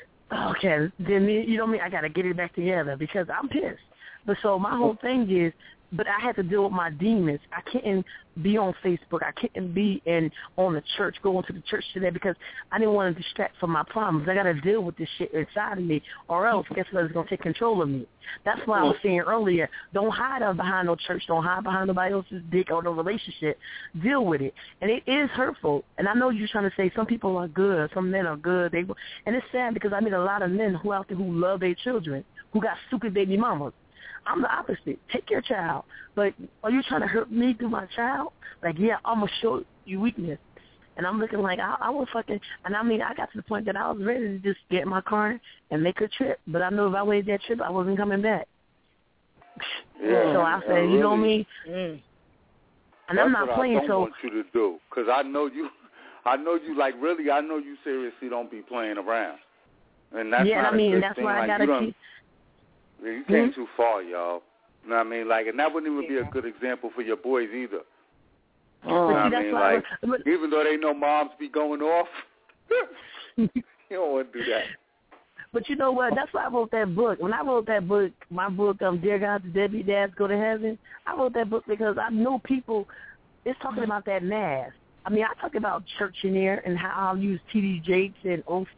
S5: Okay, then me, you know what I mean? I got to get it back together because I'm pissed. But so my whole thing is, but I had to deal with my demons. I couldn't be on Facebook. I couldn't be in on the church, going to the church today because I didn't want to distract from my problems. I got to deal with this shit inside of me, or else guess what? It's going to take control of me. That's why I was saying earlier, don't hide behind no church. Don't hide behind nobody else's dick or no relationship. Deal with it. And it is hurtful. And I know you're trying to say some people are good, some men are good. They And it's sad because I meet a lot of men who out there who love their children, who got stupid baby mamas. I'm the opposite. Take your child. But are you trying to hurt me through my child? Like, yeah, I'm going to show you weakness. And I'm looking like, I, I was fucking, and I mean, I got to the point that I was ready to just get in my car and make a trip. But I knew if I waited that trip, I wasn't coming back.
S3: Yeah,
S5: so I said,
S3: really,
S5: you know what I mean? Mm. And I'm not playing,
S3: so. That's what I don't
S5: so,
S3: want you to do. Because I know you, I know you, like, really, I know you seriously don't be playing around. And that's
S5: yeah,
S3: not
S5: I mean,
S3: a good
S5: that's
S3: thing.
S5: why
S3: like,
S5: I got to keep.
S3: You came
S5: mm-hmm.
S3: too far, y'all. You know what I mean? Like, and that wouldn't even be a good example for your boys either.
S5: Oh.
S3: You know what
S5: See,
S3: I
S5: that's
S3: mean?
S5: why
S3: Like,
S5: I was,
S3: even though they know moms be going off, you don't want to do that.
S5: But you know what? That's why I wrote that book. When I wrote that book, my book, um, Dear God, the Deadbeat Dads Go to Heaven, I wrote that book because I know people, it's talking about that mask. I mean, I talk about church in there and how I'll use T D Jakes and Oath,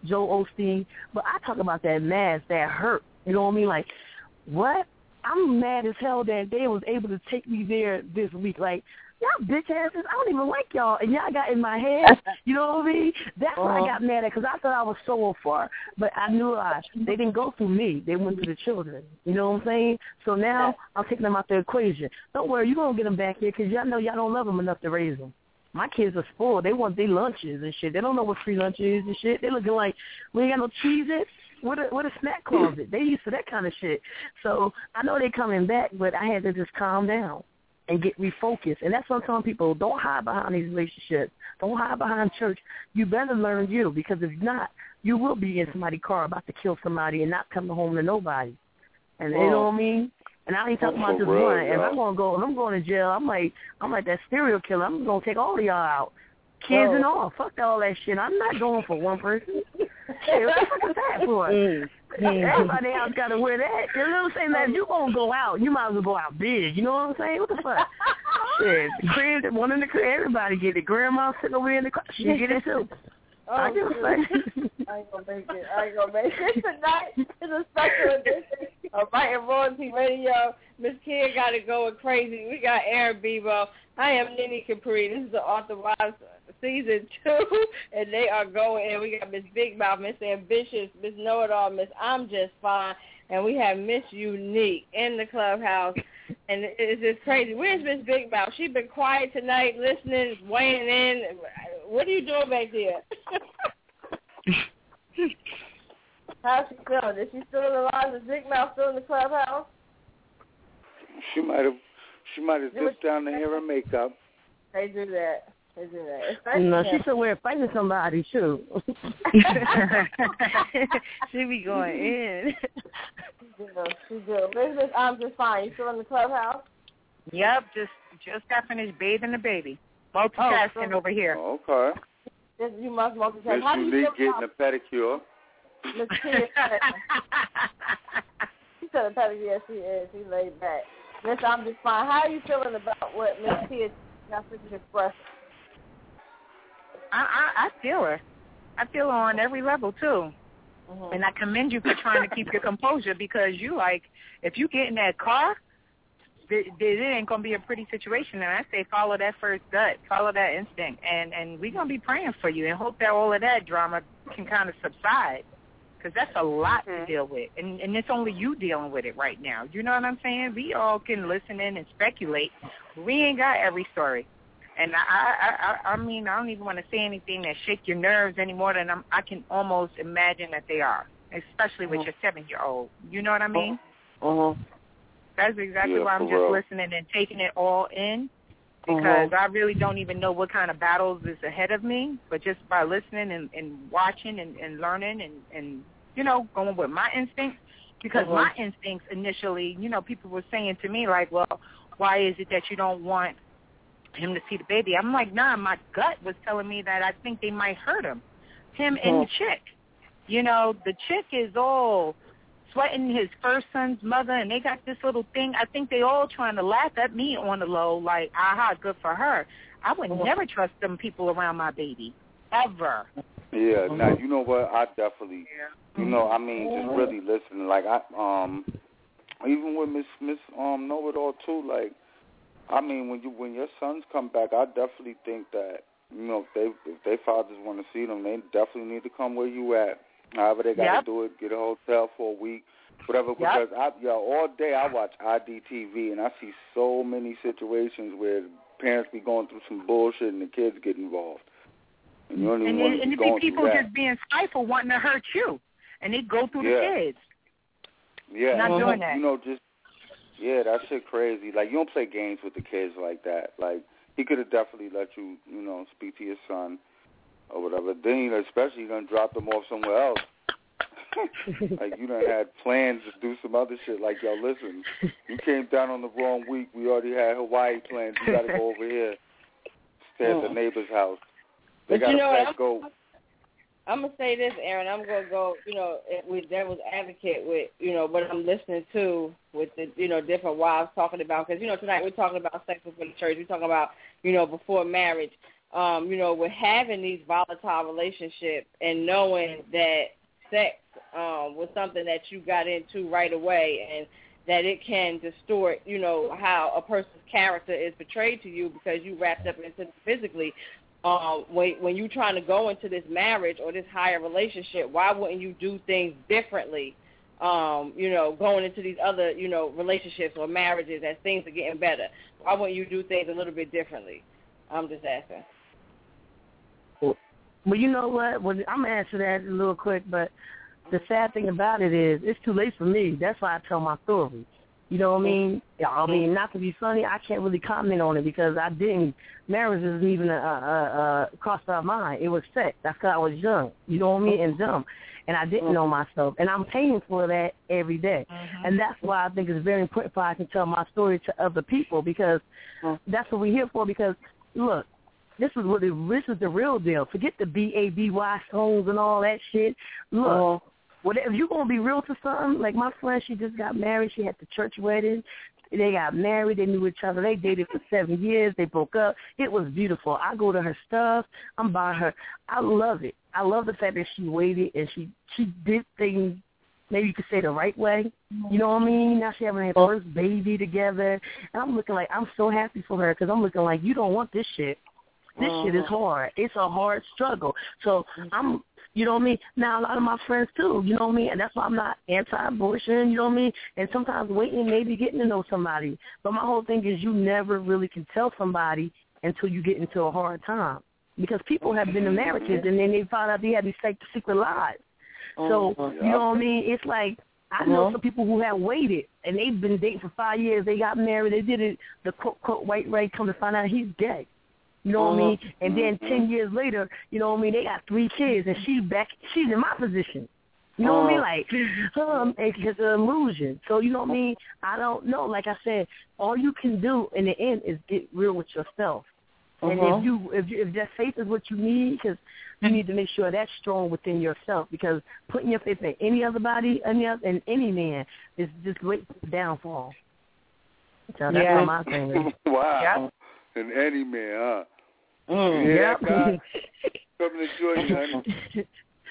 S5: Joel Osteen, but I talk about that mad, that hurt. You know what I mean? Like, what? I'm mad as hell that they was able to take me there this week. Like, y'all bitch asses, I don't even like y'all, and y'all got in my head. You know what I mean? That's uh-huh. what I got mad at, because I thought I was so far, but I knew I, they didn't go through me. They went through the children. You know what I'm saying? So now I'm taking them out the equation. Don't worry, you're going to get them back here, because y'all know y'all don't love them enough to raise them. My kids are spoiled. They want their lunches and shit. They don't know what free lunch is and shit. They looking like, we ain't got no Cheez-Its. What a, what a snack closet. They used to that kind of shit. So I know they're coming back, but I had to just calm down and get refocused. And that's what I'm telling people. Don't hide behind these relationships. Don't hide behind church. You better learn you, because if not, you will be in somebody's car about to kill somebody and not come home to nobody. And well, you know what I mean? And I ain't talking about just one. If I'm gonna go, if I'm going to jail, I'm like, I'm like that serial killer. I'm gonna take all of y'all out, kids oh. and all. Fuck all that shit. I'm not going for one person. Hey, what the fuck is that for? Mm. Everybody else got to wear that. You know what I'm saying? That if you gonna go out, you might as well go out big. You know what I'm saying? What the fuck? Shit, the crib, one in the crib. Everybody get it. Grandma sitting over in the car. She get it too.
S4: Oh, I give a fuck. I ain't gonna make it. I ain't gonna make it tonight. It's a special edition of Right and Royalty Radio. Miss Kia got it going crazy. We got Aaron Bebo. I am Nene Capri. This is the Arthur Wives season two, and they are going. And we got Miss Big Mouth, Miss Ambitious, Miss Know It All, Miss I'm Just Fine, and we have Miss Unique in the clubhouse. And it's just crazy. Where's Miss Big Mouth? She's been quiet tonight, listening, weighing in. What are you doing back there? How's she feeling? Is she still in the lines? Is Big Mouth still in the clubhouse?
S3: She might have. She might have dipped down to hair and makeup.
S4: They do that. They do that. Especially
S5: no, she's somewhere fighting somebody too.
S4: She be going in. She do. She do. Miss I'm Just Fine. You still in the clubhouse?
S7: Yep. Just just got finished bathing the baby. Multitasking oh, so, over here.
S3: Okay.
S4: This, you must multitask.
S3: Miss Unique getting a pedicure.
S4: Miss Tia. She said a pedicure. She is. She laid back. Miss I'm Just Fine. How are you feeling about what Miss Tia got to express?
S7: I, I, I feel her. I feel her on every level, too. Mm-hmm. And I commend you for trying to keep your composure, because you, like, if you get in that car, it, it ain't going to be a pretty situation. And I say follow that first gut, follow that instinct. And, and we're going to be praying for you and hope that all of that drama can kind of subside, because that's a lot mm-hmm. to deal with. And, and it's only you dealing with it right now. You know what I'm saying? We all can listen in and speculate. We ain't got every story. And I, I, I, I mean, I don't even want to say anything that shake your nerves any more than I'm, I can almost imagine that they are, especially with uh-huh. your seven-year-old. You know what I mean?
S3: Uh-huh.
S7: That's exactly
S3: yeah,
S7: why I'm just
S3: real. listening
S7: and taking it all in, because uh-huh. I really don't even know what kind of battles is ahead of me. But just by listening and, and watching and, and learning and, and, you know, going with my instincts, because uh-huh. my instincts initially, you know, people were saying to me, like, well, why is it that you don't want him to see the baby? I'm like, nah, my gut was telling me that I think they might hurt him, him and the chick. You know, the chick is all sweating his first son's mother, and they got this little thing. I think they all trying to laugh at me on the low, like, aha, good for her. I would mm-hmm. never trust them people around my baby, ever.
S3: Yeah, now, you know what, I definitely, yeah. you know, I mean, just really listening. Like, I, um, even with Miss Miss um Know It All, too, like, I mean, when you when your sons come back, I definitely think that, you know, if they if their fathers want to see them, they definitely need to come where you at. However they got to yep. do it, get a hotel for a week, whatever. Yep. Because I, yo, all day I watch I D T V, and I see so many situations where parents be going through some bullshit and the kids get involved. And you don't even
S7: and
S3: want
S7: it,
S3: to
S7: and
S3: be
S7: it
S3: going
S7: be people
S3: through that.
S7: just being spiteful, wanting to hurt you, and they go through
S3: yeah.
S7: the kids.
S3: Yeah,
S7: not
S3: mm-hmm.
S7: doing that.
S3: You know, just. Yeah, that shit crazy. Like, you don't play games with the kids like that. Like, he could have definitely let you, you know, speak to your son or whatever. Then, you know, especially you done dropped them off somewhere else. Like, you done had plans to do some other shit. Like, yo, listen, you came down on the wrong week. We already had Hawaii plans. You got to go over here, stay at the neighbor's house. They got
S4: you know
S3: a pet goat.
S4: I'm going to say this, Aaron. I'm going to go, you know, with devil's advocate with, you know, what I'm listening to with the, you know, different wives talking about. Because, you know, tonight we're talking about sex before the church. We're talking about, you know, before marriage. um, you know, with having these volatile relationships and knowing that sex um, was something that you got into right away and that it can distort, you know, how a person's character is portrayed to you because you wrapped up into it physically. Um, when, when you're trying to go into this marriage or this higher relationship, why wouldn't you do things differently, um, you know, going into these other, you know, relationships or marriages as things are getting better? Why wouldn't you do things a little bit differently? I'm just asking.
S5: Well, you know what? Well, I'm going to answer that a little quick, but the sad thing about it is it's too late for me. That's why I tell my story. You know what I mean? I mean, not to be funny, I can't really comment on it because I didn't. Marriage isn't even a, a, a crossed my mind. It was sex. That's because I was young. You know what I mean? And dumb. And I didn't know myself. And I'm paying for that every day. Mm-hmm. And that's why I think it's very important for I can tell my story to other people because that's what we're here for. Because, look, this is what it, this is the real deal. Forget the B A B Y songs and all that shit. Look. Uh-huh. Well, if you're going to be real to something, like my friend, she just got married. She had the church wedding. They got married. They knew each other. They dated for seven years. They broke up. It was beautiful. I go to her stuff. I'm buying her. I love it. I love the fact that she waited and she, she did things, maybe you could say the right way. You know what I mean? Now she having her first baby together. And I'm looking like, I'm so happy for her because I'm looking like, you don't want this shit. This uh-huh. shit is hard. It's a hard struggle. So I'm, you know what I mean? Now, a lot of my friends, too, you know what I mean? And that's why I'm not anti-abortion, you know what I mean? And sometimes waiting, maybe getting to know somebody. But my whole thing is you never really can tell somebody until you get into a hard time. Because people have been in marriages, and then they find out they have these secret lives. So, uh-huh. you know what I mean? It's like, I know uh-huh. some people who have waited, and they've been dating for five years. They got married. They did it, the quote-quote white right, come to find out he's gay. You know what I mean? And then ten years later, you know what I mean, they got three kids, and she's back, she's in my position. You know what I mean? Like, um, it's an illusion. So, you know what I mean? I don't know. Like I said, all you can do in the end is get real with yourself. Uh-huh. And if you, if, you, if that faith is what you need, because you need to make sure that's strong within yourself, because putting your faith in any other body, any other, in any man, is just great downfall. So that's
S3: yeah.
S5: what my thing is.
S3: Wow. Yep. In any man, huh?
S5: Mm,
S3: yeah,
S5: yep.
S3: Come to join you, honey.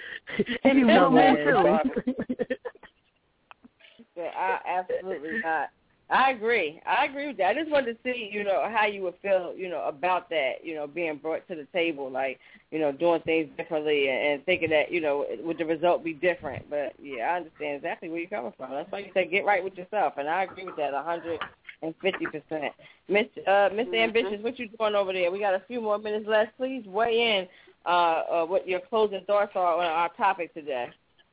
S5: Any woman too.
S4: Yeah, I absolutely not. I agree. I agree with that. I just wanted to see, you know, how you would feel, you know, about that, you know, being brought to the table, like, you know, doing things differently and, and thinking that, you know, would the result be different? But yeah, I understand exactly where you're coming from. That's why you say get right with yourself, and I agree with that a hundred and fifty percent. Miss uh, Mister Ambitious, what you doing over there? We got a few more minutes left. Please weigh in uh, uh, what your closing thoughts are on our topic today.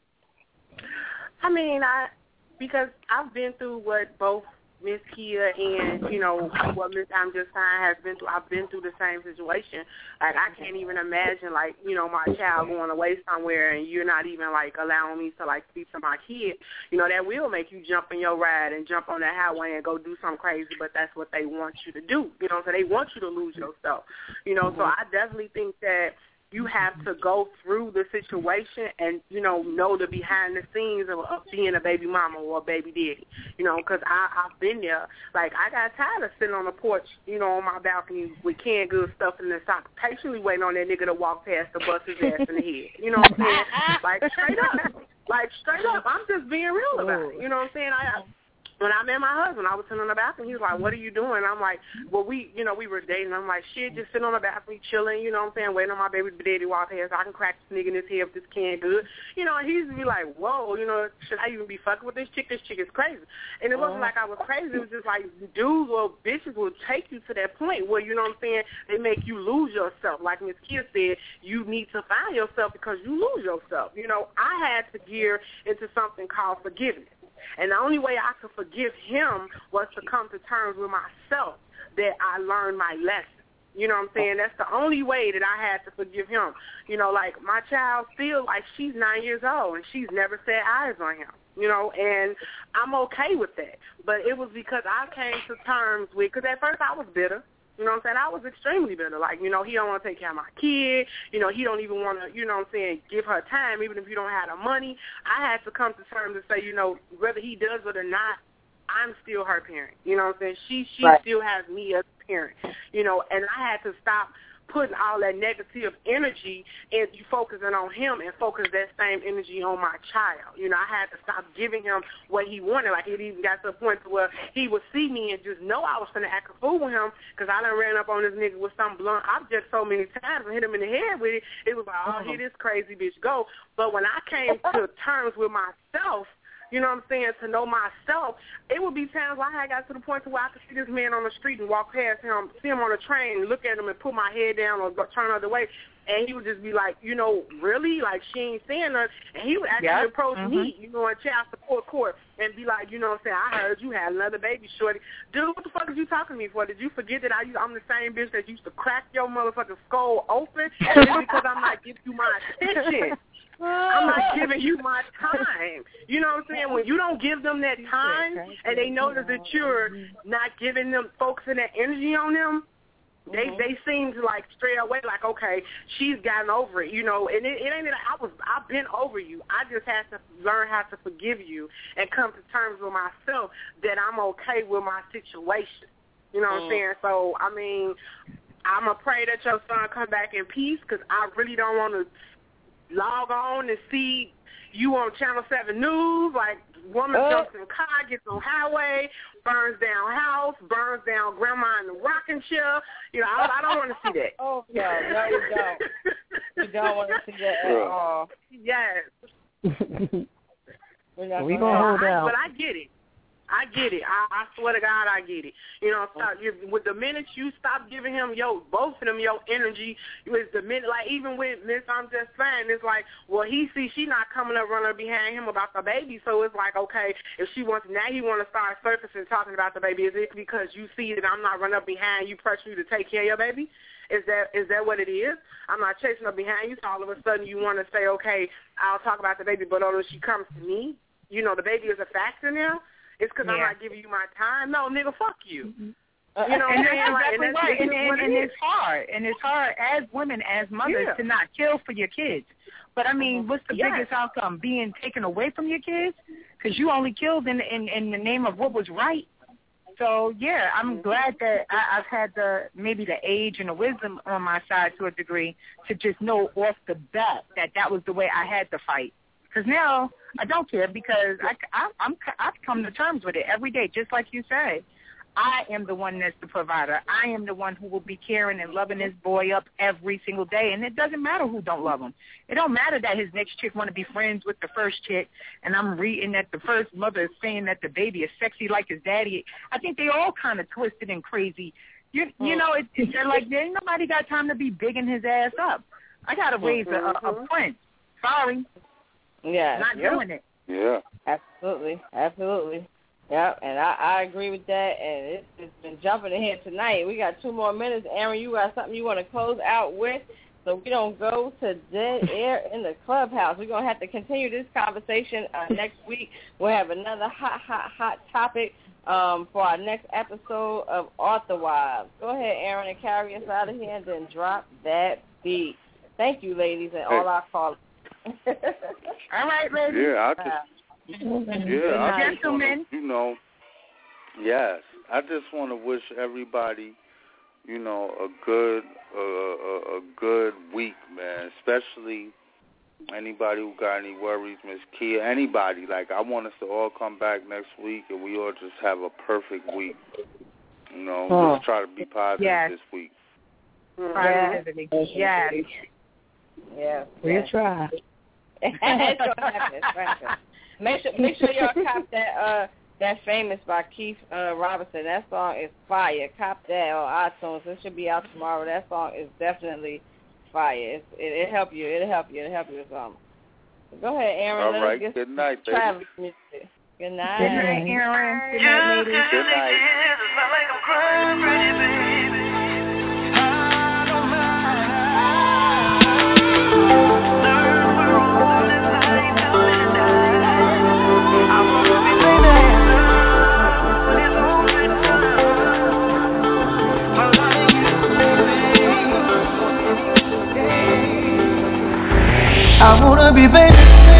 S6: I mean, I because I've been through what both Miss Kia and, you know, what Miss I'm Just Fine has been through. I've been through the same situation. Like, I can't even imagine, like, you know, my child going away somewhere and you're not even, like, allowing me to, like, speak to my kid. You know, that will make you jump in your ride and jump on that highway and go do something crazy, but that's what they want you to do. You know, so they want you to lose yourself. You know, so I definitely think that you have to go through the situation and, you know, know the behind the scenes of, of being a baby mama or a baby daddy, you know, because I've been there. Like, I got tired of sitting on the porch, you know, on my balcony with canned goods stuff in the sock, patiently waiting on that nigga to walk past to bust his ass in the head. You know what I'm saying? Like, straight up. Like, straight up. I'm just being real about it. You know what I'm saying? I, I When I met my husband, I was sitting on the balcony. He was like, what are you doing? I'm like, well, we, you know, we were dating. I'm like, shit, just sitting on the balcony, chilling, you know what I'm saying, waiting on my baby daddy to walk past so I can crack this nigga in his head with this can good. You know, and he used to be like, whoa, you know, should I even be fucking with this chick? This chick is crazy. And it wasn't like I was crazy. It was just like dudes or bitches will take you to that point where, you know what I'm saying, they make you lose yourself. Like Miss Kia said, you need to find yourself because you lose yourself. You know, I had to gear into something called forgiveness. And the only way I could forgive him was to come to terms with myself that I learned my lesson. You know what I'm saying? That's the only way that I had to forgive him. You know, like my child still, like she's nine years old and she's never set eyes on him. You know, and I'm okay with that. But it was because I came to terms with, because at first I was bitter. You know what I'm saying? I was extremely bitter. Like, you know, he don't want to take care of my kid. You know, he don't even want to, you know what I'm saying, give her time, even if you don't have the money. I had to come to terms and say, you know, whether he does it or not, I'm still her parent. You know what I'm saying? She she right. still has me as a parent. You know, and I had to stop putting all that negative energy and you focusing on him and focus that same energy on my child. You know, I had to stop giving him what he wanted. Like, it even got to the point to where he would see me and just know I was going to act a fool with him because I done ran up on this nigga with some blunt object so many times and hit him in the head with it. It was like, oh, here this crazy bitch go. But when I came to terms with myself, you know what I'm saying, to know myself, it would be times where I had got to the point to where I could see this man on the street and walk past him, see him on a train, look at him and put my head down or turn the other way, and he would just be like, you know, really? Like, she ain't saying nothing. And he would actually yep. approach mm-hmm. me, you know, in child support court and be like, you know what I'm saying, I heard you had another baby, shorty. Dude, what the fuck are you talking to me for? Did you forget that I, I'm the same bitch that used to crack your motherfucking skull open? And it's because I'm not giving you my attention. I'm not giving you my time. You know what I'm saying? When you don't give them that time and they notice that you're not giving them, focusing that energy on them, they mm-hmm. they seem to like straight away like, okay, she's gotten over it, you know. And it, it ain't that I was I've been over you. I just had to learn how to forgive you and come to terms with myself that I'm okay with my situation. You know what mm-hmm. I'm saying? So I mean, I'm gonna pray that your son come back in peace because I really don't want to log on and see you on Channel seven News, like woman uh, jumps in car, gets on highway, burns down house, burns down grandma in the rocking chair. You know, I, I don't want to see that.
S4: Oh, no, no, you don't. You don't want to see that at all.
S6: Yes.
S5: We're going to hold out.
S6: But I get it. I get it. I, I swear to God, I get it. You know, stop, you, with the minute you stop giving him your, both of them your energy, with the minute, like even with Miss I'm Just Saying, it's like, well, he see she not coming up running behind him about the baby, so it's like, okay, if she wants, now he want to start surfacing talking about the baby. Is it because you see that I'm not running up behind you, pressing you to take care of your baby? Is that is that what it is? I'm not chasing up behind you, so all of a sudden you want to say, okay, I'll talk about the baby, but although she comes to me, you know, the baby is a factor now. It's because yeah. I'm not giving you my time. No, nigga, fuck you. Mm-hmm. You know,
S7: and
S6: what
S7: that's
S6: like,
S7: exactly
S6: and,
S7: right.
S6: and,
S7: and, and, and it's hard. And it's hard as women, as mothers,
S6: yeah.
S7: to not kill for your kids. But, I mean, what's the
S6: yes.
S7: biggest outcome? Being taken away from your kids? Because you only killed in, in, in the name of what was right. So, yeah, I'm mm-hmm. glad that I, I've had the maybe the age and the wisdom on my side to a degree to just know off the bat that that was the way I had to fight. Because now I don't care because I, I, I'm, I've come to terms with it every day, just like you said. I am the one that's the provider. I am the one who will be caring and loving this boy up every single day, and it doesn't matter who don't love him. It don't matter that his next chick want to be friends with the first chick, and I'm reading that the first mother is saying that the baby is sexy like his daddy. I think they all kind of twisted and crazy. You, you know, it, it's like there ain't nobody got time to be bigging his ass up. I got to raise a, a, a prince. Sorry.
S4: Yeah,
S7: not
S4: yep.
S7: doing it.
S3: Yeah,
S4: absolutely, absolutely. Yep, and I, I agree with that. And it's, it's been jumping ahead tonight. We got two more minutes. Aaron, you got something you want to close out with, so we don't go to dead air in the clubhouse. We're gonna have to continue this conversation uh, next week. We'll have another hot, hot, hot topic um, for our next episode of Author Wives. Go ahead, Aaron, and carry us out of here, and then drop that beat. Thank you, ladies, and all our callers.
S7: All right, ladies.
S3: Yeah, I just, yeah, I just wanna, you know, yes, I just want to wish everybody, you know, a good, uh, a, a good week, man. Especially anybody who got any worries, Miss Kia, anybody. Like, I want us to all come back next week and we all just have a perfect week. You know, oh. just try to be positive yes. this week.
S7: Positivity. Yes. Yes.
S4: Yeah.
S5: We'll
S4: yes.
S5: try.
S4: It's gonna happen. It's gonna happen. Make sure, make sure y'all cop that uh that Famous by Keith uh, Robinson. That song is fire. Cop that on iTunes. It should be out tomorrow. That song is definitely fire. It's, it, it'll help you. It'll help you. It'll help you with something. Go ahead, Aaron.
S3: All
S4: Let
S3: right.
S4: us get
S3: Good night, baby.
S4: Travis music. Good night.
S7: Good night, Aaron. Good night, ladies.
S3: Good night.
S2: I wanna be baby.